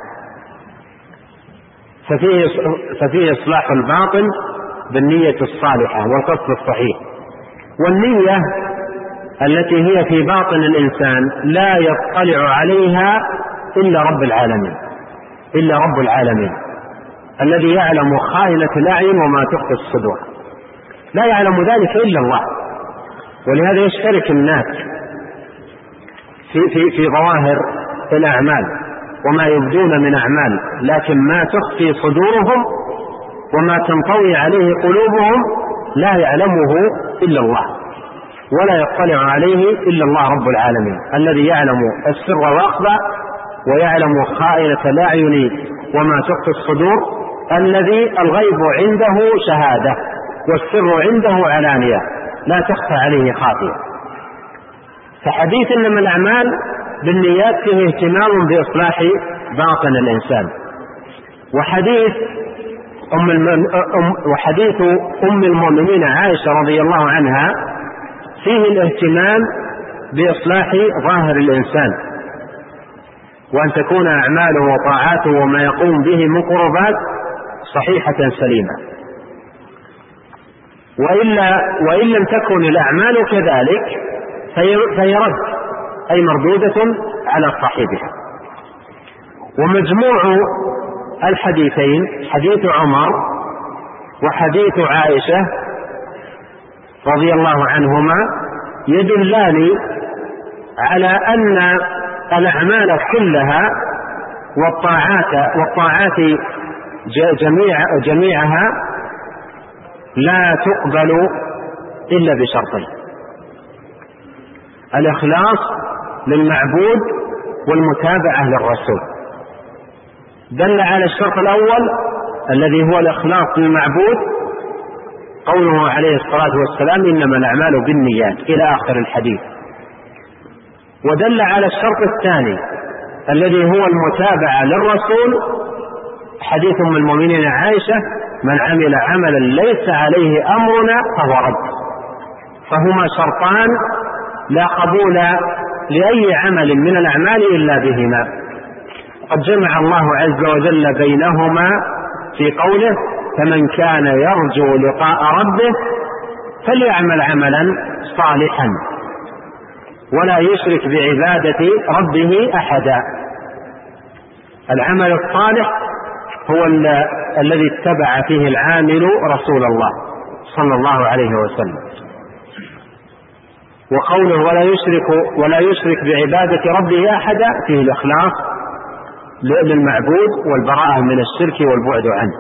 ففيه إصلاح الباطن بالنية الصالحة والقصد الصحيح. والنية التي هي في باطن الإنسان لا يطلع عليها إلا رب العالمين الذي يعلم خائنة الأعين وما تخفي الصدور، لا يعلم ذلك إلا الله. ولهذا يشترك الناس في ظواهر الأعمال وما يبدون من أعمال، لكن ما تخفي صدورهم وما تنطوي عليه قلوبهم لا يعلمه إلا الله، ولا يطلع عليه إلا الله رب العالمين الذي يعلم السر وأخفى ويعلم خائنة الأعين وما تخفي الصدور، الذي الغيب عنده شهادة والسر عنده علانية لا تخفى عليه خافية. فحديث إنما الأعمال بالنيات فيه اهتمام بإصلاح باطن الإنسان. وحديث أم المؤمنين عائشة رضي الله عنها فيه الاهتمام بإصلاح ظاهر الإنسان، وأن تكون أعماله وطاعاته وما يقوم به من قربات صحيحة سليمة، وإن لم تكن الأعمال كذلك فهي رد، أي مردودة على صاحبها. ومجموع الحديثين حديث عمر وحديث عائشة رضي الله عنهما يدلان على أن الأعمال كلها والطاعات جميعها لا تقبل إلا بشرطين: الإخلاص للمعبود والمتابعة للرسول. دل على الشرط الأول الذي هو الإخلاص للمعبود قوله عليه الصلاة والسلام إنما الأعمال بالنيات إلى آخر الحديث. ودل على الشرط الثاني الذي هو المتابعة للرسول حديث أم المؤمنين عائشة من عمل عملا ليس عليه أمرنا فهو رد. فهما شرطان لا قبول لأي عمل من الأعمال إلا بهما. قد جمع الله عز وجل بينهما في قوله فمن كان يرجو لقاء ربه فليعمل عملا صالحا ولا يشرك بعبادة ربه أحدا. العمل الصالح هو الذي اتبع فيه العامل رسول الله صلى الله عليه وسلم. وقوله ولا يشرك بعبادة ربه أحدا فيه الإخلاص للمعبود والبراءة من الشرك والبعد عنه.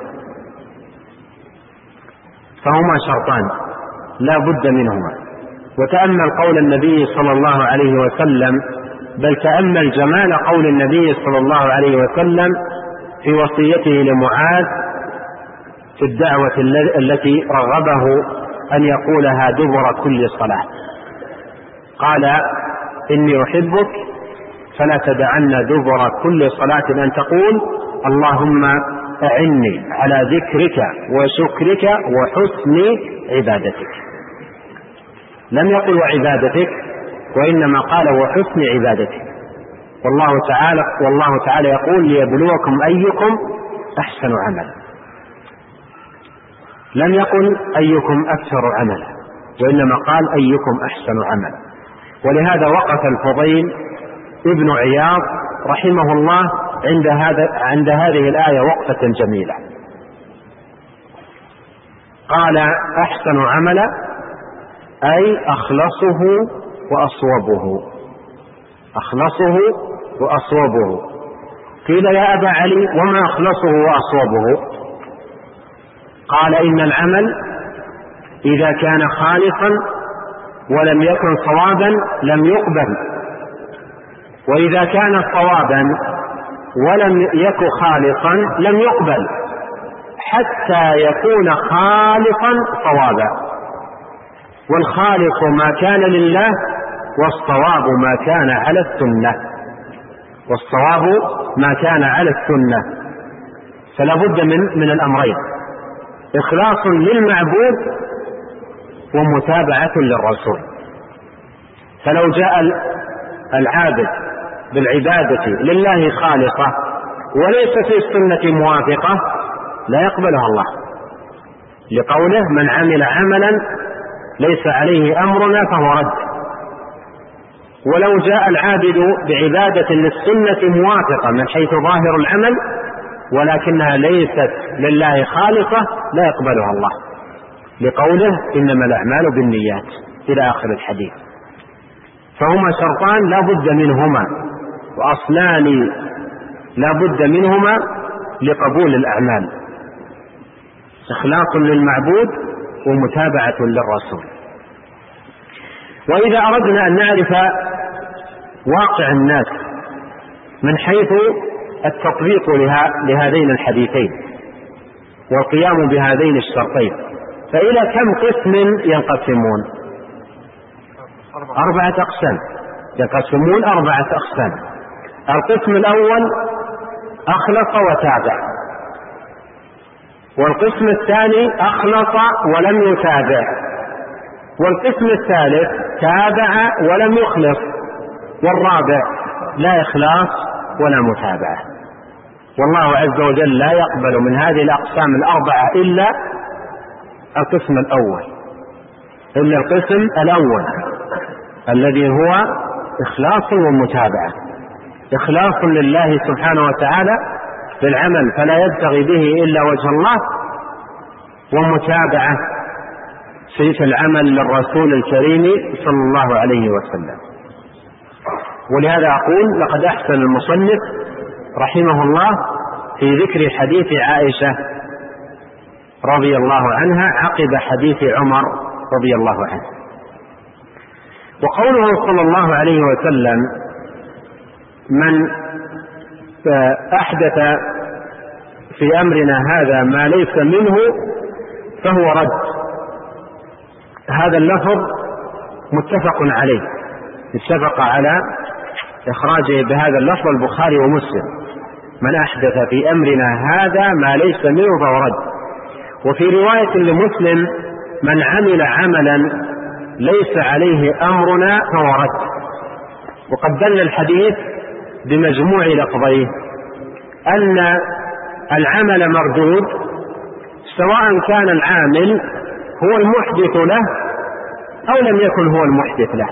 فهما شرطان لا بد منهما. وتأمل قول النبي صلى الله عليه وسلم، بل تأمل جمال قول النبي صلى الله عليه وسلم في وصيته لمعاذ في الدعوة التي رغبه أن يقولها دبر كل صلاة. قال إني أحبك فلا تدعن دبر كل صلاة أن تقول اللهم أعني على ذكرك وشكرك وحسن عبادتك. لم يقل وعبادتك، وإنما قال وحسن عبادتك. والله تعالى يقول ليبلوكم أيكم أحسن عملا، لم يقل أيكم أكثر عملا، وإنما قال أيكم أحسن عملا. ولهذا وقف الفضيل ابن عياض رحمه الله عند هذه الآية وقفة جميلة، قال أحسن عملا أي أخلصه وأصوبه. أخلصه وأصوبه. قيل يا أبا علي وما أخلصه وأصوبه؟ قال إن العمل إذا كان خالصا ولم يكن صوابا لم يقبل، وإذا كان صوابا ولم يكن خالصا لم يقبل حتى يكون خالصا صوابا. والخالص ما كان لله، والصواب ما كان على السنة. والصواب ما كان على السنة. فلا بد من الأمرين: إخلاص للمعبود ومتابعة للرسول. فلو جاء العابد بالعبادة لله خالصة وليس في السنة موافقة لا يقبلها الله، لقوله من عمل عملا ليس عليه أمرنا فهو رد. ولو جاء العابد بعبادة للسنة موافقة من حيث ظاهر العمل ولكنها ليست لله خالصة لا يقبلها الله، لقوله إنما الأعمال بالنيات إلى آخر الحديث. فهما شرطان لا بد منهما، وأصلان لا بد منهما لقبول الأعمال: إخلاص للمعبود ومتابعة للرسول. وإذا أردنا أن نعرف واقع الناس من حيث التطبيق لهذين الحديثين والقيام بهذين الشرطين، فإلى كم قسم ينقسمون؟ 4 أقسام. ينقسمون 4 أقسام. القسم الأول أخلص وتابع، والقسم الثاني أخلص ولم يتابع، والقسم الثالث تابع ولم يخلص، والرابع لا إخلاص ولا متابعة. والله عز وجل لا يقبل من هذه الأقسام 4 إلا القسم الأول، إلا القسم الأول الذي هو إخلاص ومتابعة. إخلاص لله سبحانه وتعالى بالعمل فلا يبتغي به إلا وجه الله، ومتابعة في العمل للرسول الكريم صلى الله عليه وسلم. ولهذا أقول لقد أحسن المصنف رحمه الله في ذكر حديث عائشة رضي الله عنها عقب حديث عمر رضي الله عنه. وقوله صلى الله عليه وسلم: من أحدث في أمرنا هذا ما ليس منه فهو رد. هذا اللفظ متفق عليه، اتفق على إخراجه بهذا اللفظ البخاري ومسلم: من أحدث في أمرنا هذا ما ليس منه فهو رد. وفي رواية لمسلم: من عمل عملا ليس عليه أمرنا فهو رد. وقد دل الحديث بمجموع لفظيه أن العمل مردود، سواء كان العامل هو المحدث له أو لم يكن هو المحدث له.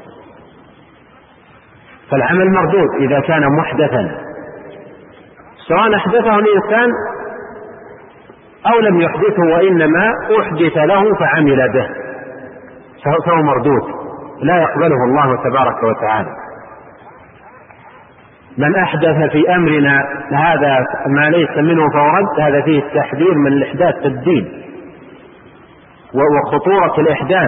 فالعمل مردود إذا كان محدثا، سواء أحدثه الإنسان أو لم يحدثه وإنما أحدث له فعمل به، فهو مردود لا يقبله الله تبارك وتعالى. من أحدث في أمرنا هذا ما ليس منه فهو رد، هذا فيه التحذير من الإحداث في الدين وخطورة الإحداث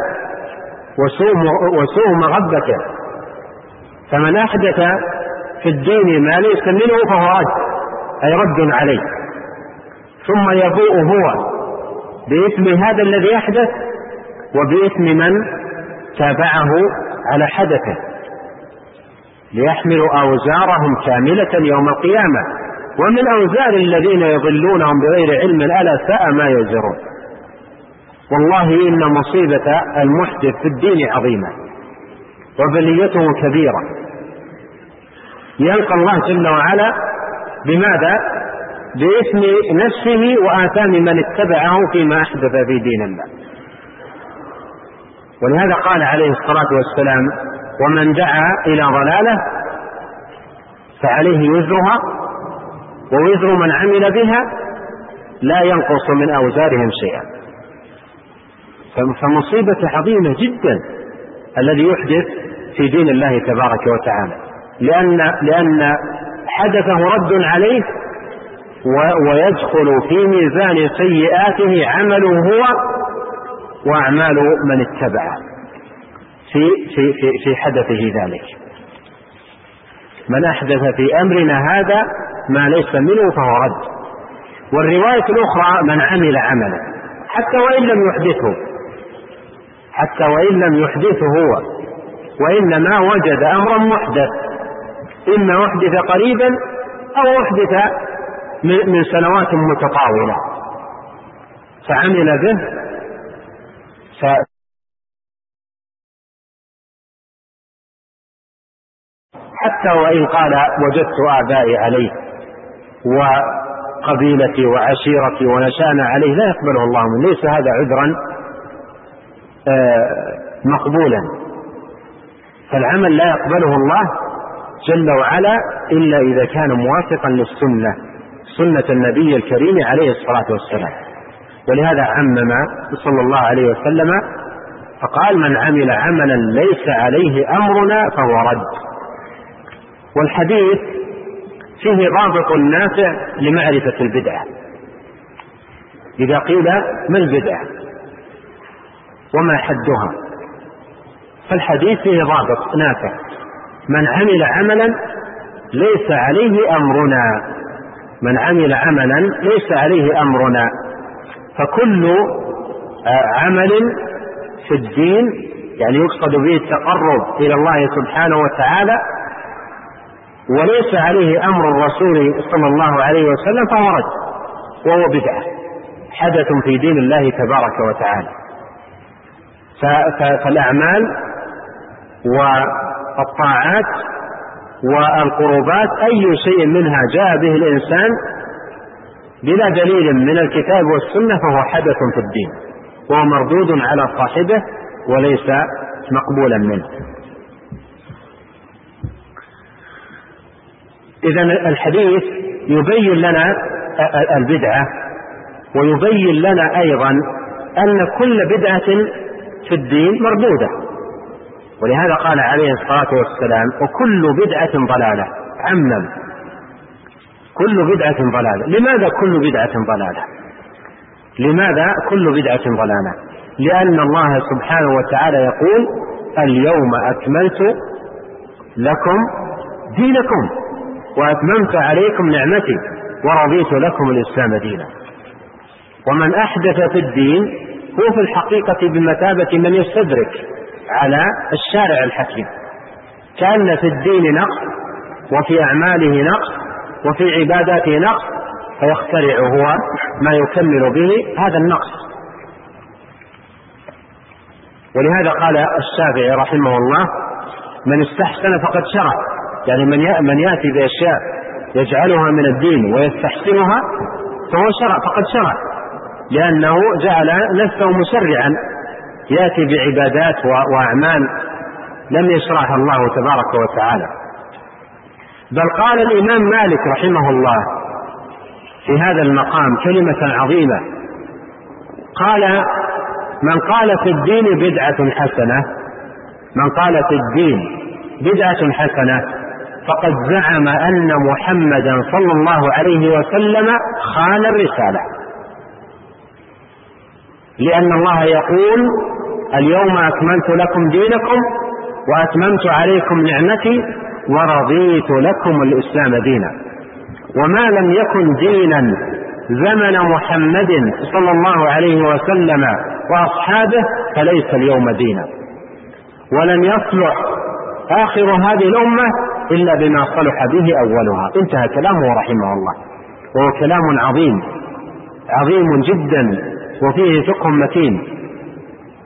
وسوء مغبته. فمن أحدث في الدين ما ليس منه فهو رد، أي رد عليه، ثم يبوء هو بإثم هذا الذي أحدث وبإثم من تابعه على حدثه، ليحملوا أوزارهم كاملة يوم القيامة ومن أوزار الذين يضلونهم بغير علم ألا ساء ما يزرون. والله إن مصيبة المحدث في الدين عظيمة وبليته كبيرة، يلقى الله جل وعلا بماذا؟ بإثم نفسه وآثام من اتبعه فيما أحدث في دين الله. ولهذا قال عليه الصلاة والسلام: ومن دعا إلى ضلالة فعليه وزرها ووزر من عمل بها لا ينقص من أوزارهم شيئا. فمصيبة عظيمة جدا الذي يحدث في دين الله تبارك وتعالى، لأن حدثه رد عليه ويدخل في ميزان سيئاته عمله هو وأعمال من اتبعه في حدثه ذلك. من أحدث في أمرنا هذا ما ليس منه فهو رد. والرواية الأخرى: من عمل عملا حتى وإن لم يحدثه هو، وإنما وجد أمرا محدث، إما أحدث قريبا أو أحدث من سنوات متطاولة فعمل به حتى وإن قال وجدت آبائي عليه وقبيلتي وعشيرتي ونشأنا عليه لا يقبله الله منه. ليس هذا عذرا مقبولا، فالعمل لا يقبله الله جل وعلا إلا إذا كان موافقا للسنة، سنة النبي الكريم عليه الصلاة والسلام. ولهذا عمم صلى الله عليه وسلم فقال: من عمل عملا ليس عليه أمرنا فهو رد. والحديث فيه رابط نافع لمعرفة البدعة. إذا قيل ما البدعة وما حدها، فالحديث فيه رابط نافع: من عمل عملا ليس عليه أمرنا، من عمل عملا ليس عليه أمرنا. فكل عمل في الدين يعني يقصد به التقرب إلى الله سبحانه وتعالى وليس عليه أمر الرسول صلى الله عليه وسلم فهو رد، وهو بدعة، حدث في دين الله تبارك وتعالى. فالأعمال والطاعات والقربات أي شيء منها جاء به الإنسان بلا دليل من الكتاب والسنة فهو حدث في الدين، وهو مردود على صاحبه وليس مقبولا منه. إذن الحديث يبين لنا البدعة، ويبين لنا أيضا أن كل بدعة في الدين مردودة. ولهذا قال عليه الصلاة والسلام: وكل بدعة ضلالة. عمم: كل بدعة ضلالة. لماذا كل بدعة ضلالة؟ لماذا كل بدعة ضلالة؟ لأن الله سبحانه وتعالى يقول: اليوم أكملت لكم دينكم وأتممت عليكم نعمتي ورضيت لكم الإسلام دينا. ومن أحدث في الدين هو في الحقيقة بمثابة من يستدرك على الشارع الحكيم، كأن في الدين نقص وفي أعماله نقص وفي عباداته نقص، فيخترع هو ما يكمل به هذا النقص. ولهذا قال الشافعي رحمه الله: من استحسن فقد شرع. يعني من يأتي بأشياء يجعلها من الدين ويستحسنها فهو شرع، فقد شرع، لأنه جعل نفسه مشرعا يأتي بعبادات وأعمال لم يشرعها الله تبارك وتعالى. بل قال الإمام مالك رحمه الله في هذا المقام كلمة عظيمة، قال: من قال في الدين بدعة حسنة، من قال في الدين بدعة حسنة فقد زعم أن محمدا صلى الله عليه وسلم خان الرسالة، لأن الله يقول: اليوم أكملت لكم دينكم وأتممت عليكم نعمتي ورضيت لكم الإسلام دينا. وما لم يكن دينا زمن محمد صلى الله عليه وسلم وأصحابه فليس اليوم دينا، ولن يصلح آخر هذه الأمة إلا بما صلح به أولها. انتهى كلامه رحمه الله، وهو كلام عظيم عظيم جدا وفيه فقه متين.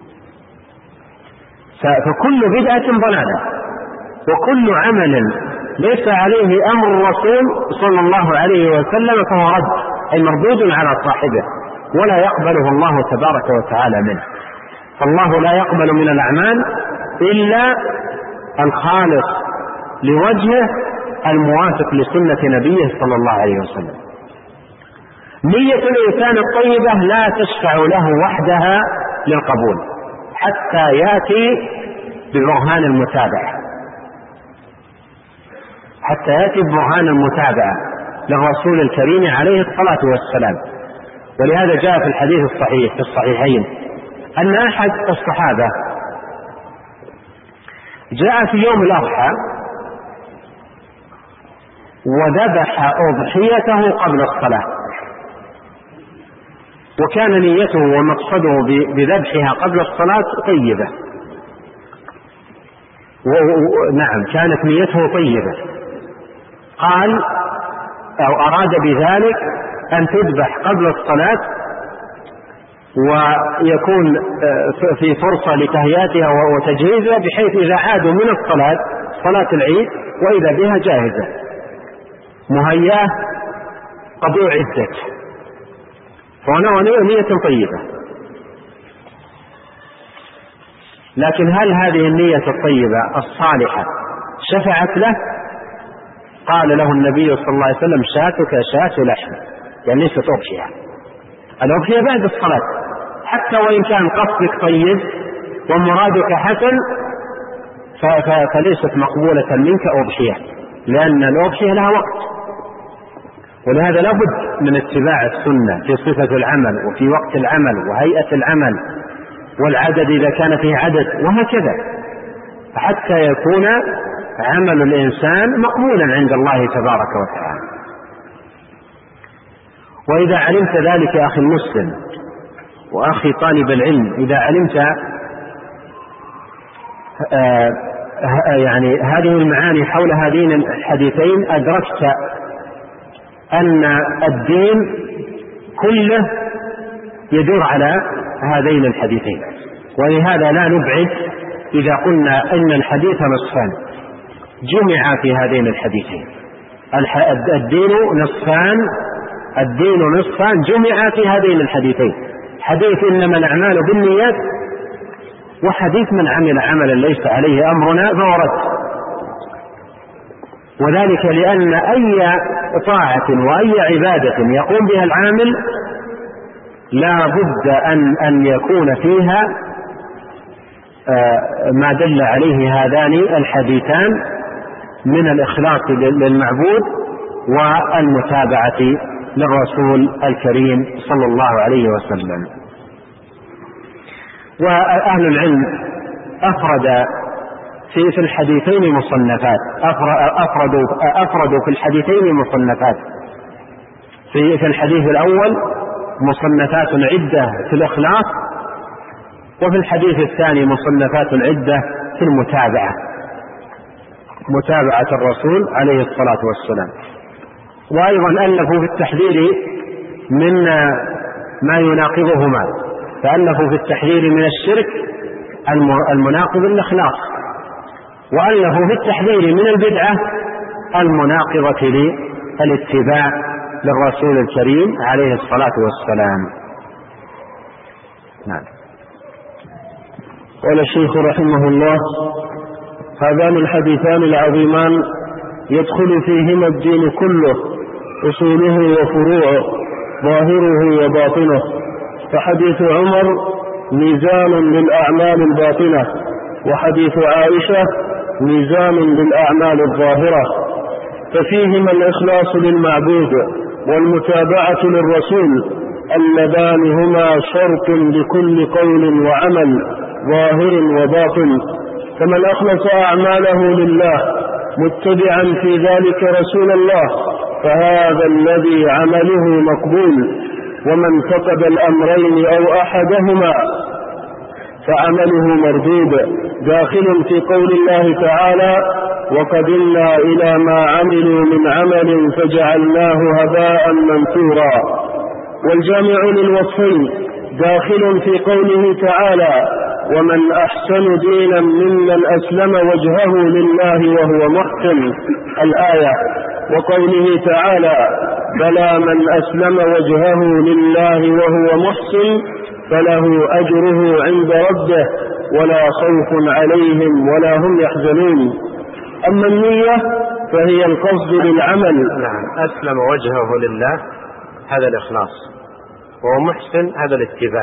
فكل بدعة ضلالة، وكل عمل ليس عليه أمر الرسول صلى الله عليه وسلم فهو رد، أي مردود على صاحبه، ولا يقبله الله تبارك وتعالى منه. فالله لا يقبل من الأعمال إلا الخالص لوجهه الموافق لسنة نبيه صلى الله عليه وسلم. نية الإنسان الطيبة لا تشفع له وحدها للقبول حتى يأتي ببرهان المتابعة، حتى يأتي ببرهان المتابعة للرسول الكريم عليه الصلاة والسلام. ولهذا جاء في الحديث الصحيح في الصحيحين أن أحد الصحابة جاء في يوم الأضحى وذبح أضحيته قبل الصلاة، وكان نيته ومقصده بذبحها قبل الصلاة طيبة، نعم كانت نيته طيبة. قال أو أراد بذلك أن تذبح قبل الصلاة ويكون في فرصة لتهيئتها وتجهيزها، بحيث إذا عادوا من الصلاة صلاة العيد وإذا بها جاهزة مهيئة قد أعدت، فهنا نية طيبة. لكن هل هذه النية الطيبة الصالحة شفعت له؟ قال له النبي صلى الله عليه وسلم: شاتك شاة لحم، يعني ليست أضحية. الأضحية بعد الصلاة، حتى وإن كان قصدك طيب ومرادك حسن فليست مقبولة منك أضحية، لأن الأضحية لها وقت، ولهذا لابد من اتباع السنة في صفة العمل وفي وقت العمل وهيئة العمل والعدد إذا كان فيه عدد، وهكذا حتى يكون عمل الإنسان مقبولا عند الله تبارك وتعالى. وإذا علمت ذلك يا أخي المسلم وأخي طالب العلم، إذا علمت يعني هذه المعاني حول هذين الحديثين، أدركت أن الدين كله يدور على هذين الحديثين. ولهذا لا نبعد إذا قلنا أن الحديث نصفان جمع في هذين الحديثين. الدين نصفان جمع في هذين الحديثين: حديث إنما الأعمال بالنيات، وحديث من عمل عملا ليس عليه أمرنا فهو رد. وذلك لأن أي طاعة وأي عبادة يقوم بها العامل لا بد أن يكون فيها ما دل عليه هذان الحديثان من الإخلاص للمعبود والمتابعة للرسول الكريم صلى الله عليه وسلم. وأهل العلم أفرد في الحديثين مصنفات، أفردوا في الحديثين مصنفات. في الحديث الأول مصنفات عدة في الإخلاص، وفي الحديث الثاني مصنفات عدة في المتابعة، متابعة الرسول عليه الصلاة والسلام. وأيضا ألفوا في التحذير من ما يناقضهما، فألفوا في التحذير من الشرك المناقض للإخلاص، وألفوا في التحذير من البدعة المناقضة للاتباع للرسول الكريم عليه الصلاة والسلام. نعم. قال الشيخ رحمه الله: هذان الحديثان العظيمان يدخل فيهما الدين كله، أصوله وفروعه، ظاهره وباطنه. فحديث عمر ميزان للأعمال الباطنة، وحديث عائشة ميزان للأعمال الظاهرة، ففيهما الإخلاص للمعبود والمتابعة للرسول، اللذان هما شرط لكل قول وعمل ظاهر وباطن. فمن أخلص أعماله لله متبعا في ذلك رسول الله فهذا الذي عمله مقبول، ومن فقد الأمرين أو أحدهما فعمله مردود، داخل في قول الله تعالى: وقدمنا إلى ما عملوا من عمل فجعلناه هباء منثورا. والجامع للوصفين داخل في قوله تعالى: ومن أحسن دينا ممن أسلم وجهه لله وهو محسن، الآية، وقوله تعالى: بلى من أسلم وجهه لله وهو محسن فله أجره عند ربه ولا خوف عليهم ولا هم يحزنون. أما النية فهي القصد للعمل. نعم، أسلم وجهه لله هذا الإخلاص، وهو محسن هذا الاتباع.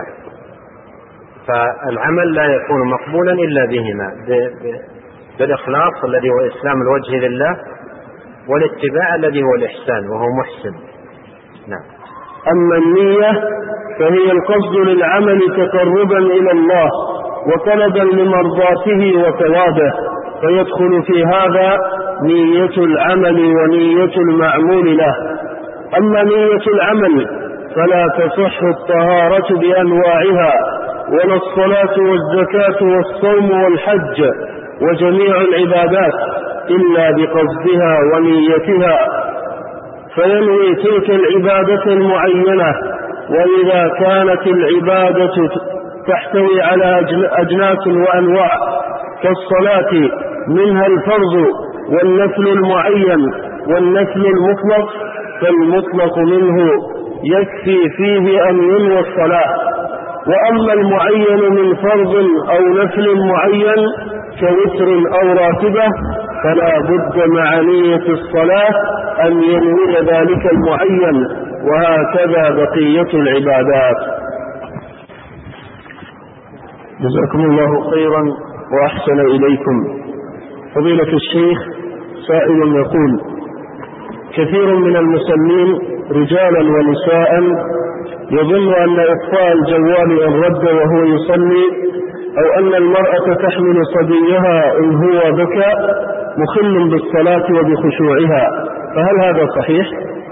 فالعمل لا يكون مقبولا إلا بهما، بالإخلاص الذي هو إسلام الوجه لله، والاتباع الذي هو الإحسان وهو محسن. نعم. أما النية فهي القصد للعمل تقربا إلى الله وطلبا لمرضاته وثوابه، فيدخل في هذا نية العمل ونية المعمول له. أما نية العمل فلا تصح الطهارة بأنواعها، ولا الصلاة والزكاة والصوم والحج وجميع العبادات إلا بقصدها ونيتها، فينوي تلك العبادة المعينة. وإذا كانت العبادة تحتوي على أجناس وأنواع كالصلاة منها الفرض والنفل المعين والنفل المطلق، فالمطلق منه يكفي فيه أن ينوي الصلاة. وأما المعين من فرض أو نفل معين كوتر أو راتبة فلا بد مع نية الصلاة أن ينوي ذلك المعين، وهكذا بقية العبادات. جزاكم الله خيرا وأحسن إليكم. فضيلة الشيخ، سائل يقول: كثير من المسلمين رجالا ونساء يظن أن إطفاء الجوال إن رد وهو يصلي، أو أن المرأة تحمل صبيها إن هو بكى مخل بالصلاة وبخشوعها، فهل هذا صحيح؟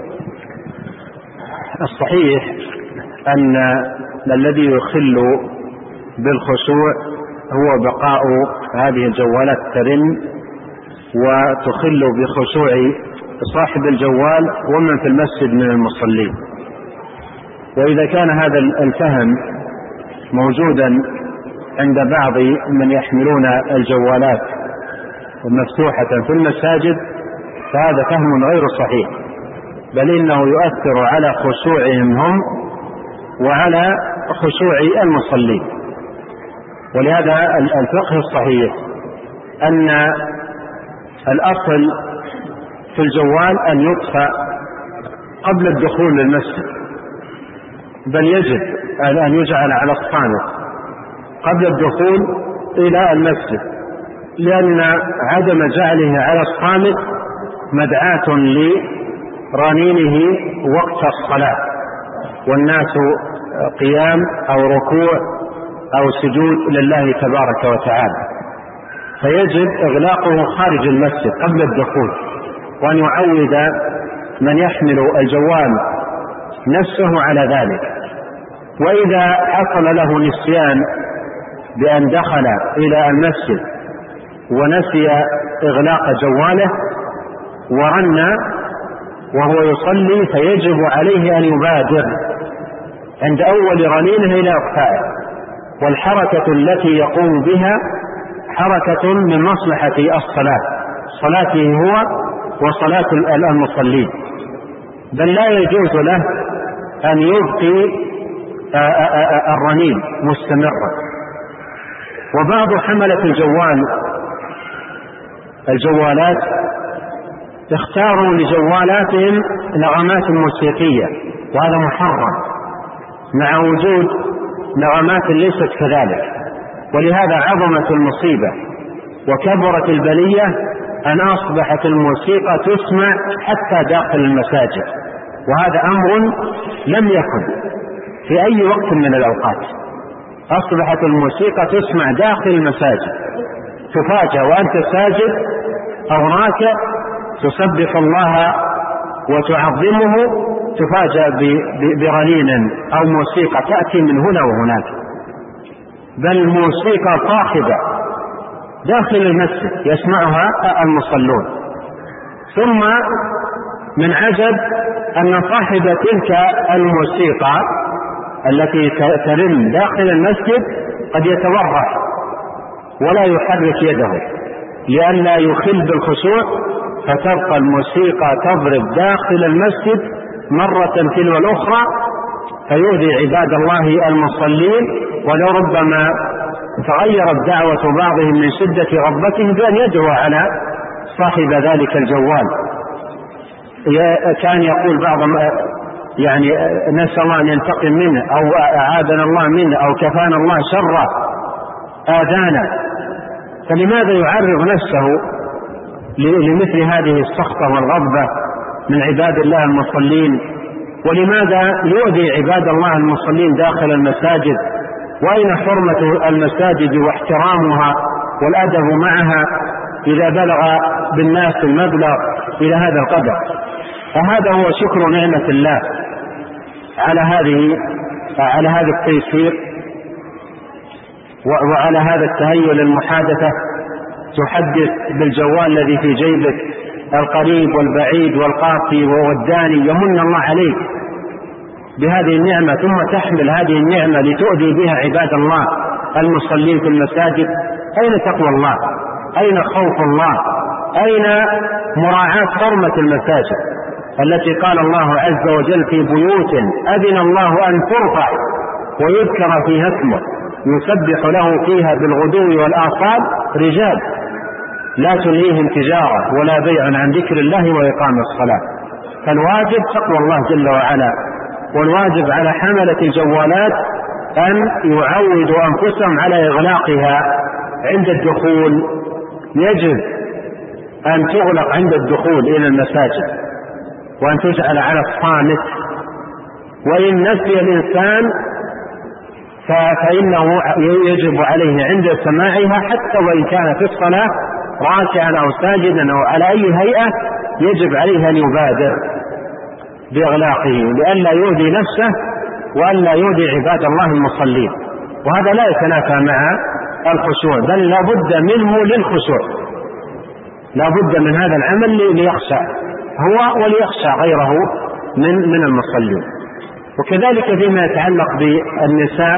الصحيح أن الذي يخل بالخشوع هو بقاء هذه الجوالات ترن وتخل بخشوع صاحب الجوال ومن في المسجد من المصلين. وإذا كان هذا الفهم موجودا عند بعض من يحملون الجوالات مفتوحة في المساجد فهذا فهم غير صحيح، بل إنه يؤثر على خشوعهم هم وعلى خشوع المصلين. ولهذا الفقه الصحيح أن الأصل في الجوال أن يطفأ قبل الدخول للمسجد، بل يجب أن يجعل على الصامت قبل الدخول إلى المسجد، لأن عدم جعله على الصامت مدعاة لرنينه وقت الصلاة والناس قيام أو ركوع أو سجود لله تبارك وتعالى، فيجب إغلاقه خارج المسجد قبل الدخول، وأن يعود من يحمل الجوال نفسه على ذلك. وإذا حصل له نسيان بأن دخل إلى المسجد ونسي إغلاق جواله ورن وهو يصلي فيجب عليه أن يبادر عند أول رنينه إلى إخفائه، والحركة التي يقوم بها حركة من مصلحة الصلاة، صلاته هو وصلاة المصلين، بل لا يجوز له أن يبقي الرنين مستمرا. وبعض حملة الجوالات اختاروا لجوالاتهم نغمات موسيقية، وهذا محرم مع وجود نغمات ليست كذلك. ولهذا عظمت المصيبة وكبرت البلية أن أصبحت الموسيقى تسمع حتى داخل المساجد، وهذا أمر لم يكن في أي وقت من الأوقات. أصبحت الموسيقى تسمع داخل المساجد، تفاجأ وأنت ساجد أو راكع تسبح الله وتعظمه، تفاجأ برنين أو موسيقى تأتي من هنا وهناك، بل موسيقى صاخبة داخل المسجد يسمعها المصلون. ثم من عجب أن صاحب تلك الموسيقى التي ترن داخل المسجد قد يتورع ولا يحرك يده لئلا يخل بالخشوع، فتبقى الموسيقى تضرب داخل المسجد مرة تلو الأخرى فيؤذي عباد الله المصلين، ولربما تغيرت دعوة بعضهم من شدة غضبته بأن يدعو على صاحب ذلك الجوال. كان يقول بعضهم يعني نسأل الله أن ينتقم منه أو أعاذنا الله منه أو كفانا الله شر آذانا. فلماذا يعرض نفسه لمثل هذه السخطة والغضبة من عباد الله المصلين؟ ولماذا يؤذي عباد الله المصلين داخل المساجد؟ وأين حرمة المساجد واحترامها والأدب معها إذا بلغ بالناس المبلغ إلى هذا القدر؟ فهذا هو شكر نعمة الله على هذا التيسير وعلى هذا التهيؤ للمحادثة. تحدث بالجوال الذي في جيبك القريب والبعيد والقاصي والداني، يمن الله عليك بهذه النعمة، ثم تحمل هذه النعمة لتؤذي بها عباد الله المصلين في المساجد. أين تقوى الله؟ أين خوف الله؟ أين مراعاة حرمة المساجد التي قال الله عز وجل في بيوت أذن الله أن ترفع ويذكر فيها اسمه يسبح له فيها بالغدو والآصال رجال لا تلهيهم تجارة ولا بيع عن ذكر الله وإقام الصلاة. فالواجب تقوى الله جل وعلا، والواجب على حملة الجوالات أن يعودوا أنفسهم على إغلاقها عند الدخول. يجب أن تغلق عند الدخول إلى المساجد وأن تجعل على الصامت، وإن نسي الإنسان فإنه يجب عليه عند سماعها حتى وإن كان في الصلاة راكعا أو ساجدا أو على أي هيئة يجب عليه أن يبادر بإغلاقه لئلا يؤذي نفسه وألا يؤذي عباد الله المصلين. وهذا لا يتنافى مع الخشوع، بل لا بد منه للخشوع، لا بد من هذا العمل ليخشع هو وليخشى غيره من المصلين. وكذلك فيما يتعلق بالنساء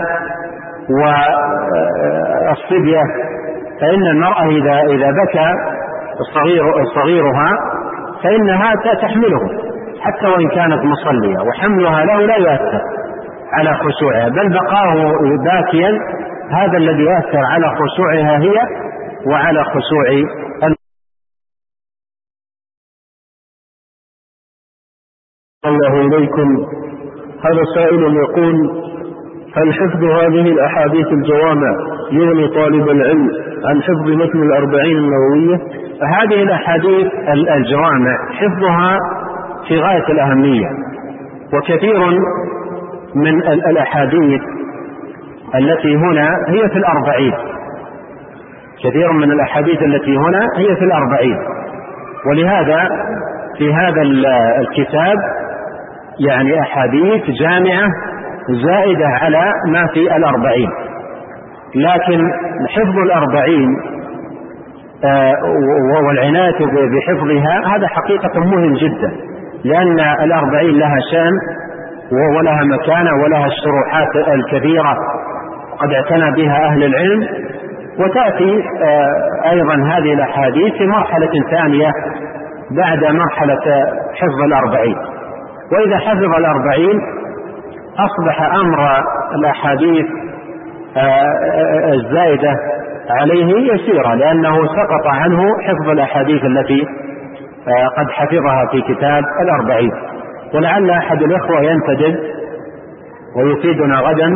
والصبية، فإن المرأة إذا بكى صغيرها فإنها تحمله حتى وإن كانت مصلية، وحملها له لا يؤثر على خشوعها، بل بقاه باكيا هذا الذي يؤثر على خشوعها هي وعلى خشوع الله إليكم. هذا سائل يقول: هل حفظ هذه الأحاديث الجوامع يغني طالب العلم عن حفظ متن 40 النووية؟ هذه الأحاديث الجوامع حفظها في غاية الأهمية، وكثير من الأحاديث التي هنا هي في 40، كثير من الأحاديث التي هنا هي في 40، ولهذا في هذا الكتاب يعني أحاديث جامعة زائدة على ما في 40. لكن حفظ 40 والعناية بحفظها هذا حقيقة مهم جدا، لأن 40 لها شان ولها مكانة ولها الشروحات الكثيرة قد اعتنى بها أهل العلم. وتأتي أيضا هذه الأحاديث في مرحلة ثانية بعد مرحلة حفظ 40. وإذا حفظ 40 أصبح أمر الأحاديث الزائدة عليه يسيرا، لأنه سقط عنه حفظ الأحاديث التي قد حفظها في كتاب 40. ولعل أحد الإخوة ينتدب ويفيدنا غدا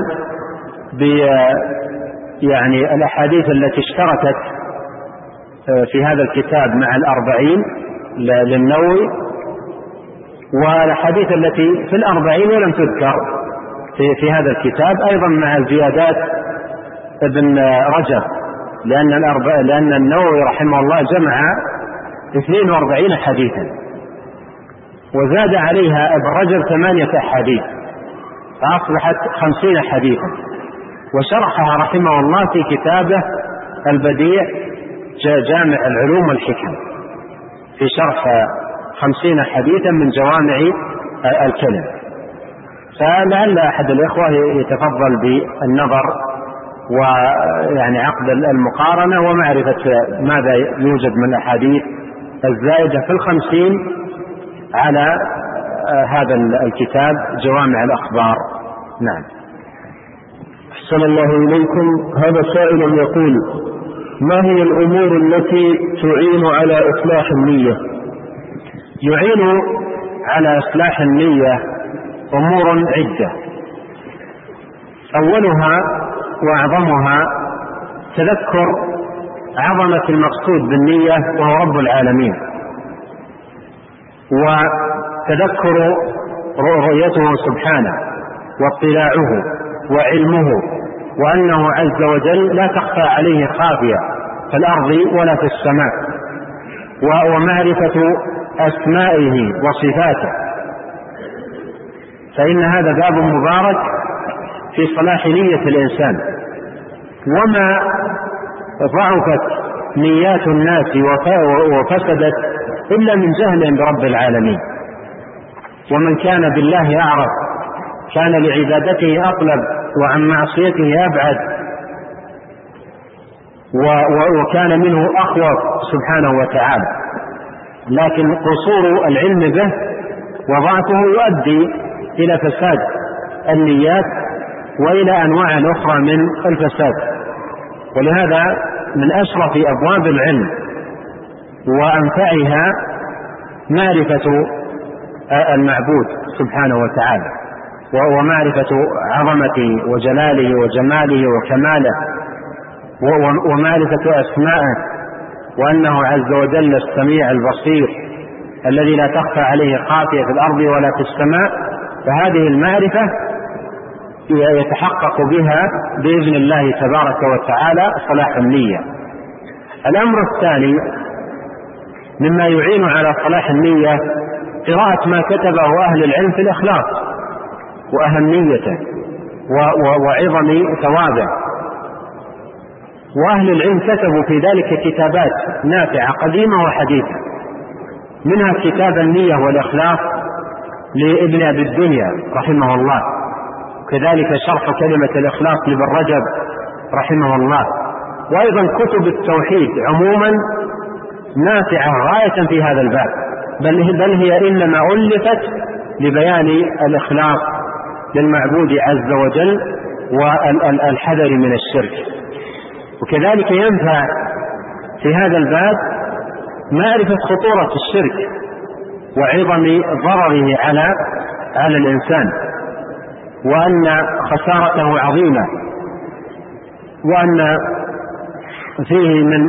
يعني الأحاديث التي اشتركت في هذا الكتاب مع 40 للنووي، والأحاديث التي في 40 ولم تذكر في هذا الكتاب أيضا مع زيادات ابن رجب، لأن النووي رحمه الله جمع 42 حديثا وزاد عليها ابن رجب 8 أحاديث فأصبحت 50 حديثا، وشرحها رحمه الله في كتابه البديع جامع العلوم والحكم في شرح 50 حديثا من جوامع الكلم. فلعل أحد الإخوة يتفضل بالنظر ويعني عقد المقارنة ومعرفة ماذا يوجد من أحاديث الزائدة في 50 على هذا الكتاب جوامع الأخبار. نعم. أحسن الله إليكم. هذا سائل يقول: ما هي الأمور التي تعين على إصلاح النية؟ يعين على إصلاح النية أمور عدة، أولها وأعظمها تذكر عظمة المقصود بالنية وهو رب العالمين، وتذكر رؤيته سبحانه واطلاعه وعلمه، وأنه عز وجل لا تخفى عليه خافية في الأرض ولا في السماء، ومعرفة أسمائه وصفاته، فإن هذا باب مبارك في صلاح نية الإنسان. وما ضعفت نيات الناس وفسدت إلا من جهل برب العالمين، ومن كان بالله أعرف كان لعبادته أطلب وعن معصيته أبعد، وكان منه أخوف سبحانه وتعالى. لكن قصور العلم به وضعفه يؤدي إلى فساد النيات وإلى أنواع أخرى من الفساد. ولهذا من أشرف أبواب العلم وأنفعها معرفة المعبود سبحانه وتعالى، ومعرفة عظمته وجلاله وجماله وكماله، ومعرفة أسمائه، وأنه عز وجل السميع البصير الذي لا تخفى عليه خافية في الأرض ولا في السماء. فهذه المعرفة يتحقق بها بإذن الله تبارك وتعالى صلاح النية. الأمر الثاني مما يعين على صلاح النية قراءة ما كتبه أهل العلم في الإخلاص وأهميته وعظم ثوابه. وأهل العلم كتبوا في ذلك كتابات نافعة قديمة وحديثة، منها كتاب النية والإخلاص لابن أبي الدنيا رحمه الله، كذلك شرح كلمة الإخلاص لابن رجب رحمه الله، وأيضا كتب التوحيد عموما نافعة غاية في هذا الباب، بل هي إنما ألفت لبيان الإخلاص للمعبود عز وجل والحذر من الشرك. وكذلك ينفع في هذا الباب معرفة خطورة الشرك وعظم ضرره على الإنسان، وأن خسارته عظيمة، وأن فيه من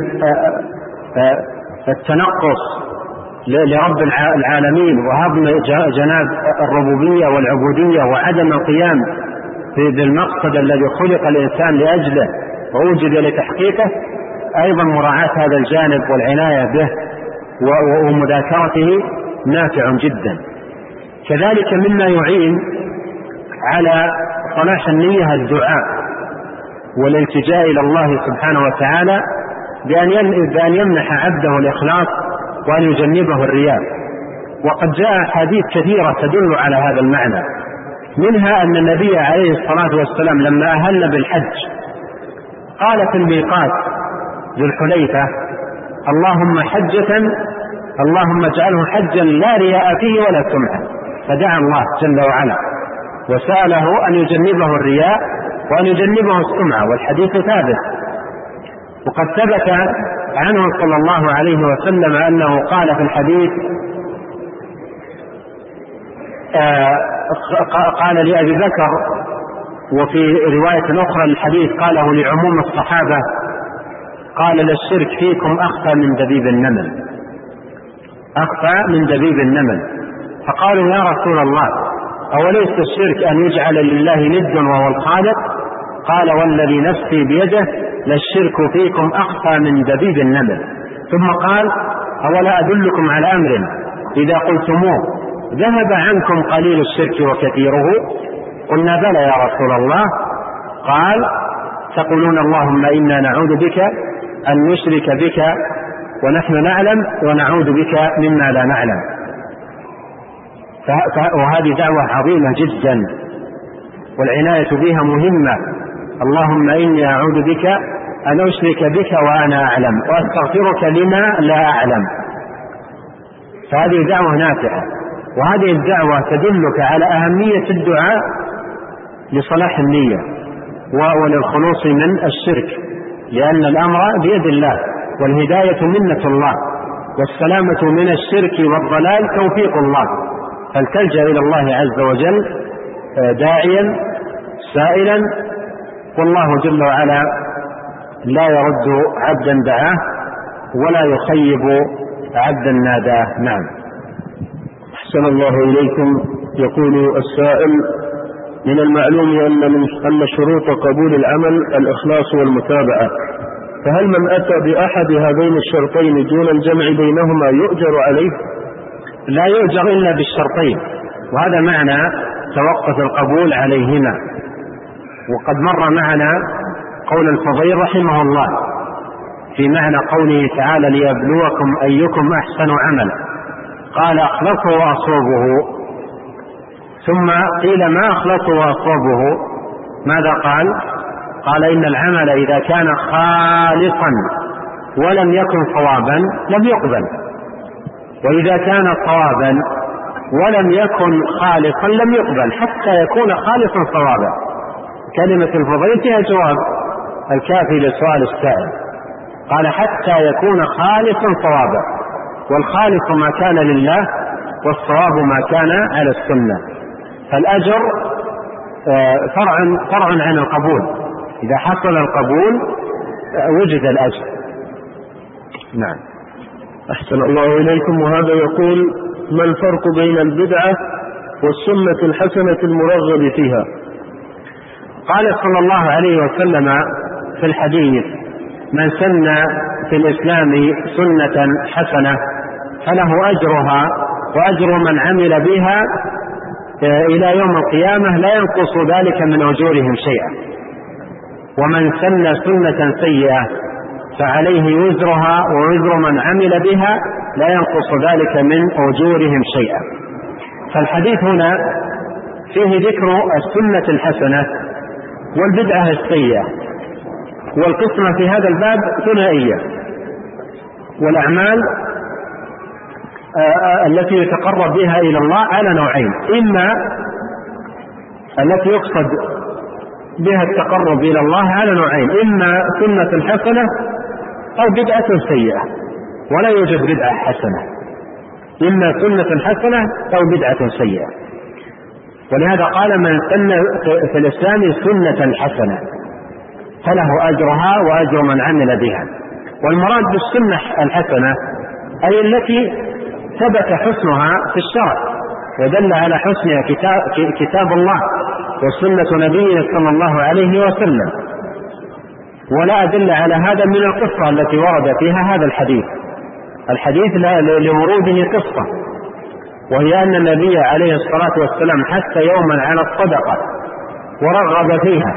التنقص لرب العالمين وهضم جناب الربوبية والعبودية وعدم القيام بالمقصد الذي خلق الإنسان لأجله ووجد لتحقيقه. أيضا مراعاة هذا الجانب والعناية به ومذاكرته نافع جدا. كذلك مما يعين على صلاح النية الدعاء والالتجاء إلى الله سبحانه وتعالى بأن يمنح عبده الإخلاص وأن يجنبه الرياء. وقد جاء حديث كثيرة تدل على هذا المعنى، منها أن النبي عليه الصلاة والسلام لما أهل بالحج قال في الميقات ذو الحليفة: اللهم حجة، اللهم اجعله حجا لا رياء فيه ولا سمعة. فدعا الله جل وعلا وسأله أن يجنبه الرياء وأن يجنبه السمعة، والحديث ثابت. وقد ثبت عنه صلى الله عليه وسلم أنه قال في الحديث، قال لأبي بكر، وفي رواية أخرى الحديث قاله لعموم الصحابة، قال: للشرك فيكم أخفى من دبيب النمل، أخفى من دبيب النمل. فقالوا: يا رسول الله، أوليس الشرك أن يجعل لله ند وهو الخالق؟ قال: والذي نفسي بيده للشرك فيكم أخفى من دبيب النمل. ثم قال: أولا أدلكم على أمر إذا قلتموه ذهب عنكم قليل الشرك وكثيره؟ قلنا: بلى يا رسول الله. قال: تقولون اللهم إنا نعوذ بك أن نشرك بك ونحن نعلم ونعوذ بك مما لا نعلم. وهذه دعوة عظيمة جدا والعناية بها مهمة. اللهم إني أعوذ بك أن أشرك بك وأنا أعلم وأستغفرك لما لا أعلم. فهذه دعوة نافعة، وهذه الدعوة تدلك على أهمية الدعاء لصلاح النية وللخلوص من الشرك، لأن الأمر بيد الله، والهداية منة الله، والسلامة من الشرك والضلال توفيق الله، فلتلجأ إلى الله عز وجل داعيا سائلا، والله جل وعلا لا يرد عبدا دعاه ولا يخيب عبدا ناداه. نعم. أحسن الله إليكم. يقول السائل: من المعلوم أن شروط قبول العمل الإخلاص والمتابعة، فهل من أتى بأحد هذين الشرطين دون الجمع بينهما يؤجر عليه؟ لا يؤجر إلا بالشرطين، وهذا معنى توقف القبول عليهما. وقد مر معنا قول الفضيل رحمه الله في معنى قوله تعالى: ليبلوكم أيكم أحسن عملا، قال: أخلصه وأصوبه. ثم قيل: ما أخلصه وأصوبه؟ ماذا قال؟ قال: إن العمل إذا كان خالصا ولم يكن صوابا لم يقبل، وإذا كان صوابا ولم يكن خالصا لم يقبل، حتى يكون خالصا صوابا. كلمة الفضيل فيها جواب الكافي لسؤال السائل، قال: حتى يكون خالصا صوابا، والخالص ما كان لله، والصواب ما كان على السنة. فالأجر فرع عن القبول، إذا حصل القبول وجد الأجر. نعم. أحسن الله إليكم. وهذا يقول: ما الفرق بين البدعة والسنة الحسنة المرغب فيها؟ قال صلى الله عليه وسلم في الحديث: من سن في الإسلام سنة حسنة فله أجرها وأجر من عمل بها إلى يوم القيامة لا ينقص ذلك من أجورهم شيئا، ومن سن سنة سيئة فعليه وزرها ووزر من عمل بها لا ينقص ذلك من أجورهم شيئا. فالحديث هنا فيه ذكر السنة الحسنة والبدعة السيئة، والقسمة في هذا الباب ثنائية. والأعمال التي يتقرب بها إلى الله على نوعين: إما التي يقصد بها التقرب إلى الله على نوعين، إما سنة حسنة أو بدعة سيئة، ولا يوجد بدعة حسنة، إما سنة حسنة أو بدعة سيئة. ولهذا قال: من سن في الإسلام سنة حسنة فله أجرها وأجر من عمل بها. والمراد بالسنة الحسنة أي التي ثبت حسنها في الشرع ودل على حسنها كتاب الله وسنة نبينا صلى الله عليه وسلم. ولا أدل على هذا من القصة التي ورد فيها هذا الحديث لوروده قصة، وهي أن النبي عليه الصلاة والسلام حث يوما على الصدقة ورغب فيها،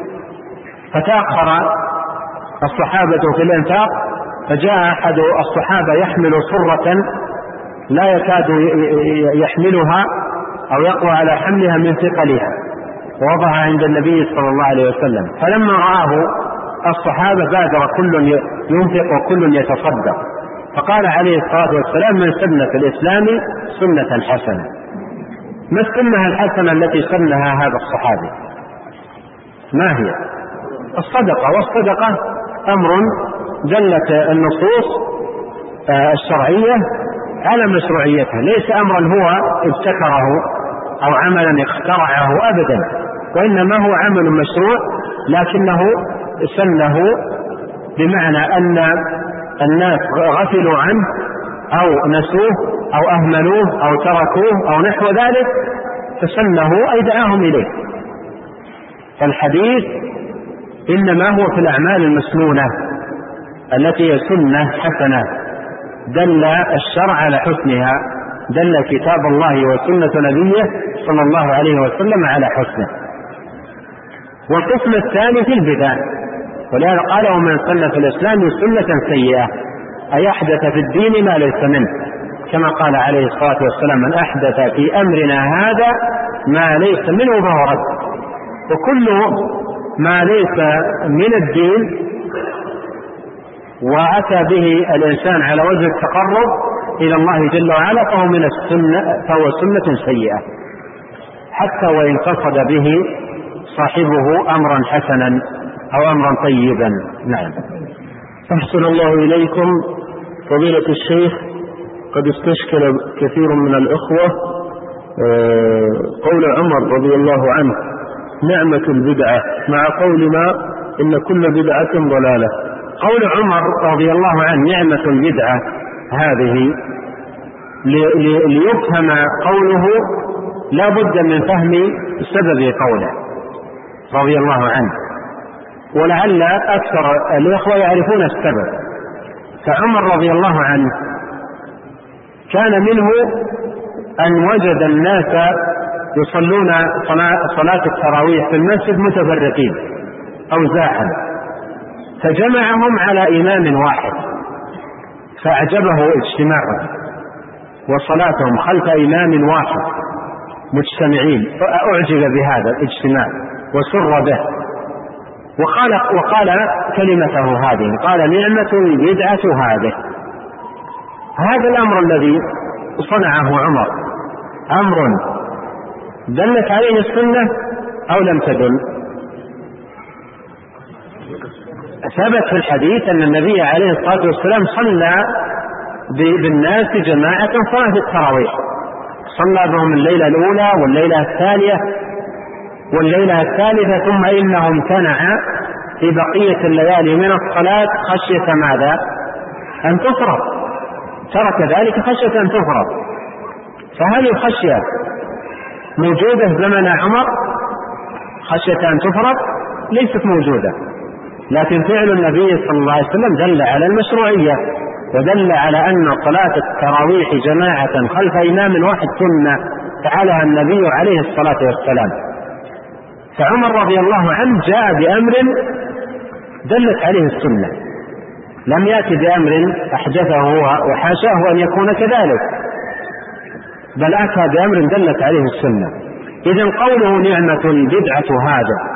فتأخر الصحابة في الإنفاق، فجاء أحد الصحابة يحمل صرة لا يكاد يحملها أو يقوى على حملها من ثقلها، ووضعها عند النبي صلى الله عليه وسلم. فلما رآه الصحابة بادر كل ينفق وكل يتصدق، فقال عليه الصلاة والسلام: من سن في الإسلام سنة حسنة. ما السنة الحسنة التي سنها هذا الصحابي؟ ما هي؟ الصدقة. والصدقة أمر دلت النصوص الشرعية على مشروعيتها، ليس أمرا هو ابتكره أو عملا اخترعه أبدا، وإنما هو عمل مشروع لكنه سنه بمعنى أن الناس غفلوا عنه أو نسوه أو أهملوه أو تركوه أو نحو ذلك، فسنه أي دعاهم إليه. فالحديث إنما هو في الأعمال المسنونة التي هي سنة حسنة دل الشرع على حسنها، دل كتاب الله وسنة نبيه صلى الله عليه وسلم على حسنه. والقسم الثاني في البدع، ولهذا قال: ومن سن في الإسلام سنة سيئة أي أحدث في الدين ما ليس منه، كما قال عليه الصلاة والسلام: من أحدث في أمرنا هذا ما ليس منه فهو رد. وكل ما ليس من الدين وأتى به الإنسان على وجه التقرب إلى الله جل وعلا فهو سنة سيئة، حتى وإن قصد به صاحبه أمرا حسنا أو أمرا طيبا. نعم. أحسن الله إليكم. فضيلة الشيخ، قد استشكل كثير من الأخوة قول عمر رضي الله عنه نعمة البدعة مع قولنا إن كل بدعة ضلالة. قول عمر رضي الله عنه نعمة البدعة هذه ليفهم قوله لا بد من فهم سبب قوله رضي الله عنه، ولعل أكثر الإخوة يعرفون السبب. فعمر رضي الله عنه كان منه أن وجد الناس يصلون صلاة التراويح في المسجد متفرقين أوزاعا، فجمعهم على إمام واحد فأعجبه اجتماعهم وصلاتهم خلف إمام واحد مجتمعين، فأعجب بهذا الاجتماع وسر به، وقال كلمته هذه، قال نعمة البدعة هذه. هذا الأمر الذي صنعه عمر أمر دلت عليه السنة أو لم تدل؟ ثبت في الحديث أن النبي عليه الصلاة والسلام صلى بالناس جماعة صلاة التراويح، صلى بهم الليلة الأولى والليلة الثانية والليلة الثالثة، ثم إنه امتنع في بقية الليالي من الصلاة خشية ماذا؟ أن تفرض، ترك ذلك خشية أن تفرض. فهذه الخشية موجودة زمن عمر، خشية أن تفرض ليست موجودة، لكن فعل النبي صلى الله عليه وسلم دل على المشروعية، ودل على أن صلاة التراويح جماعة خلف إمام واحد سنة فعلها النبي عليه الصلاة والسلام. فعمر رضي الله عنه جاء بأمر دلت عليه السنة، لم يأتي بأمر أحدثه هو وحاشاه أن يكون كذلك، بل أتى بأمر دلت عليه السنة. إذن قوله نعمة البدعة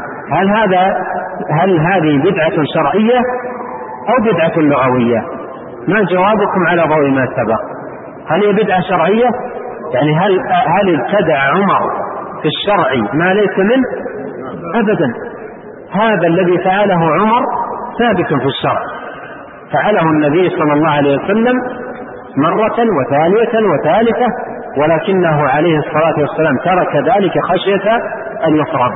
هل هذه بدعة شرعية أو بدعة لغوية؟ ما جوابكم على ضوء ما سبق؟ هل هي بدعة شرعية؟ يعني هل ابتدع عمر في الشرع ما ليس منه؟ أبدا. هذا الذي فعله عمر ثابت في الشرع، فعله النبي صلى الله عليه وسلم مرة وثانية وثالثة، ولكنه عليه الصلاة والسلام ترك ذلك خشية أن يفرض.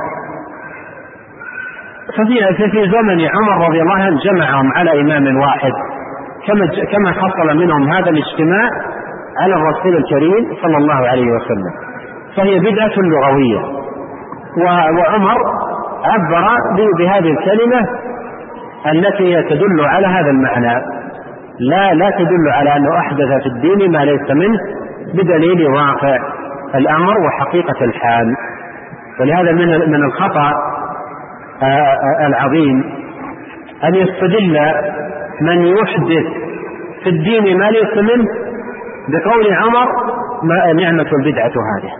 ففي زمن عمر رضي الله عنه جمعهم على إمام واحد، كما حصل منهم هذا الاجتماع على الرسول الكريم صلى الله عليه وسلم، فهي بدعة لغوية. وعمر عبر بهذه الكلمة التي تدل على هذا المعنى، لا تدل على أنه أحدث في الدين ما ليس منه بدليل واقع الأمر وحقيقة الحال. ولهذا من الخطأ العظيم أن يستدل من يحدث في الدين ما ليس منه بقول عمر نعمة البدعة هذه،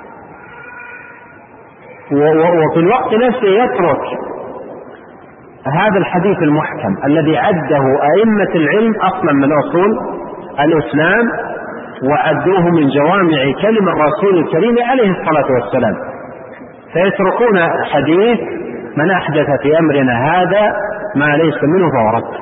وفي الوقت نفسه يترك هذا الحديث المحكم الذي عده أئمة العلم أصلا من أصول الإسلام، وعدوه من جوامع كلم الرسول الكريم عليه الصلاة والسلام، فيتركون حديث من أحدث في أمرنا هذا ما ليس منه فهو رد،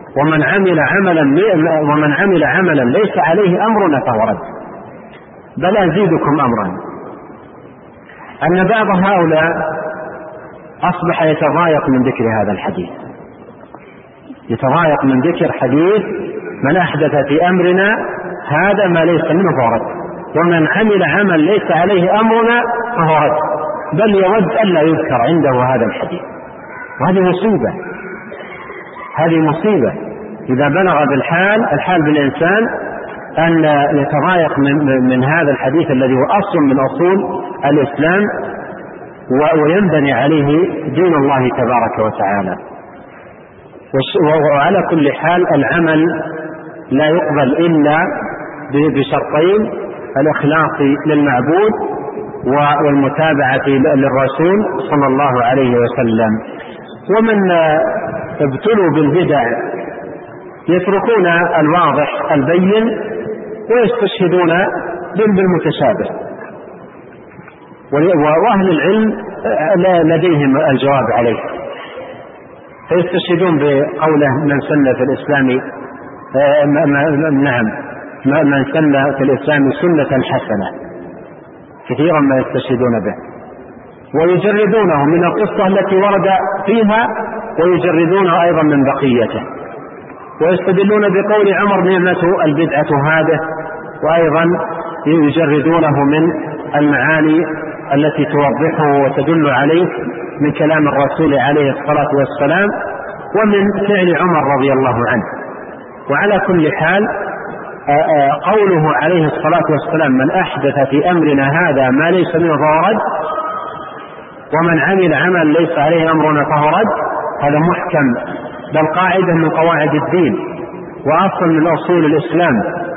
ومن عمل عملا ليس عليه أمرنا فهو رد. بل أزيدكم أمرا، أن بعض هؤلاء أصبح يتضايق من ذكر هذا الحديث، يتضايق من ذكر حديث من أحدث في أمرنا هذا ما ليس منه فهو رد، ومن عمل عمل ليس عليه أمرنا فهو رد، بل يود ألا يذكر عنده هذا الحديث. وهذه مصيبة، هذه مصيبة إذا بلغ الحال بالإنسان أن يتضايق من هذا الحديث الذي هو أصل من أصول الإسلام وينبني عليه دين الله تبارك وتعالى. وعلى كل حال العمل لا يقبل إلا بشرطين: الإخلاص للمعبود والمتابعة للرسول صلى الله عليه وسلم. ومن ابتلوا بالبدع يتركون الواضح البين ويستشهدون بالمتشابه. وأهل العلم لديهم الجواب عليه، فيستشهدون بقوله من سن في الإسلام من سن في الإسلام سنة حسنة، كثيرا ما يستشهدون به، ويجردونه من القصة التي ورد فيها، ويجردونه أيضا من بقيته، ويستدلون بقول عمر نعمة البدعة هذه، وأيضا يجردونه من المعاني التي توضحه وتدل عليه من كلام الرسول عليه الصلاة والسلام ومن فعل عمر رضي الله عنه. وعلى كل حال قوله عليه الصلاة والسلام من أحدث في أمرنا هذا ما ليس منه فهو رد، ومن عمل عمل ليس عليه أمرنا فهو رد، هذا محكم، بل قاعدة من قواعد الدين وأصل من أصول الإسلام،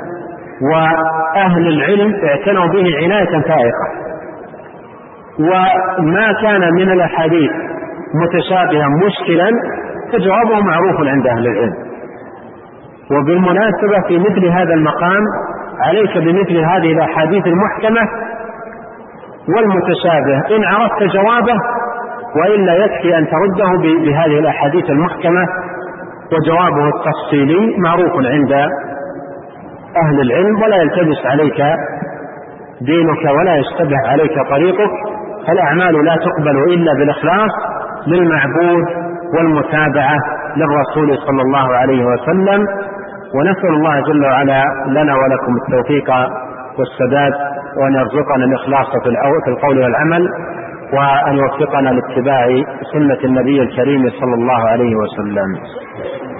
وأهل العلم اعتنوا به عناية فائقة. وما كان من الأحاديث متشابها مشكلا فجوابه معروف عند أهل العلم. وبالمناسبة في مثل هذا المقام عليك بمثل هذه الأحاديث المحكمة والمتشابه إن عرفت جوابه، وإلا يكفي أن ترده بهذه الأحاديث المحكمة، وجوابه التفصيلي معروف عند أهل العلم، ولا يلتبس عليك دينك ولا يشتبه عليك طريقك. الأعمال لا تقبل إلا بالإخلاص للمعبود والمتابعة للرسول صلى الله عليه وسلم. ونسأل الله جل وعلا لنا ولكم التوفيق والسداد، وأن يرزقنا الإخلاص في القول والعمل، وأن يوفقنا لاتباع سنة النبي الكريم صلى الله عليه وسلم.